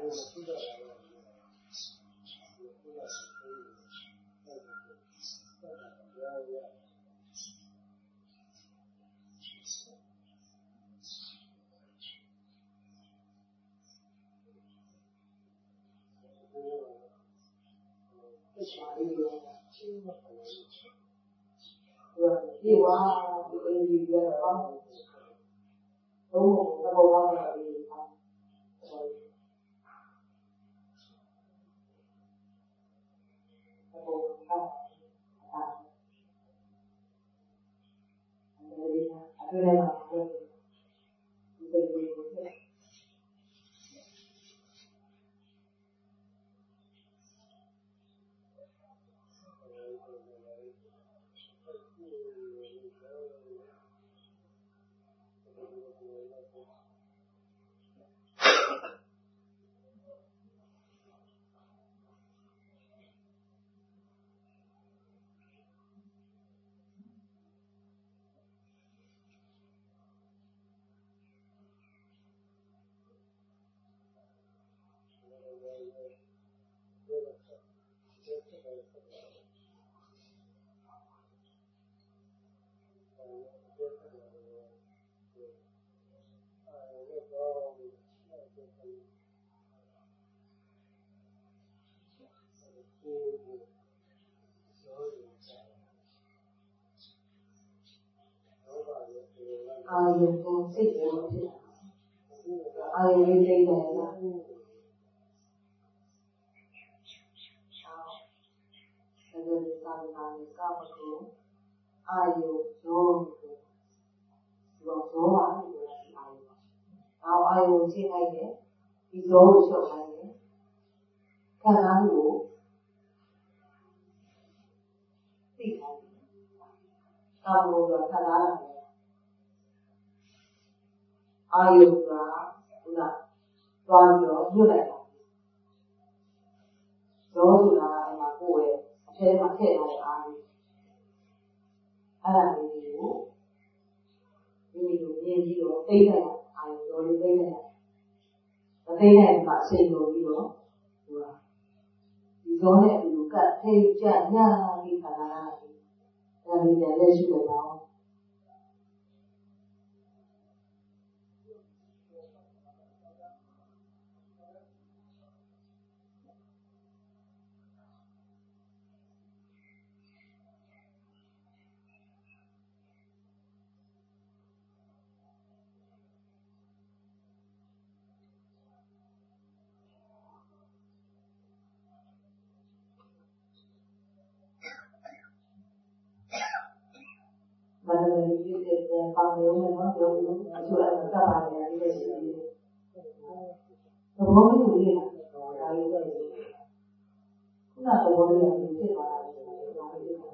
ဒီဝါဒီအင်းကြီးကတော့သုံးဖို့သဘောပေါက်တာဒီပါသဘောပေါက်တာအဲဒီအတွေ့အကြုံမှာဒီလိုမျိုးအာယုံကိုစိတ်ကိုဖြစ်အာယုံလေးသိတယ်လားဒါလည်းသာမန်ကမကူအာယုံရောရောရောပါလို့ပြောတာအာယုံအော်အာယုံချိန်လိုက်တယ်ဒီရောကိုချုပ်လိုက်တယ်ခံစားမှုကိုသိတယ်ကာမဂုဏ်ကခံစားရတယ်အာယုကခုနသွားပြီးတော့ညှို့လိုက်တာရောဆိုတာအဲ့မှာကိုယ်ရဲ့အထဲမှာထည့်ထားတဲ့အာယုအဲ့ဒါလေးကိုမိမိတို့မြင်ပြီးတော့သိလိုက်တာအာယုရောလေးသိလိုက်တာမသိနိုင်မှအချိန်လိုပြီးတော့ဟိုဒီရောနဲ့အတူကတ်ထိတ်ကြညာပြီးခါလာတာအဲ့ဒီပြန်လက်ရှိတယ်ပေါ့ဘာလို့လဲဒီတဲ့ပေါင်းရုံနဲ့တော့ပြောလို့အချို့အဲ့ဒါပါတယ်ဒီလိုရှိတယ်သဘောလေးကိုလေ့လာဒါလေးပဲခုနသဘောလေးကိုဖြစ်သွားတာဒါလေးပဲ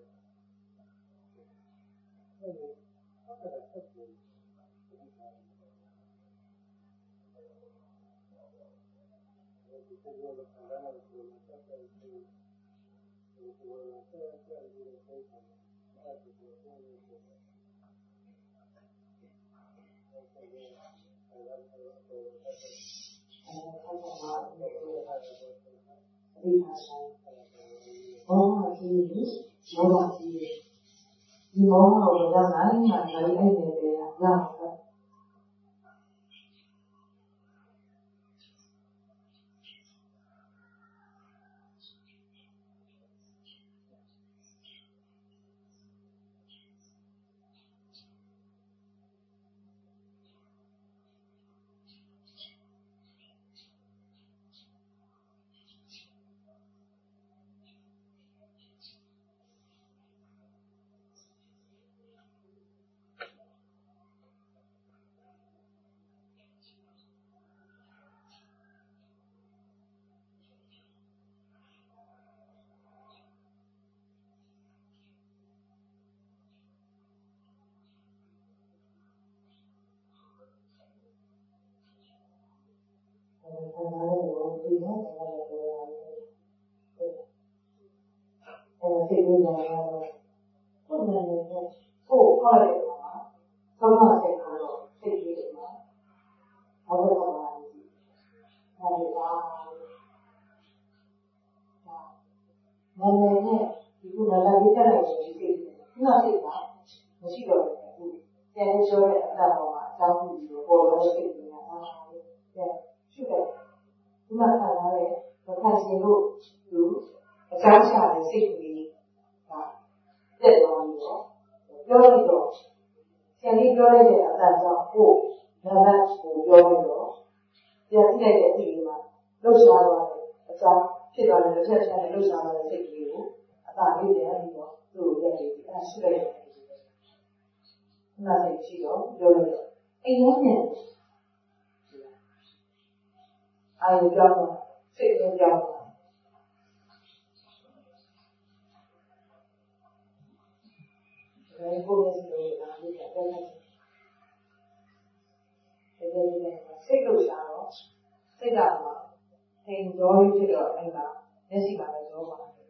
ဘောမကြီးဘောမကြီးဒီဘောမကိုတော့နိုင်မှနိုင်အဲ့နေတယ်ရမှာစိတ်ဝင်စားတာတော့ဘုရားနဲ့ကိုယ်ခေါ်တယ်မှာသုံးပါးစိတ်ကတော့စိတ်ကြီးတယ်မှာဘာလို့လဲဆိုတော့ဒါနာမည်နဲ့ဒီကုနာလာလေးတက်လိုက်ရင်ဒီစိတ်ခုနစိတ်ကမရှိတော့ဘူးပြန်လို့ပြောတဲ့အတ္တပေါ်မှာအကြောင်းပြုပြီးတော့ပေါ်လာတဲ့စိတ်ကအာပြန်ရှုတယ်ခုနကထားတဲ့မခံရှင်လို့သူအကြောင်းချတဲ့စိတ်ကလေးကတက်သွားပြီးတော့ပြောပြီးတော့ဆရာကြီးပြောလိုက်တဲ့အတ္တကြောင့်ကိုနာမည်ကိုပြောပြီးတော့ပြန်ကြည့်လိုက်တဲ့အချိန်မှာလှုပ်ရှားသွားတဲ့အကြောင်းဖြစ်သွားတဲ့တစ်ချက်တစ်ချက်နဲ့လှုပ်ရှားသွားတဲ့စိတ်ကလေးကိုအသာလေးပြန်ပြီးတော့သူ့ကိုရက်ပြီးအဲရှိလိုက်တယ်။နာစိတ်ရှိတော့ပြောလိုက်တယ်။အိမ်လုံးနဲ့အာရုံကြောင်းစိတ်လုံးကြောင်းဒါကိုယ်နဲ့စိတ်လုံးအားလေးပြန်လိုက်တယ်။ဒီလိုနဲ့စိတ်လို့ရှာတော့စိတ်ကမှအိမ်ကြောလေးဖြစ်တော့အဲ့ဒါမျက်စိမှာလည်းကြောပါတယ်။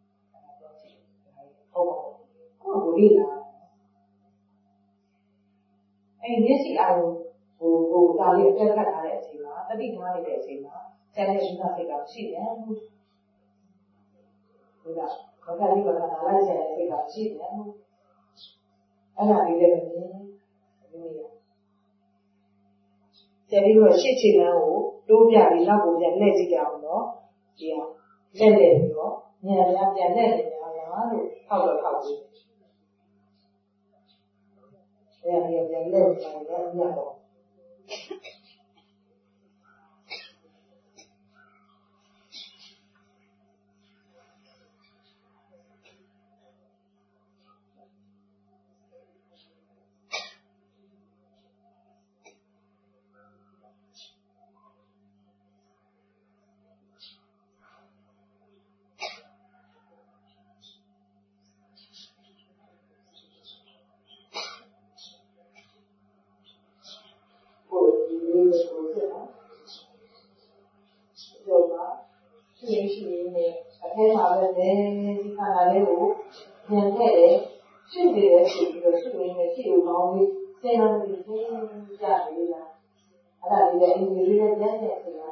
ဟုတ်ပါဘူး။ကိုယ်ကိုလေးလာအဲ့မျက်စိအာရုံဟိုဟိုဒါလေးအပြတ်ခတ်ထားတဲ့အချိန်မှာတတိထားနေတဲ့အချိန်မှာကျန်တဲ့ဥစ္စာစိတ်ကမရှိတယ်။ဟုတ်ကဲ့။ခေါင်းကလေးကနားလိုက်ကျန်တဲ့စိတ်ကမရှိတယ်။အဲ့ဒါလေးလည်းမမြင်ဘူး။ဒီလိုကျန်ပြီးတော့ရှစ်ချီလမ်းကိုတိုးပြပြီးနောက်ကိုပြန်လှည့်ကြည့်ကြအောင်နော်ဒီဟာလက်လက်ပြီးတော့ညံရပြန်လက်နေရလားလို့ထောက်တော့ထောက်ပြီးအဲ့ဒါပြန်လက်နေတယ်အမြတ်တော့အဲမှာပဲဒီခန္ဓာလေးကိုဉာဏ်နဲ့လေရှုနေတယ်ဆိုပြီးတော့ရှုနေတယ်ရှုလို့ကောင်းပြီးစဉ်းစားပြီးရှင်းကြပြီလားအဲ့ဒါလေးလည်းအင်္ဂလိပ်လေးနဲ့ဉာဏ်နဲ့ဆိုတာ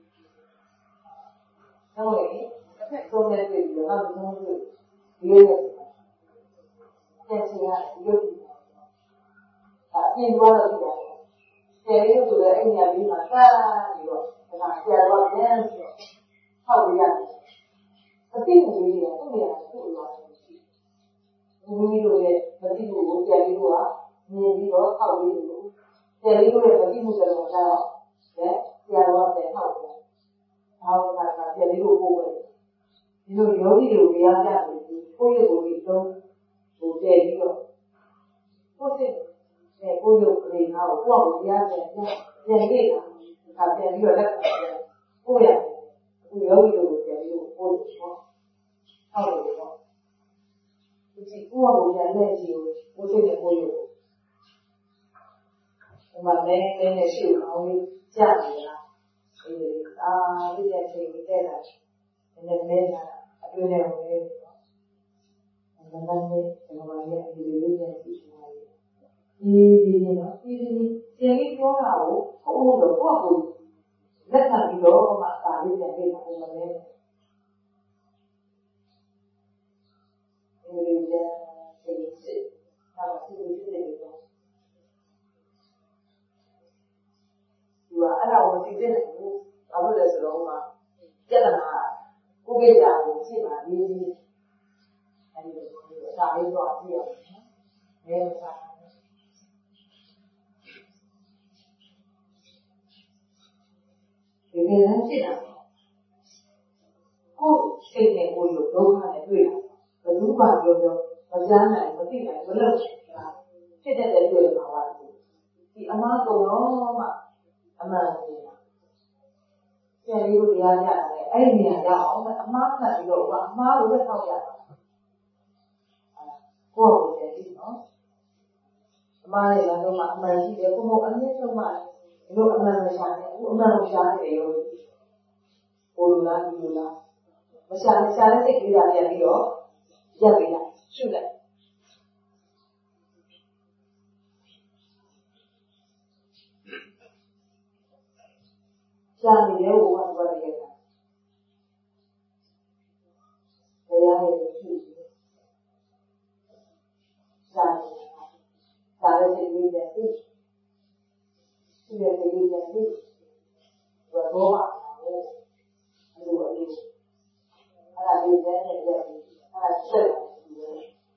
ဟုတ်လေတစ်ဖက်သုံးနဲ့တွေ့ပြီးတော့နောက်သုံးတွေ့ဒီလိုနဲ့ပြန်စီရရုပ်ပြီးအပြင်သွားတော့ဒီတိုင်းဆယ်လေးဆိုလည်းအဲ့ညာလေးမှာတာပြီးတော့ဒါဆရာတော်ပြန်ပြီးတော့ဟောက်ရရတယ်အသိဉာဏ်ကြီးကသူ့နေရာကိုသူ့လိုရတယ်ရှိ။ဘုန်းကြီးတို့ရဲ့မသိမှုကိုပြန်ပြီးတော့မြင်ပြီးတော့ထောက်ပြီးလို့ပြန်ပြီးတော့မသိမှုဆိုတော့တော့လက်ဆရာတော်ပြန်ထောက်ပြန်။ဘာလို့လဲဆိုပြန်ပြီးတော့ပို့ပဲ။ဒီလိုယောဂီတို့တရားကြတယ်ကိုယ့်ရဲ့ကိုယ်ကြီးတော့ဟိုတည်ပြီးတော့ကိုယ့်စိတ်နဲ့ကိုယ့်ရုပ်ကလေးကကိုယ့်ကိုတရားပြန်ပြန်ပြန်လေးတာဒါပြန်ပြီးတော့လက်ကိုယ့်ရဲ့အခုယောဂီတို့ပြန်ပြီးတော့ပို့တယ်နော်ဟုတ်တယ်နော်ဒီကိုယ်ကိုလည်းလက်ကြည့်ကိုယ်စိတ်နဲ့ကိုယ်ရုပ်ဒီမှာလည်းလည်းရှိအောင်ကြားနေလားအေးအာဒီတဲ့ချိန်ဒီတဲ့လားနည်းနည်းလားအတွင်းထဲဝင်နေတော့မမနဲ့ဒီမှာလည်းဒီလိုလေးနဲ့ကြည့်နေတယ်ဒီဒီနော်ဒီဒီဆရာကြီးပြောတာကိုဟုတ်လို့ကိုယ့်ကိုလက်ခံပြီးတော့မှဒါလေးပြန်ပြေးတာမလဲဒီလိုကြစိတ်စစ်ဒါမှစိတ်ကိုစစ်နေတော့ဒီကအဲ့ဒါကိုသိတဲ့ကိုဘာလို့လဲဆိုတော့မှပြဿနာကိုကိစ္စကိုရှင်းပါလေအဲ့ဒီလိုဒါလေးတော့ကြည့်ရအောင်နော်မဲမစားဒီကနေ့ဖြစ်တာကိုစိတ်နဲ့ကိုယ်ကိုဒုက္ခနဲ့တွေ့တာဘယ်သူမှပြောပြောမကြားနိုင်မသိနိုင်မလုပ်နိုင်ဖြစ်တဲ့တဲ့တွေ့မှာပါဒီအမှားကုန်တော့မှအမှန်ကြီးတာဆရာကြီးတို့တရားကြတယ်အဲ့ဒီနေရာရောက်အောင်အမှားခံပြီးတော့အမှားလို့ပဲထောက်ရတာကိုယ့်ကိုယ်တည်းနော်အမှားရတော့မှအမှန်ရှိတယ်ကိုယ်ကအမြင့်ဆုံးမှဒီလိုအမှန်မရှာနဲ့အခုအမှန်ကိုရှာနေတယ်ရောဟိုလိုလားဒီလိုလားမရှာနဲ့ရှာတဲ့စိတ်ကလေးကပြန်ပြီးတော့ရက်ပေးလိုက်ရှုလိုက်ရှာနေတယ်ဟိုကသူကတည်းကတရားဘောပါဘူးအဲ့လိုအဲ့လိုအဲ့ဒါလေးနဲ့နဲ့ပြပြီးအဲ့ဒါဆက်တယ်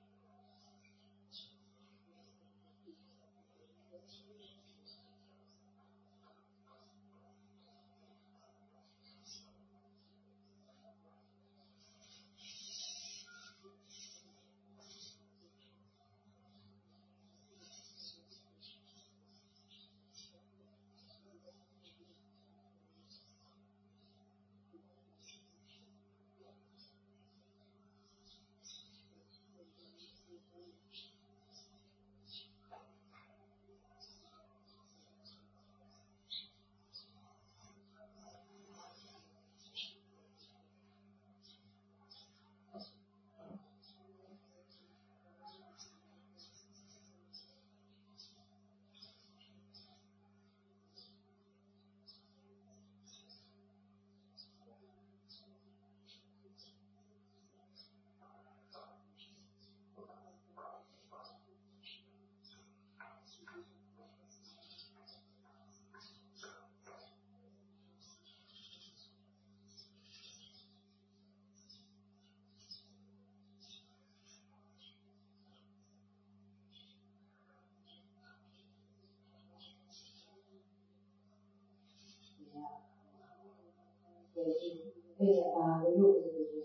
bây giờ là ví dụ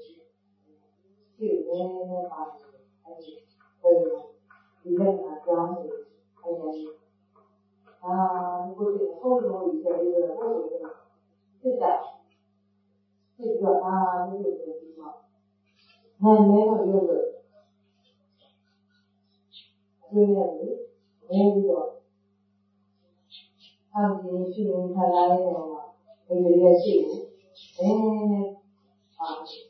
chịu nghe nghe bài hay từ thì nên là cho thì hay là à tôi thì không rồi thì bây giờ là không được thế là thì giờ à ví dụ như thì mà nên nếu mà đưa được đưa ra đấy nên rồi tham gia chuyên tham gia cái nào mà bây giờ là chịu 에, 아,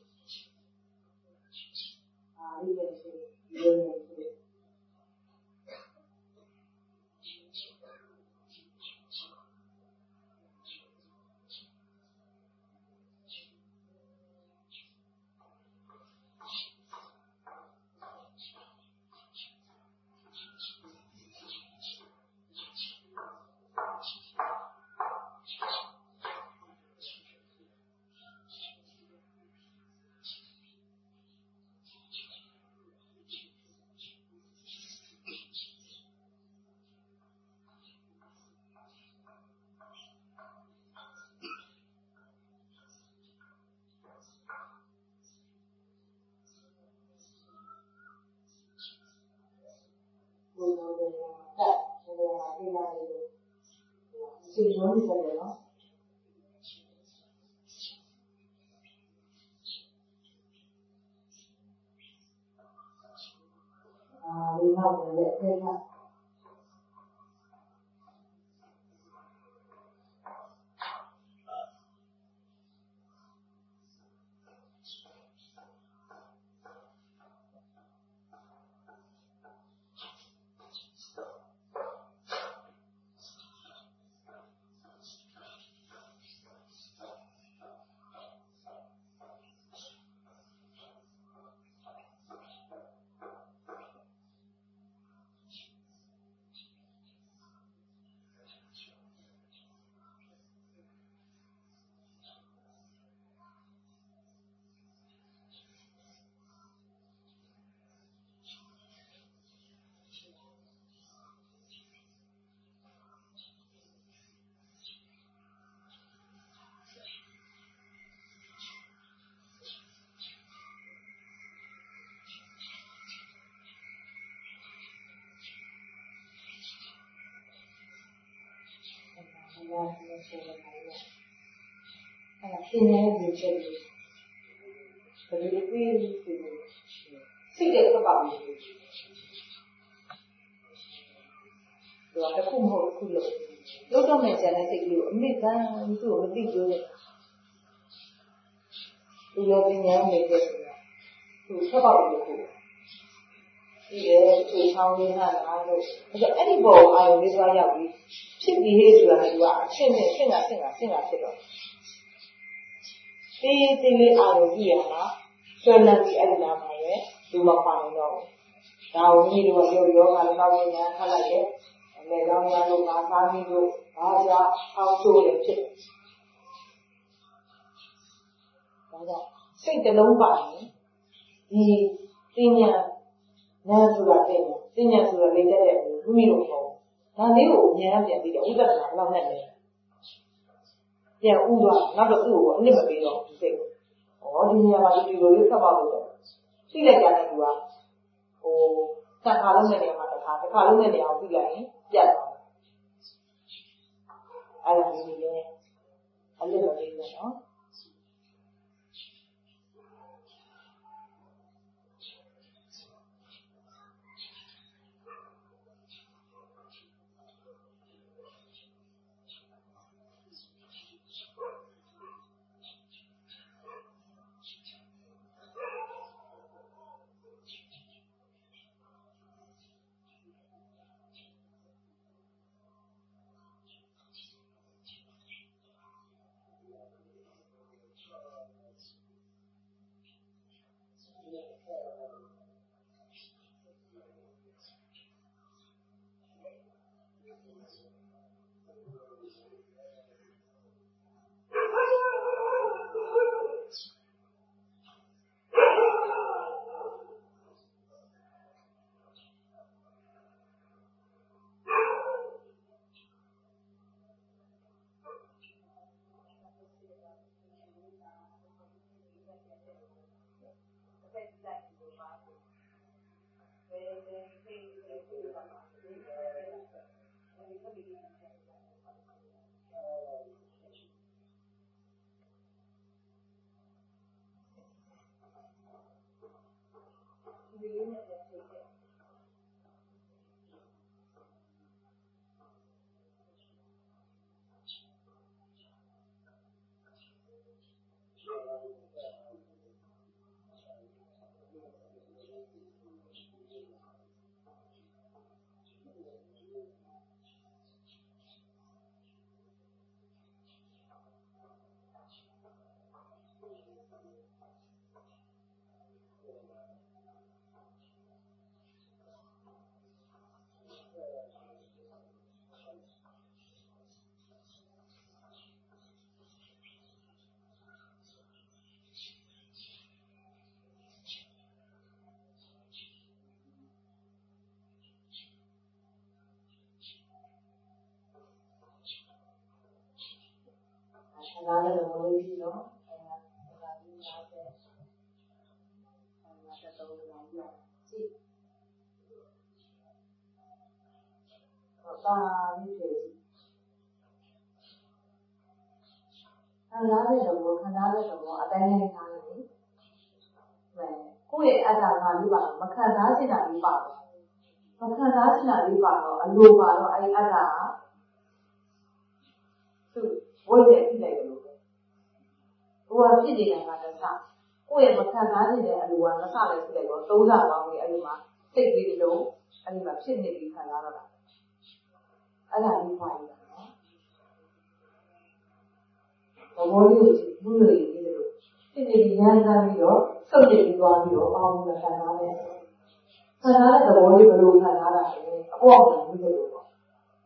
아, 이게 이거는 질문이잖아요. 아, 우리나라는 왜 그러나? 그냥 문제를 그리고 그 세계가 바뀌고 또 앞에 공부를 풀려 요즘에 전에 되게 엄밀한 그 어디 그 여기냐 메시지야 그 서바로 그 이게 그 상황이나 나도 그래서 애니버 아유 내가 야기ဖြစ်ပြီးဟဲ့ဆိုတာကသူကအရှင်းနဲ့ရှင်းတာရှင်းတာရှင်းတာဖြစ်တော့ဒီဒီလေးအာရုံကြည့်ရမှာဆွဲလန်းပြီးအဲ့ဒီနာမှာရဲ့သူမပါနေတော့ဒါကိုကြီးတို့ရောယောဂလည်းတော့ဉာဏ်ခက်လိုက်ရဲ့အမေလောင်းများတို့ငါသားမီးတို့ဘာသာအောက်ချိုးလည်းဖြစ်ဒါကြောင့်စိတ်တစ်လုံးပါရင်ဒီသိဉာဏ်နာဆိုတာသိဉာဏ်သိဉာဏ်ဆိုတာလေးတက်တဲ့မိမိတို့ပေါ့ဒါလေးကိုဉာဏ်ပြန်ပြီးတော့ဥပဒနာဘယ်လောက်နဲ့လဲပြန်ဥသွားနောက်တော့သူ့ကိုအနစ်မပေးတော့စိတ်ကိုဩဒီနေရာမှာဒီလိုလေးဆက်ပါလို့တော့သိလိုက်ကြတဲ့သူကဟိုတခါလုံးနဲ့နေရာမှာတစ်ခါတစ်ခါလုံးနဲ့နေရာကိုသိလိုက်ရင်ပြတ်သွားအဲ့ဒါမျိုးလေးအနစ်မပေးဘူးနော်နားလည်းမလို့ပြီးတော့အဲဒါဒါဒီနားတဲ့အဲဒါတော့လာရကြည့်တော့ဒါလေးတွေခံစားတဲ့တော့ခံစားတဲ့တော့အတိုင်းတိုင်းထားတယ်အဲကိုယ့်ရဲ့အတ္တကလေးပါမခံစားချင်တာလေးပါမခံစားချင်တာလေးပါတော့အလိုပါတော့အဲဒီအတ္တကသူ့ဝိနဲ့ပြလိုက်တယ်လို့ဘုရားဖြစ်နေတာကတခြားကိုယ့်ရဲ့မခံစားနိုင်တဲ့အလိုကမဆလည်းဖြစ်လိုက်တော့သုံးစားပေါင်းကြီးအဲ့ဒီမှာစိတ်လေးလုံးအဲ့ဒီမှာဖြစ်နေပြီးခံစားတော့တာအဲ့ဒါလေးပါရတာနော်ဘောလေးကိုဘုရားလေးဒီလိုဖြစ်နေပြီးရမ်းစားပြီးတော့စုပ်နေပြီးသွားပြီးတော့ပေါင်းပြီးခံစားတယ်ခံစားတဲ့သဘောလေးဘယ်လိုခံစားတာလဲအပေါ်ကပြီးတယ်လို့ပေါ့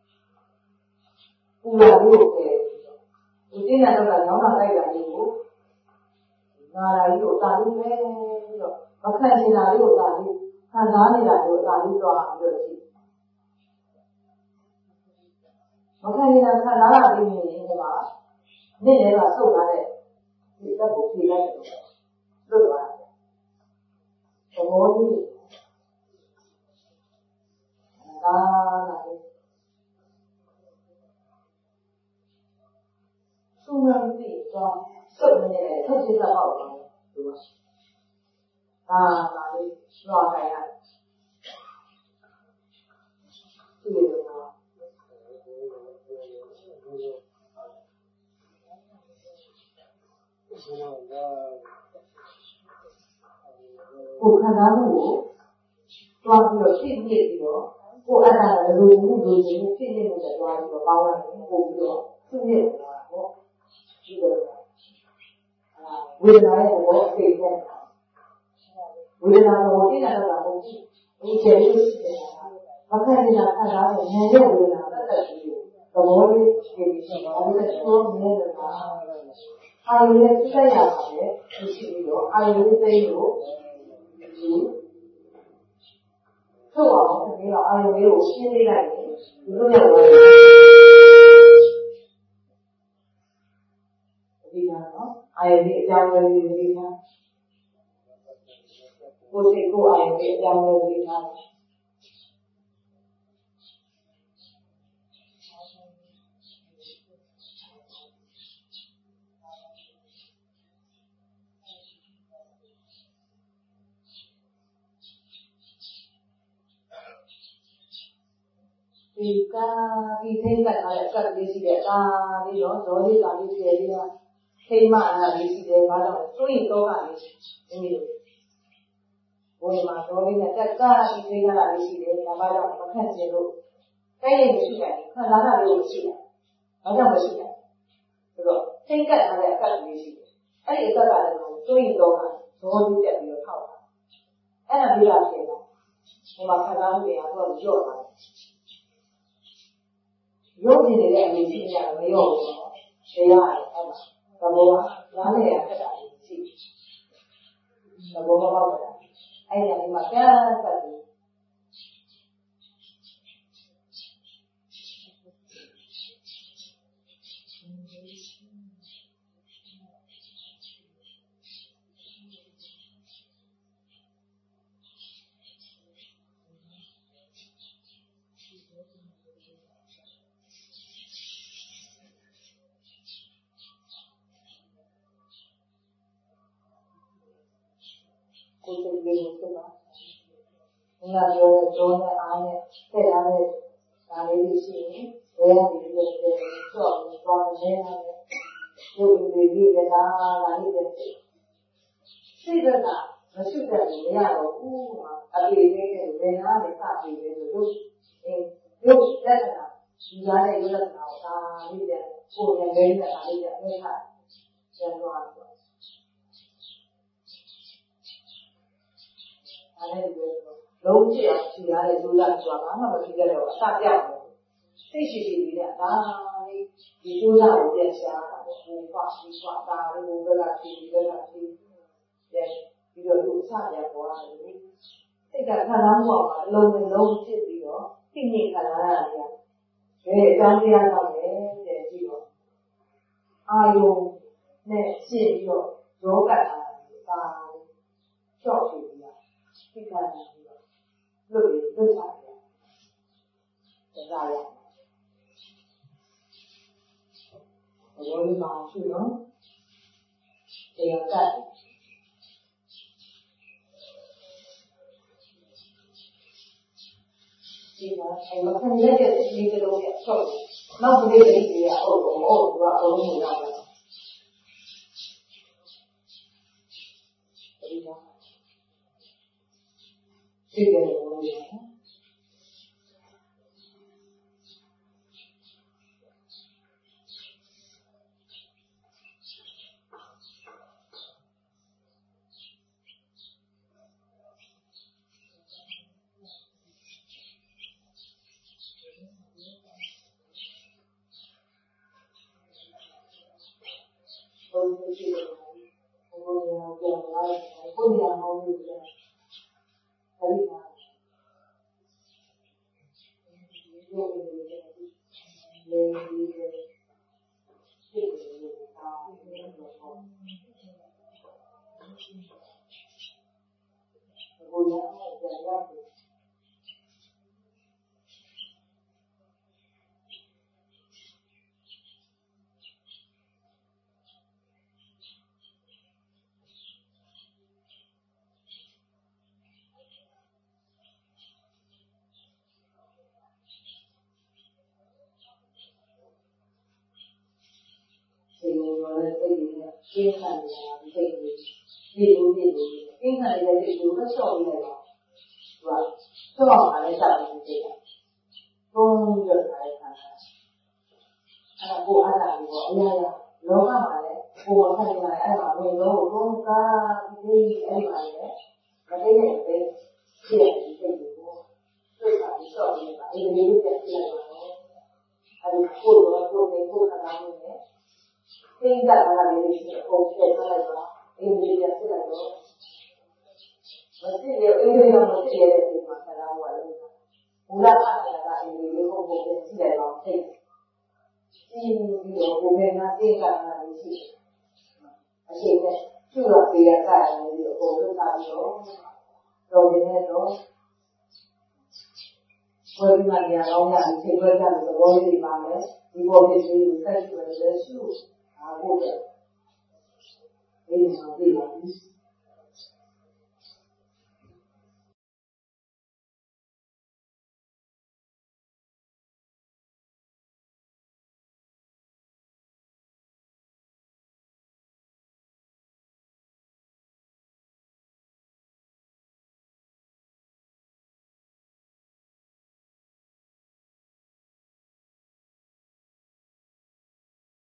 ပူလာလို့ပဲဒီတင်းလာတော့ကညောင်းလာတိုက်တာလေးကိုငါရာကြီးကိုတာလေးပဲပြီးတော့မခံချင်တာလေးကိုတာလေးခံစားနေတာကိုတာလေးသွားပြီးတော့ကြည့်မခံချင်တာခံစားတာလေးမြင်ရင်ဒီမှာနေ့လည်းကဆုတ်လာတဲ့ဒီတက်ကိုဖြေလိုက်တယ်လို့လွတ်သွားတယ်သဘောကြီးဒါလာလေးသူ့ရဲ့ဒီတော့စုပ်နေတယ်ထုတ်ပြတာပေါ့ဒီမှာဒါလာလေးလွှာခိုင်းရတယ်ဒီလိုတော့ကိုခံစားမှုကိုတွားပြီးတော့ဖြစ်ဖြစ်ပြီးတော့ကိုအတ္တကလူမှုလူချင်းဖြစ်နေတယ်တွားပြီးတော့ပေါင်းလိုက်တယ်ပို့ပြီးတော့သူ့ရဲ့ပေါ့ဒီလိုဝေဒနာရဲ့ဘောအသေးနဲ့ဝေဒနာကိုသိတာတော့မဟုတ်ဘူးဒီကျေလို့ရှိတယ်မခံနေတာခံစားတဲ့ဉာဏ်ရဲ့ဝေဒနာသက်သက်ပြီးသဘောလေးရှိပြီးတော့အဲ့ဒါချိုးနေတာအာယုနဲ့သိလိုက်ရပါတယ်ရှိပြီးတော့အာယုနဲ့သိလို့ဒီထုတ်အောင်ဒီကအာယုလေးကိုရှင်းပေးလိုက်ရင်ဒီလိုမျိုးပါဒီကနော်အာယုလေးအကြောင်းလေးတွေဒီကကိုယ်စိတ်ကိုအာယုလေးအကြောင်းလေးတွေထားဒီကဒီသိက္ခာရဲ့အကတ်လေးရှိတဲ့အာလေးတော့ဇောလေးကလေးပြည့်ပြီးတော့ထိမ့်မလာလေးရှိတယ်ဘာလို့လဲတွေးတော့ကလေးဒီလိုဘုံမှာဇောလေးနဲ့တက်ကဒီသိက္ခာလေးရှိတယ်ဒါမှတော့မခန့်ကျင်လို့တိုက်ရိုက်မရှိတယ်ခံစားတာလေးမရှိတယ်ဘာကြောင့်မရှိလဲဆိုတော့သိက္ခာရဲ့အကတ်လေးရှိတယ်အဲ့ဒီအကတ်ကလည်းတွေးတော့ကဇောလေးတက်ပြီးတော့ထောက်တာအဲ့ဒါပြီးတော့ဖြစ်တော့ဒီမှာခံစားမှုတွေကတော့ကြော့တာရုပ်ရှင်တွေလည်းအမြင်ရှိရတယ်မရောဘူးနော်။တရားရတယ်အဲ့ဒါ။သဘောကနားလည်ရခက်တာရှိ။သဘောမပေါက်တာ။အဲ့ဒါဒီမှာကဲဆက်ပြီးကိုယ်ကိုယ်ကိုယ်ပါ။ငါပြောတဲ့ဇောနဲ့အားနဲ့ဆက်ရတဲ့ဒါလေးရှိရင်ဘယ်ကနေပြီးတော့ကြောက်သွားနေရတယ်။ဒီလိုဒီကလာလာနေတဲ့စိတ်ကမရှိတဲ့နေရာတော့ဦးမှာအပြေးနေတဲ့ဘယ်နာလဲစပြေးတယ်ဆိုလို့အဲရုပ်လက္ခဏာဒီကားနဲ့ရုပ်လက္ခဏာကိုဒါလေးတဲ့ကိုယ်နဲ့လေးနဲ့ဒါလေးတဲ့အမြဲတမ်းကျန်သွားတယ်အဲ့ဒါကိုလုံးချအောင်ခြေရတဲ့လူလာဆိုတာဘာမှမဖြစ်ကြတော့အစပြောက်တယ်စိတ်ရှိရှိလေးနဲ့ဒါလေးဒီလူလာကိုပြန်ရှာတာပေါ့ဟိုပါဒီပါဒါလေးဘယ်လာဖြီးဘယ်လာဖြီးတဲ့ပြီးတော့လူအစရပေါ်လာတယ်စိတ်ကခံစားမှုအောင်အလုံးနဲ့လုံးဖြစ်ပြီးတော့သိနေခံလာရတယ်ဘယ်အကြောင်းတရားကြောင့်လဲတဲ့ကြည့်တော့အာယုံနဲ့ရှင်းပြီးတော့ရောကတ်တာဒါချော့ပြီးသိက္ခာပြီးတော့လို့လွတ်ပါတယ်။ဒါရရ။ဘယ်လိုမှရှိတော့တရားကဒီမှာအဲမခံရတဲ့ဒီလိုမျိုးဆောက်နောက်ဘယ်လိုလဲရအောင်ဟုတ်တော့အလုံးမရဘူး။ဒီမှာသိတယ်လို့ပြောတယ်။ဘုရားရှိခိုးဘုရားပြန်လာဘုရားဟောလို့ရတယ်။အဲဒီမှာဘုရားရဲ့လေဒီစိတ်ကိုတာဘုရားတော်ဘုရားရဲ့ကြာရတယ်ဒီလိုလည်းသိနေရှင်းခံနေတာသိနေဒီလိုဒီလိုရှင်းခံနေတဲ့ဒီလိုတော့ရှော့နေတယ်သူကတော့အားလည်းစားနေတယ်ဘုံရတဲ့ခါအဲ့ဒါကိုအားလာပြီးတော့အရာရာလောကမှာလည်းကိုယ်ခံနေရတယ်အဲ့ဒါဝင်တော့ဘုံကဒီအဲ့မှာလည်းမသိတဲ့တဲ့ဖြစ်တဲ့ဒီစိတ်ကိုတွေ့တာပြီးတော့နေတာအဲ့ဒီလိုပြည့်ပြည့်လာတော့အဲ့ဒီကိုယ်တော့ကိုယ်ကိုယ်ခံနေတယ် think that I will be okay. India, but see, India must be a bit more than I want. Ula Canada in the local book and see that I'll take. See, you know, women are saying that I will see. I say that two of the guys will be over the radio, so they had no. When we are young, and take her down to the body manners, we walk into the festival of their shoes. I will. It is not the ones.